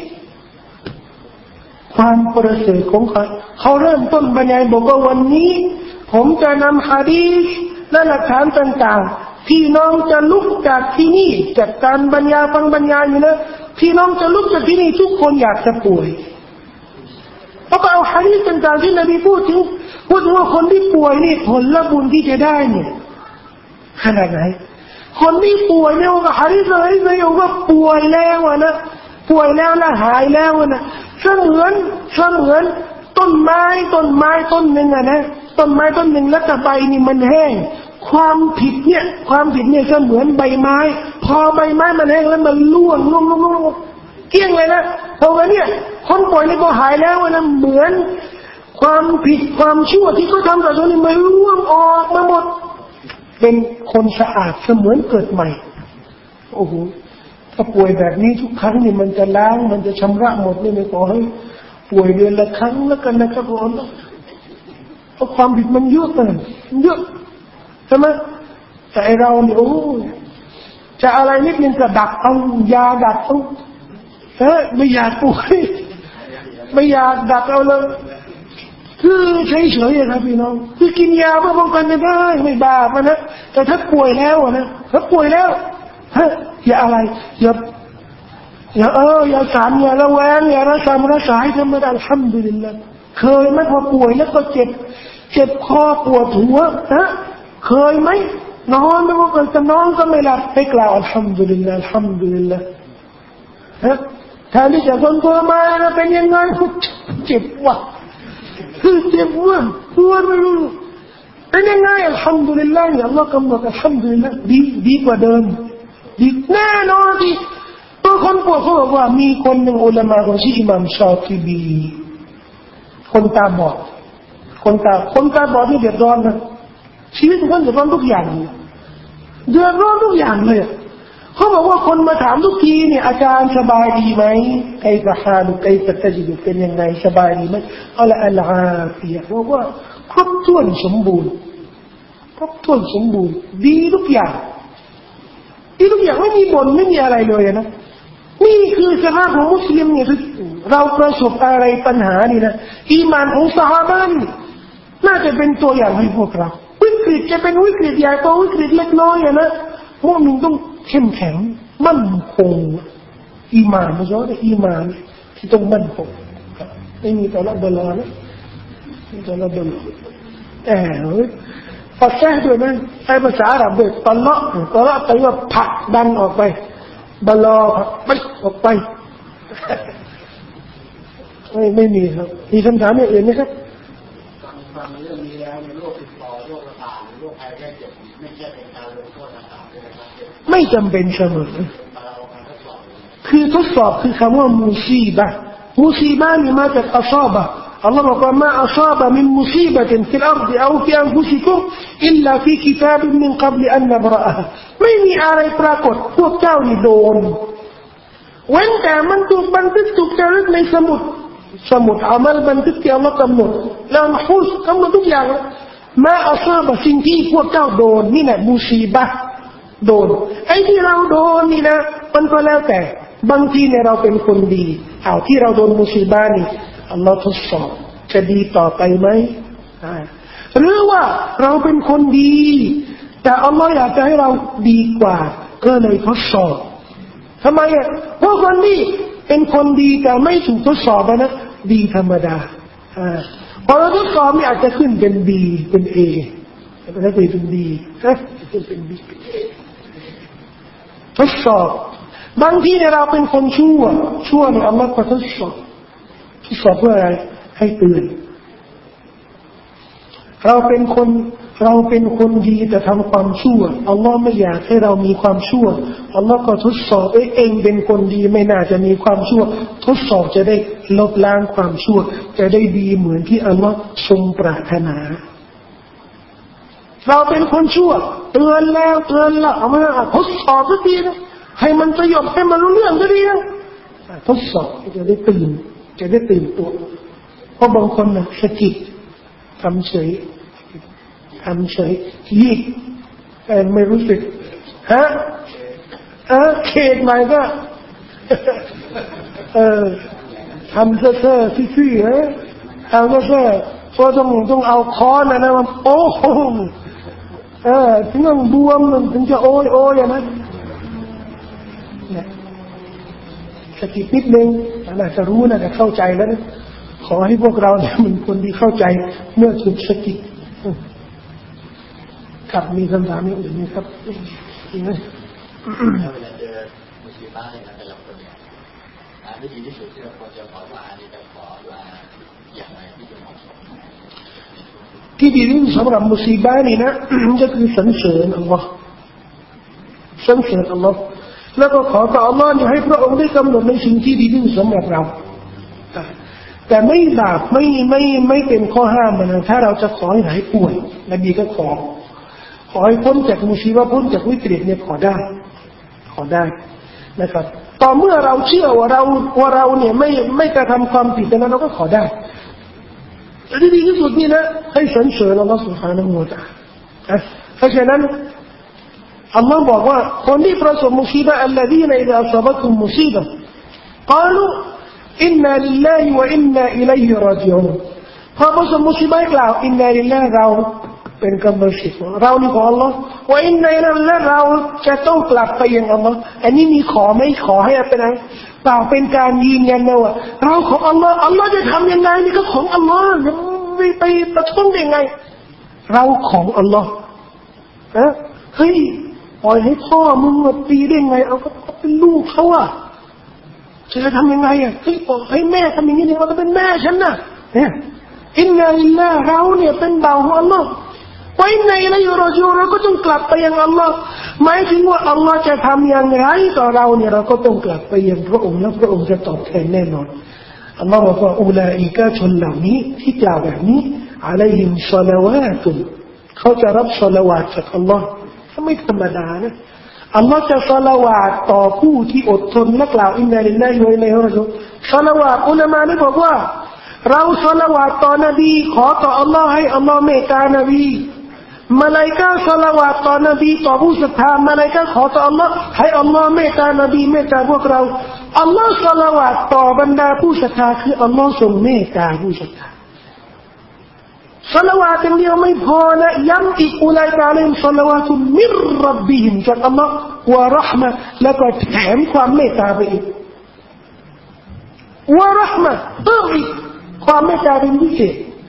ความประเสริฐของเขาเขาเริ่มต้นบรรยายบอกว่าวันนี้ผมจะนำหะดีษและหลักฐานต่างๆพี่น้องจะลุกจากที่นี่จากการบรรยายฟังบรรยายอยู่นะพี่น้องจะลุกจากที่นี่ทุกคนอยากจะป่วยเพราะเอาหะดีษต่างๆที่นบีพูดถึงพูดถึงว่าคนที่ป่วยนี่ผลบุญที่จะได้เนี่ยขนาดไหนคนที่ป่วยเนี่ยว่าหะดีษเลยเลยว่าป่วยแล้วนะป่วยแล้วนะหายแล้วนะเสมือนเสมือนต้นไม้ต้นไม้ต้นหนึ่งอะนะต้นไม้ต้นหนึ่งแล้วแต่ใบนี่มันแห้งความผิดเนี่ยความผิดเนี่ยก็เหมือนใบไม้พอใบไม้มันแห้งแล้วมันร่วงร่วงร่วงร่วงเกลี้ยงเลยนะเพราะว่าเนี่ยคนป่วยนี่ก็หายแล้วนะเหมือนความผิดความชั่วที่เขาทำกับตัวนี้มันร่วงออกมาหมดเป็นคนสะอาดเสมือนเกิดใหม่โอ้โหถ้าป่วยแบบนี้ทุกครั้งนี่มันจะล้างมันจะชำระหมดเลยไม่ขอให้ป่วยเดือนละครั้งแล้วกันนะครับผมเพราะความผิดมันเยอะเลยเยอะใช่ไหมแต่เราเนี่ยโอ้จะอะไรนิดนึงก็ดักเอายาดักเอาเฮ้ยไม่อยากป่วยไม่อยากดักเอาเลยคือเฉยๆครับพี่น้องคือกินยาเพื่อป้องกันไม่ได้ไม่บาปนะแต่ถ้าป่วยแล้วนะถ้าป่วยแล้วฮะอย่าอะไรอย่าอย่าเอออย่าสามอย่าระแวงอย่าระสามระสายทำไมได้อัลฮัมดุลิลลาห์เคยไหมพอป่วยแล้วก็เจ็บเจ็บคอปวดหัวนะเคยไหมนอนไม่ว่าจะนอนก็ไม่หลับไปกล่าวอัลฮัมดุลิลลาห์อัลฮัมดุลิลลาห์ฮะแทนที่จะทนทรมานนะเป็นยังไงเจ็บว่ะคือเจ็บว่ะปวดไม่รู้เป็นยังไงอัลฮัมดุลิลลาห์อัลลอฮ์กำหนดอัลฮัมดุลิลลาห์ดีดีกว่าเดิมดีแน่นอนที่ตัวคนปวดเขาบอกว่ามีคนหนึ่งอุลามะของชื่ออิหม่ามชาติบีคนตาบอดคนตาคนตาบอดนี่เดือดร้อนนะชีวิตของเขาเดือดร้อนทุกอย่างเดือดร้อนทุกอย่างเลยเขาบอกว่าคนมาถามทุกทีเนี่ยอาจารย์สบายดีไหมไอ้ประหารไอ้ตัดจิตเป็นยังไงสบายดีไหมอัลอัลอาฟียะบอกว่าครบถ้วนสมบูรณ์ครบถ้วนสมบูรณ์ดีทุกอย่างดีทุกอย่างไม่มีบ่นไม่มีอะไรเลยนะนี่คือสภาพของมุสลิมเนี่ยเราประสบอะไรปัญหานี่นะอีหม่านของซอฮาบะห์น่าจะเป็นตัวอย่างให้พวกเราวิกฤตจะเป็นวิกฤตใหญ่โตวิกฤตเล็กน้อยอะนะพวกมึงต้องเข้มแข็งมั่นคงอีหม่านไม่ใช่แต่อีหม่านที่ต้องมั่นคงไม่มีตลอดเวลานะตลอดเวลาแต่ปัดแท้ด้วยนะไอ้ภาษาอาหรับด้วยตะเลาะตะเลาะไปว่าผลักดันออกไปบลอผลักไปออกไปไม่ไม่มีครับมีคำถามอย่างอื่นไหมครับฟังเรื่องนี้แล้วในโรคติดต่อโรคระบาดหรือโรคภัยแค่เจ็บไม่ใช่เป็นการลงโทษต่างๆด้วยนะครับไม่จำเป็นเสมอคือทดสอบคือคำว่ามุซีบะมุซีบะนี่มาจากอัศอบะอัลลอฮฺบอกว่ามาอัศอบะมินมุซีบะตินฟิลอัรฎิเอาฟิอันฟุซิกุมอิลลาฟีกิตาบิมินกับลิอันนับรอะฮะไม่มีอะไรปรากฏพวกเจ้านี่โดนเว้นแต่มันถูกบันทึกถูกจารึกในสมุดสมุดอามัลบันทึกที่อัลลอฮฺกำหนดแล้วฮุสกำหนดทุกอย่างมาอัศอบะสิ่งที่พวกเจ้าโดนนี่แหละมุซีบะโดนไอ้ที่เราโดนนี่นะมันก็แล้วแต่บางทีเนี่ยเราเป็นคนดีเอาที่เราโดนมุซีบะนี่อัลลอฮฺทดสอบจะดีต่อไปไหมหรือว่าเราเป็นคนดีแต่อัลลอฮฺอยากจะให้เราดีกว่าก็เลยทดสอบทำไมอ่ะเพราะคนที่เป็นคนดีแต่ไม่ถูกทดสอบนะดีธรรมดาพอเราทดสอบนี่อาจจะขึ้นเป็นบีเป็นเอเป็นอะไรเป็นบีนะขึ้นเป็นบีเป็นเอทดสอบบางทีเนี่ยเราเป็นคนชั่วชั่วเนี่ยอัลลอฮฺก็ทดสอบทดสอบเพื่ออะไรให้เตือนเราเป็นคนเราเป็นคนดีแต่ทำความชั่วอัลลอฮฺไม่อยากให้เรามีความชั่วอัลลอฮฺก็ทดสอบเอ้ยเองเป็นคนดีไม่น่าจะมีความชั่วทดสอบจะได้ลบล้างความชั่วจะได้ดีเหมือนที่อัลลอฮฺทรงปรารถนาเราเป็นคนชั่วเตือนแล้วเตือนแล้วเอามาทดสอบสักทีนะให้มันสยบให้มันรู้เรื่องก็ดีนะทดสอบจะได้ตื่นจะได้ตื่นตัวเพราะบางคนนะสะกิดทำเฉยทำเฉยยิกแต่ไม่รู้สึกฮะเออเขตใหม่ก็เออทำเซ่อเซ่อซี่ๆฮะทำเซ่อเซ่อเพราะต้องต้องเอาค้อนนะนะมันโอ้โหเออถึงต้องบวมถึงจะโอ้ยโอ้ยอย่างนั้นเนี่ยสกิดนิดนึงน่าจะรู้นะจะเข้าใจแล้วนะขอให้พวกเราเนี่ยมันคนที่เข้าใจเมื่อถูกสกิดครับมีคำถามอื่นไหมครับมีไหมเวลาเจอมุสลิมเนี่ยแต่ละคนเนี่ยวิธีที่สุดที่เราควรจะขอว่านี่จะขอว่าอย่างไรที่จะเหมาะสมที่ดีที่สุดสำหรับมุสลิมนี่นะก็คือสรรเสริญอัลลอฮ์สรรเสริญอัลลอฮ์แล้วก็ขอต่ออัลลอฮ์ให้พระองค์ได้กำหนดในสิ่งที่ดีที่สุดสำหรับเราแต่ไม่บาปไม่ไม่ไม่เป็นข้อห้ามนะถ้าเราจะขอให้หายป่วยนบีก็ขอขอให้พ้นจากมุชีวะพ้นจากวิกฤตเนี่ยขอได้ขอได้นะครับต่อเมื่อเราเชื่อว่าเราว่าเราเนี่ยไม่ไม่กระทำความผิดนั้นเราก็ขอได้แต่ที่ดีที่สุดนี่นะให้สรรเสริญอัลลอฮฺ سبحانه และ تعالى เพราะฉะนั้นอัลลอฮฺบอกว่าคนที่ประสบมุชีบะอัลลอฮีนอิซาอัศบะตุมมุซีบะกล่าวอินนาลิลลาฮิวะอินนาอิลัยฮิราญิอูนพอประสบมุชีบะกล่าวอินนาลิลลาฮิเราเป็นกรรมสิทธิ์เรานี่ของอัลลอฮ์ว่าอินนาอิลัยฮิและเราจะต้องกลับไปยังอัลลอฮ์อันนี้มีขอไม่ขอให้เป็นอะไรเปล่าเป็นการยืนยันนะว่าเราของอัลลอฮ์อัลลอฮ์จะทำยังไงนี่ก็ของอัลลอฮ์ไม่ไปประท้วงได้ไงเราของอัลลอฮ์นะเฮ้ยปล่อยให้พ่อมึงมาตีได้ไงเอาก็เป็นลูกเขาอะจะทำยังไงอะเฮ้ยปล่อยให้แม่ทำอย่างนี้เนี่ยมันก็เป็นแม่ฉันนะเนี่ยอินนาลิลลาฮิเราเนี่ยเป็นบ่าวของอัลลอฮ์ว่าอินนาอิลัยฮิรอญิอูนเราก็ต้องกลับไปยังอัลลอฮ์หมายถึงว่าอัลลอฮ์จะทำอย่างไรต่อเราเนี่ยเราก็ต้องกลับไปยังพระองค์แล้วพระองค์จะตอบแทนแน่นอนอัลลอฮ์บอกว่าอุลาอิกะชนเหล่านี้ที่กล่าวแบบนี้อะลัยฮิมศอลาวาตุเขาจะรับศอลาวาตจากอัลลอฮ์ไม่ธรรมดานะอัลลอฮ์จะศอลาวาตต่อผู้ที่อดทนและกล่าวอินนาลิลลาฮิวะอินนาอิลัยฮิรอญิอูนศอลาวาตอุลามะได้บอกว่าเราศอลาวาตต่อนบีขอต่ออัลลอฮ์ให้อัลลอฮ์เมตตานบีมลาอิกะฮ์ศอลาวาตต่อนบีต่อผู้ศรัทธามลาอิกะฮ์ขอต่ออัลลอฮ์ให้อัลลอฮ์เมตตานบีเมตตาพวกเราอัลลอฮ์ศอลาวาตต่อบรรดาผู้ศรัทธาคืออัลลอฮ์ทรงเมตตาผู้ศรัทธาศอลาวาตอย่างเดียวไม่พอนะย้ำอีกอุลัยกาลิมศอลาวาตุมิรร็อบบิฮิมจากอัลลอฮ์วะเราะห์มะห์แล้วก็แถมความเมตตาไปอีกวะเราะห์มะห์เพิ่มอีกความเมตตาเป็นพิเศษ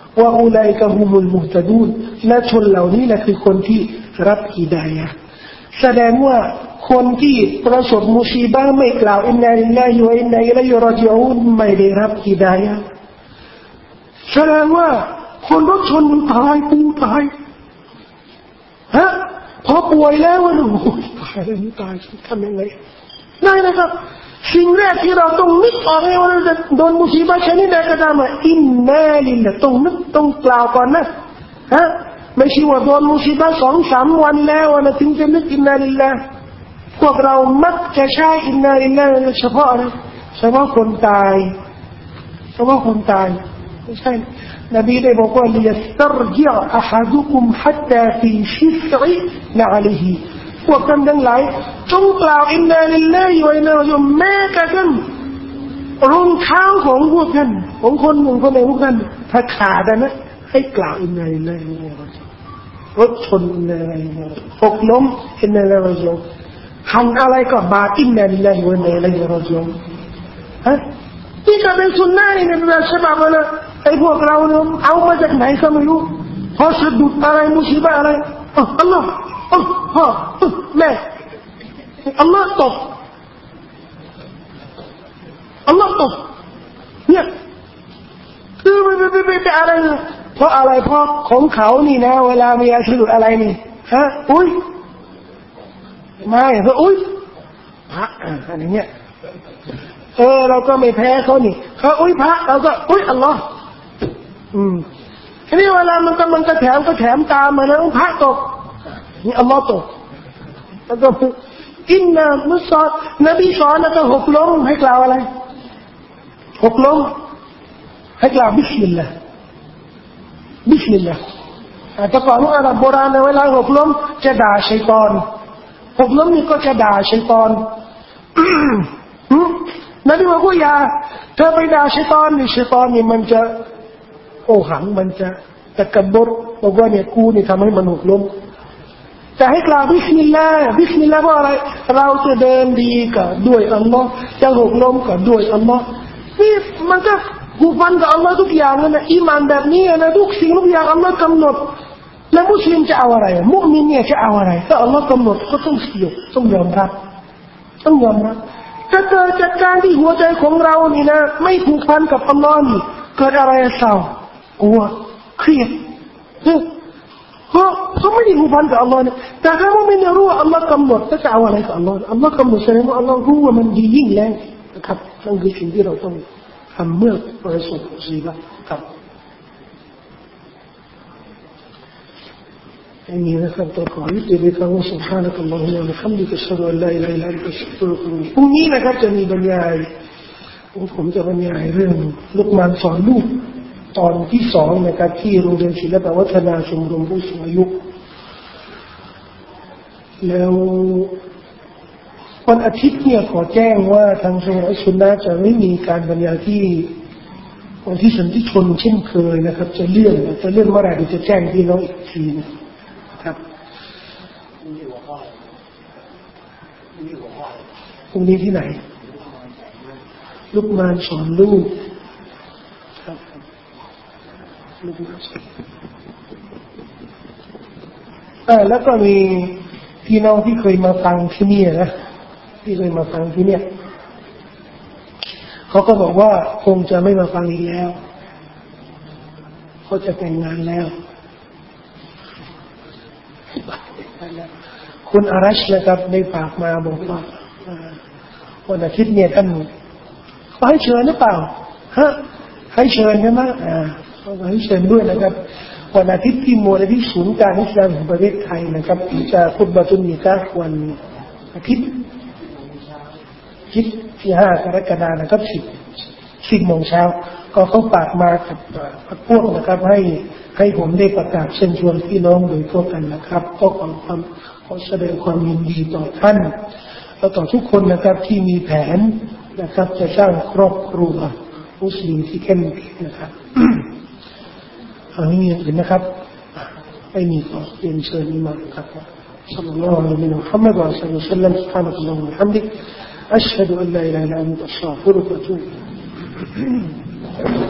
ว่าอุลัยกะฮุมุลมุฮตะดูนและชนเหล่านี้แหละคือคนที่รับฮิดายะห์แสดงว่าคนที่ประสบมุซีบะห์ไม่กล่าวอินนาลิลลาฮิวะอินนาอิลัยฮิรอญิอูนไม่ได้รับฮิดายะห์แสดงว่าคนรถชนมันตายปูตายฮะพอป่วยแล้วว่าโอ้ยตายแล้วนี่ตายทำยังไงได้นะครับสิ่งแรกที่เราต้องนึกออกให้ว่าเราจะโดนมุซีบะห์ชนิดใดก็ตามอินนาลิลลาห์ต้องนึกต้องกล่าวก่อนนะฮะไม่ใช่ว่าโดนมุซีบะห์สองสามวันแล้วนะถึงจะนึกอินนาลิลลาห์พวกเรามักจะใช้อินนาลิลลาห์เฉพาะอะไรเฉพาะคนตายเฉพาะคนตายไม่ใช่นบีได้บอกว่าลิยัสตัรญิออะฮัดุกุมฮัตตาฟีชิษอินะอะลัยฮิพวกท่านทั้งหลายจงกล่าวอินนาลิลลาฮิวะอินนาอิลัยฮิแม้กระทั่งรองเท้าของพวกท่านของคนหนึ่งคนใดพวกท่านถ้าขาดนะให้กล่าวอินนาลิลลาฮิวะอินนาอิลัยฮิรถชนอินนาลิลลาฮิวะอินนาอิลัยฮิหกล้มอินนาลิลลาฮิวะอินนาอิลัยฮิหันอะไรก็บาดอินนาลิลลาฮิวะอินนาอิลัยฮิรอญิอูนฮะที่จะเป็นสุนนะนี่เป็นแบบฉบับนะไอ้พวกเราเนี่ยเอามาจากไหนก็ไม่รู้พอสะดุดอะไรมุซีบะห์อะไรอ๋ออัลลอฮ์อ๋อพ่อแม่อัลลอฮ์ตบอัลลอฮ์ตบเนี่ยคือไม่ไม่ไม่ไม่อะไรเพราะอะไรเพราะของเขานี่นะเวลามีอาชีพอะไรนี่ฮะอุ้ยไม่เพราะอุ้ยพระอะไรเงี้ยเออเราก็ไม่แพ้เขานี่เขาอุ้ยพระเราก็อุ้ยอัลลอฮ์อืมทีนี้เวลามันกำลังจะแถมก็แถมตามมาแล้วพระตกนี่อัลลอฮ์ตกแล้วก็อินนามุสลิมนบีสอนแล้วก็หกล้มให้กล่าวอะไรหกล้มให้กล่าวบิสมิลลาห์บิสมิลลาห์แต่ก่อนว่าอาหรับโบราณในเวลาหกล้มจะด่าชัยฏอนหกล้มนี่ก็จะด่าชัยฏอนนบีบอกว่าอย่าเธอไปด่าชัยฏอนนี่ชัยฏอนนี่มันจะโอหังมันจะตะกบรบอกว่าเนี่ยกูนี่ทำให้มันหกล้มจะให้กล่าวบิสมิลลาห์บิสมิลลาห์ว่าอะไรเราจะเดินดีก็ด้วยอัลลอฮ์จะหกล้มก็ด้วยอัลลอฮ์นี่มันก็ผูกพันกับอัลลอฮ์ทุกอย่างนะอีหม่านแบบนี้นะทุกสิ่งทุกอย่างอัลลอฮ์กำหนดแล้วมุสลิมจะเอาอะไรมุมินเนี่ยจะเอาอะไรถ้าอัลลอฮ์กำหนดก็ต้องเสียต้องยอมรับต้องยอมรับถ้าเกิดจากการที่หัวใจของเรานี่นะไม่ผูกพันกับอัลลอฮ์นี่เกิดอะไรเศร้ากลัวเครียดเพราะเขาไม่ได้ผูกพันกับอัลลอฮ์เนี่ยแต่ถ้าว่าไม่รู้ว่าอัลลอฮ์กำหนดจะเอาอะไรกับอัลลอฮ์อัลลอฮ์กำหนดแสดงว่าอัลลอฮ์รู้ว่ามันดียิ่งแล้วนะครับนั่นคือสิ่งที่เราต้องทำเมื่อประสบมุซีบะห์ครับอันนี้นะครับตัวขอยุติด้วยคำว่า سبحانك اللهم وبحمدك أشهد أن لا إله إلا أنت أستغفرك พรุ่งนี้นะครับจะมีบรรยายผมจะบรรยายเรื่องลุกมานสอนลูกตอนที่สองนะครับที่โรงเรียนศิลปวัฒนาชมรมผู้สูงอายุแล้ววันอาทิตย์เนี่ยขอแจ้งว่าทางชมรมอัสซุนนะห์จะไม่มีการบรรยายที่วันที่สันติชนเช่นเคยนะครับจะเลื่อนจะเลื่อนเมื่อไหร่จะแจ้งพี่น้องอีกทีนะครับพรุ่งนี้ที่ไหนลุกมานสอนลูกครับลุกมานสอนอ่าแล้วก็มีพี่น้องที่เคยมาฟังที่นี่นะที่เคยมาฟังที่เนี่ยเขาก็บอกว่าคงจะไม่มาฟังอีกแล้วเขาจะแต่งงานแล้วคุณอารัชนะครับได้ฝากมาบอกว่าวันอาทิตย์เนี่ยท่านเขาให้เชิญหรือเปล่าฮะให้เชิญใช่ไหมอ่าเขาให้เชิญด้วยนะครับวันอาทิตย์ที่มูลนิธิศูนย์การอิสลามแห่งประเทศไทยนะครับจะคุตบะตุนนิกะห์วันอาทิตย์ที่ห้ากรกฎาคมนะครับสิบสิบโมงเช้าก็เขาฝากมากับพวกนะครับให้ให้ผมได้ประกาศเชิญชวนพี่น้องโดยทั่วกันนะครับก็ขอความขอแสดงความยินดีต่อท่านและต่อทุกคนนะครับที่มีแผนนะครับจะสร้างครอบครัวมุสลิมที่เข้มแข็งนะครับอันนี้เห็นนะครับไม่มีขอเรียนเชิญอิหม่ามครับصلى الله على نبينا محمد وعلى اله وسلم سبحانك اللهم وبحمدك أشهد أن لا إله إلا أنت أستغفرك وأتوب إليك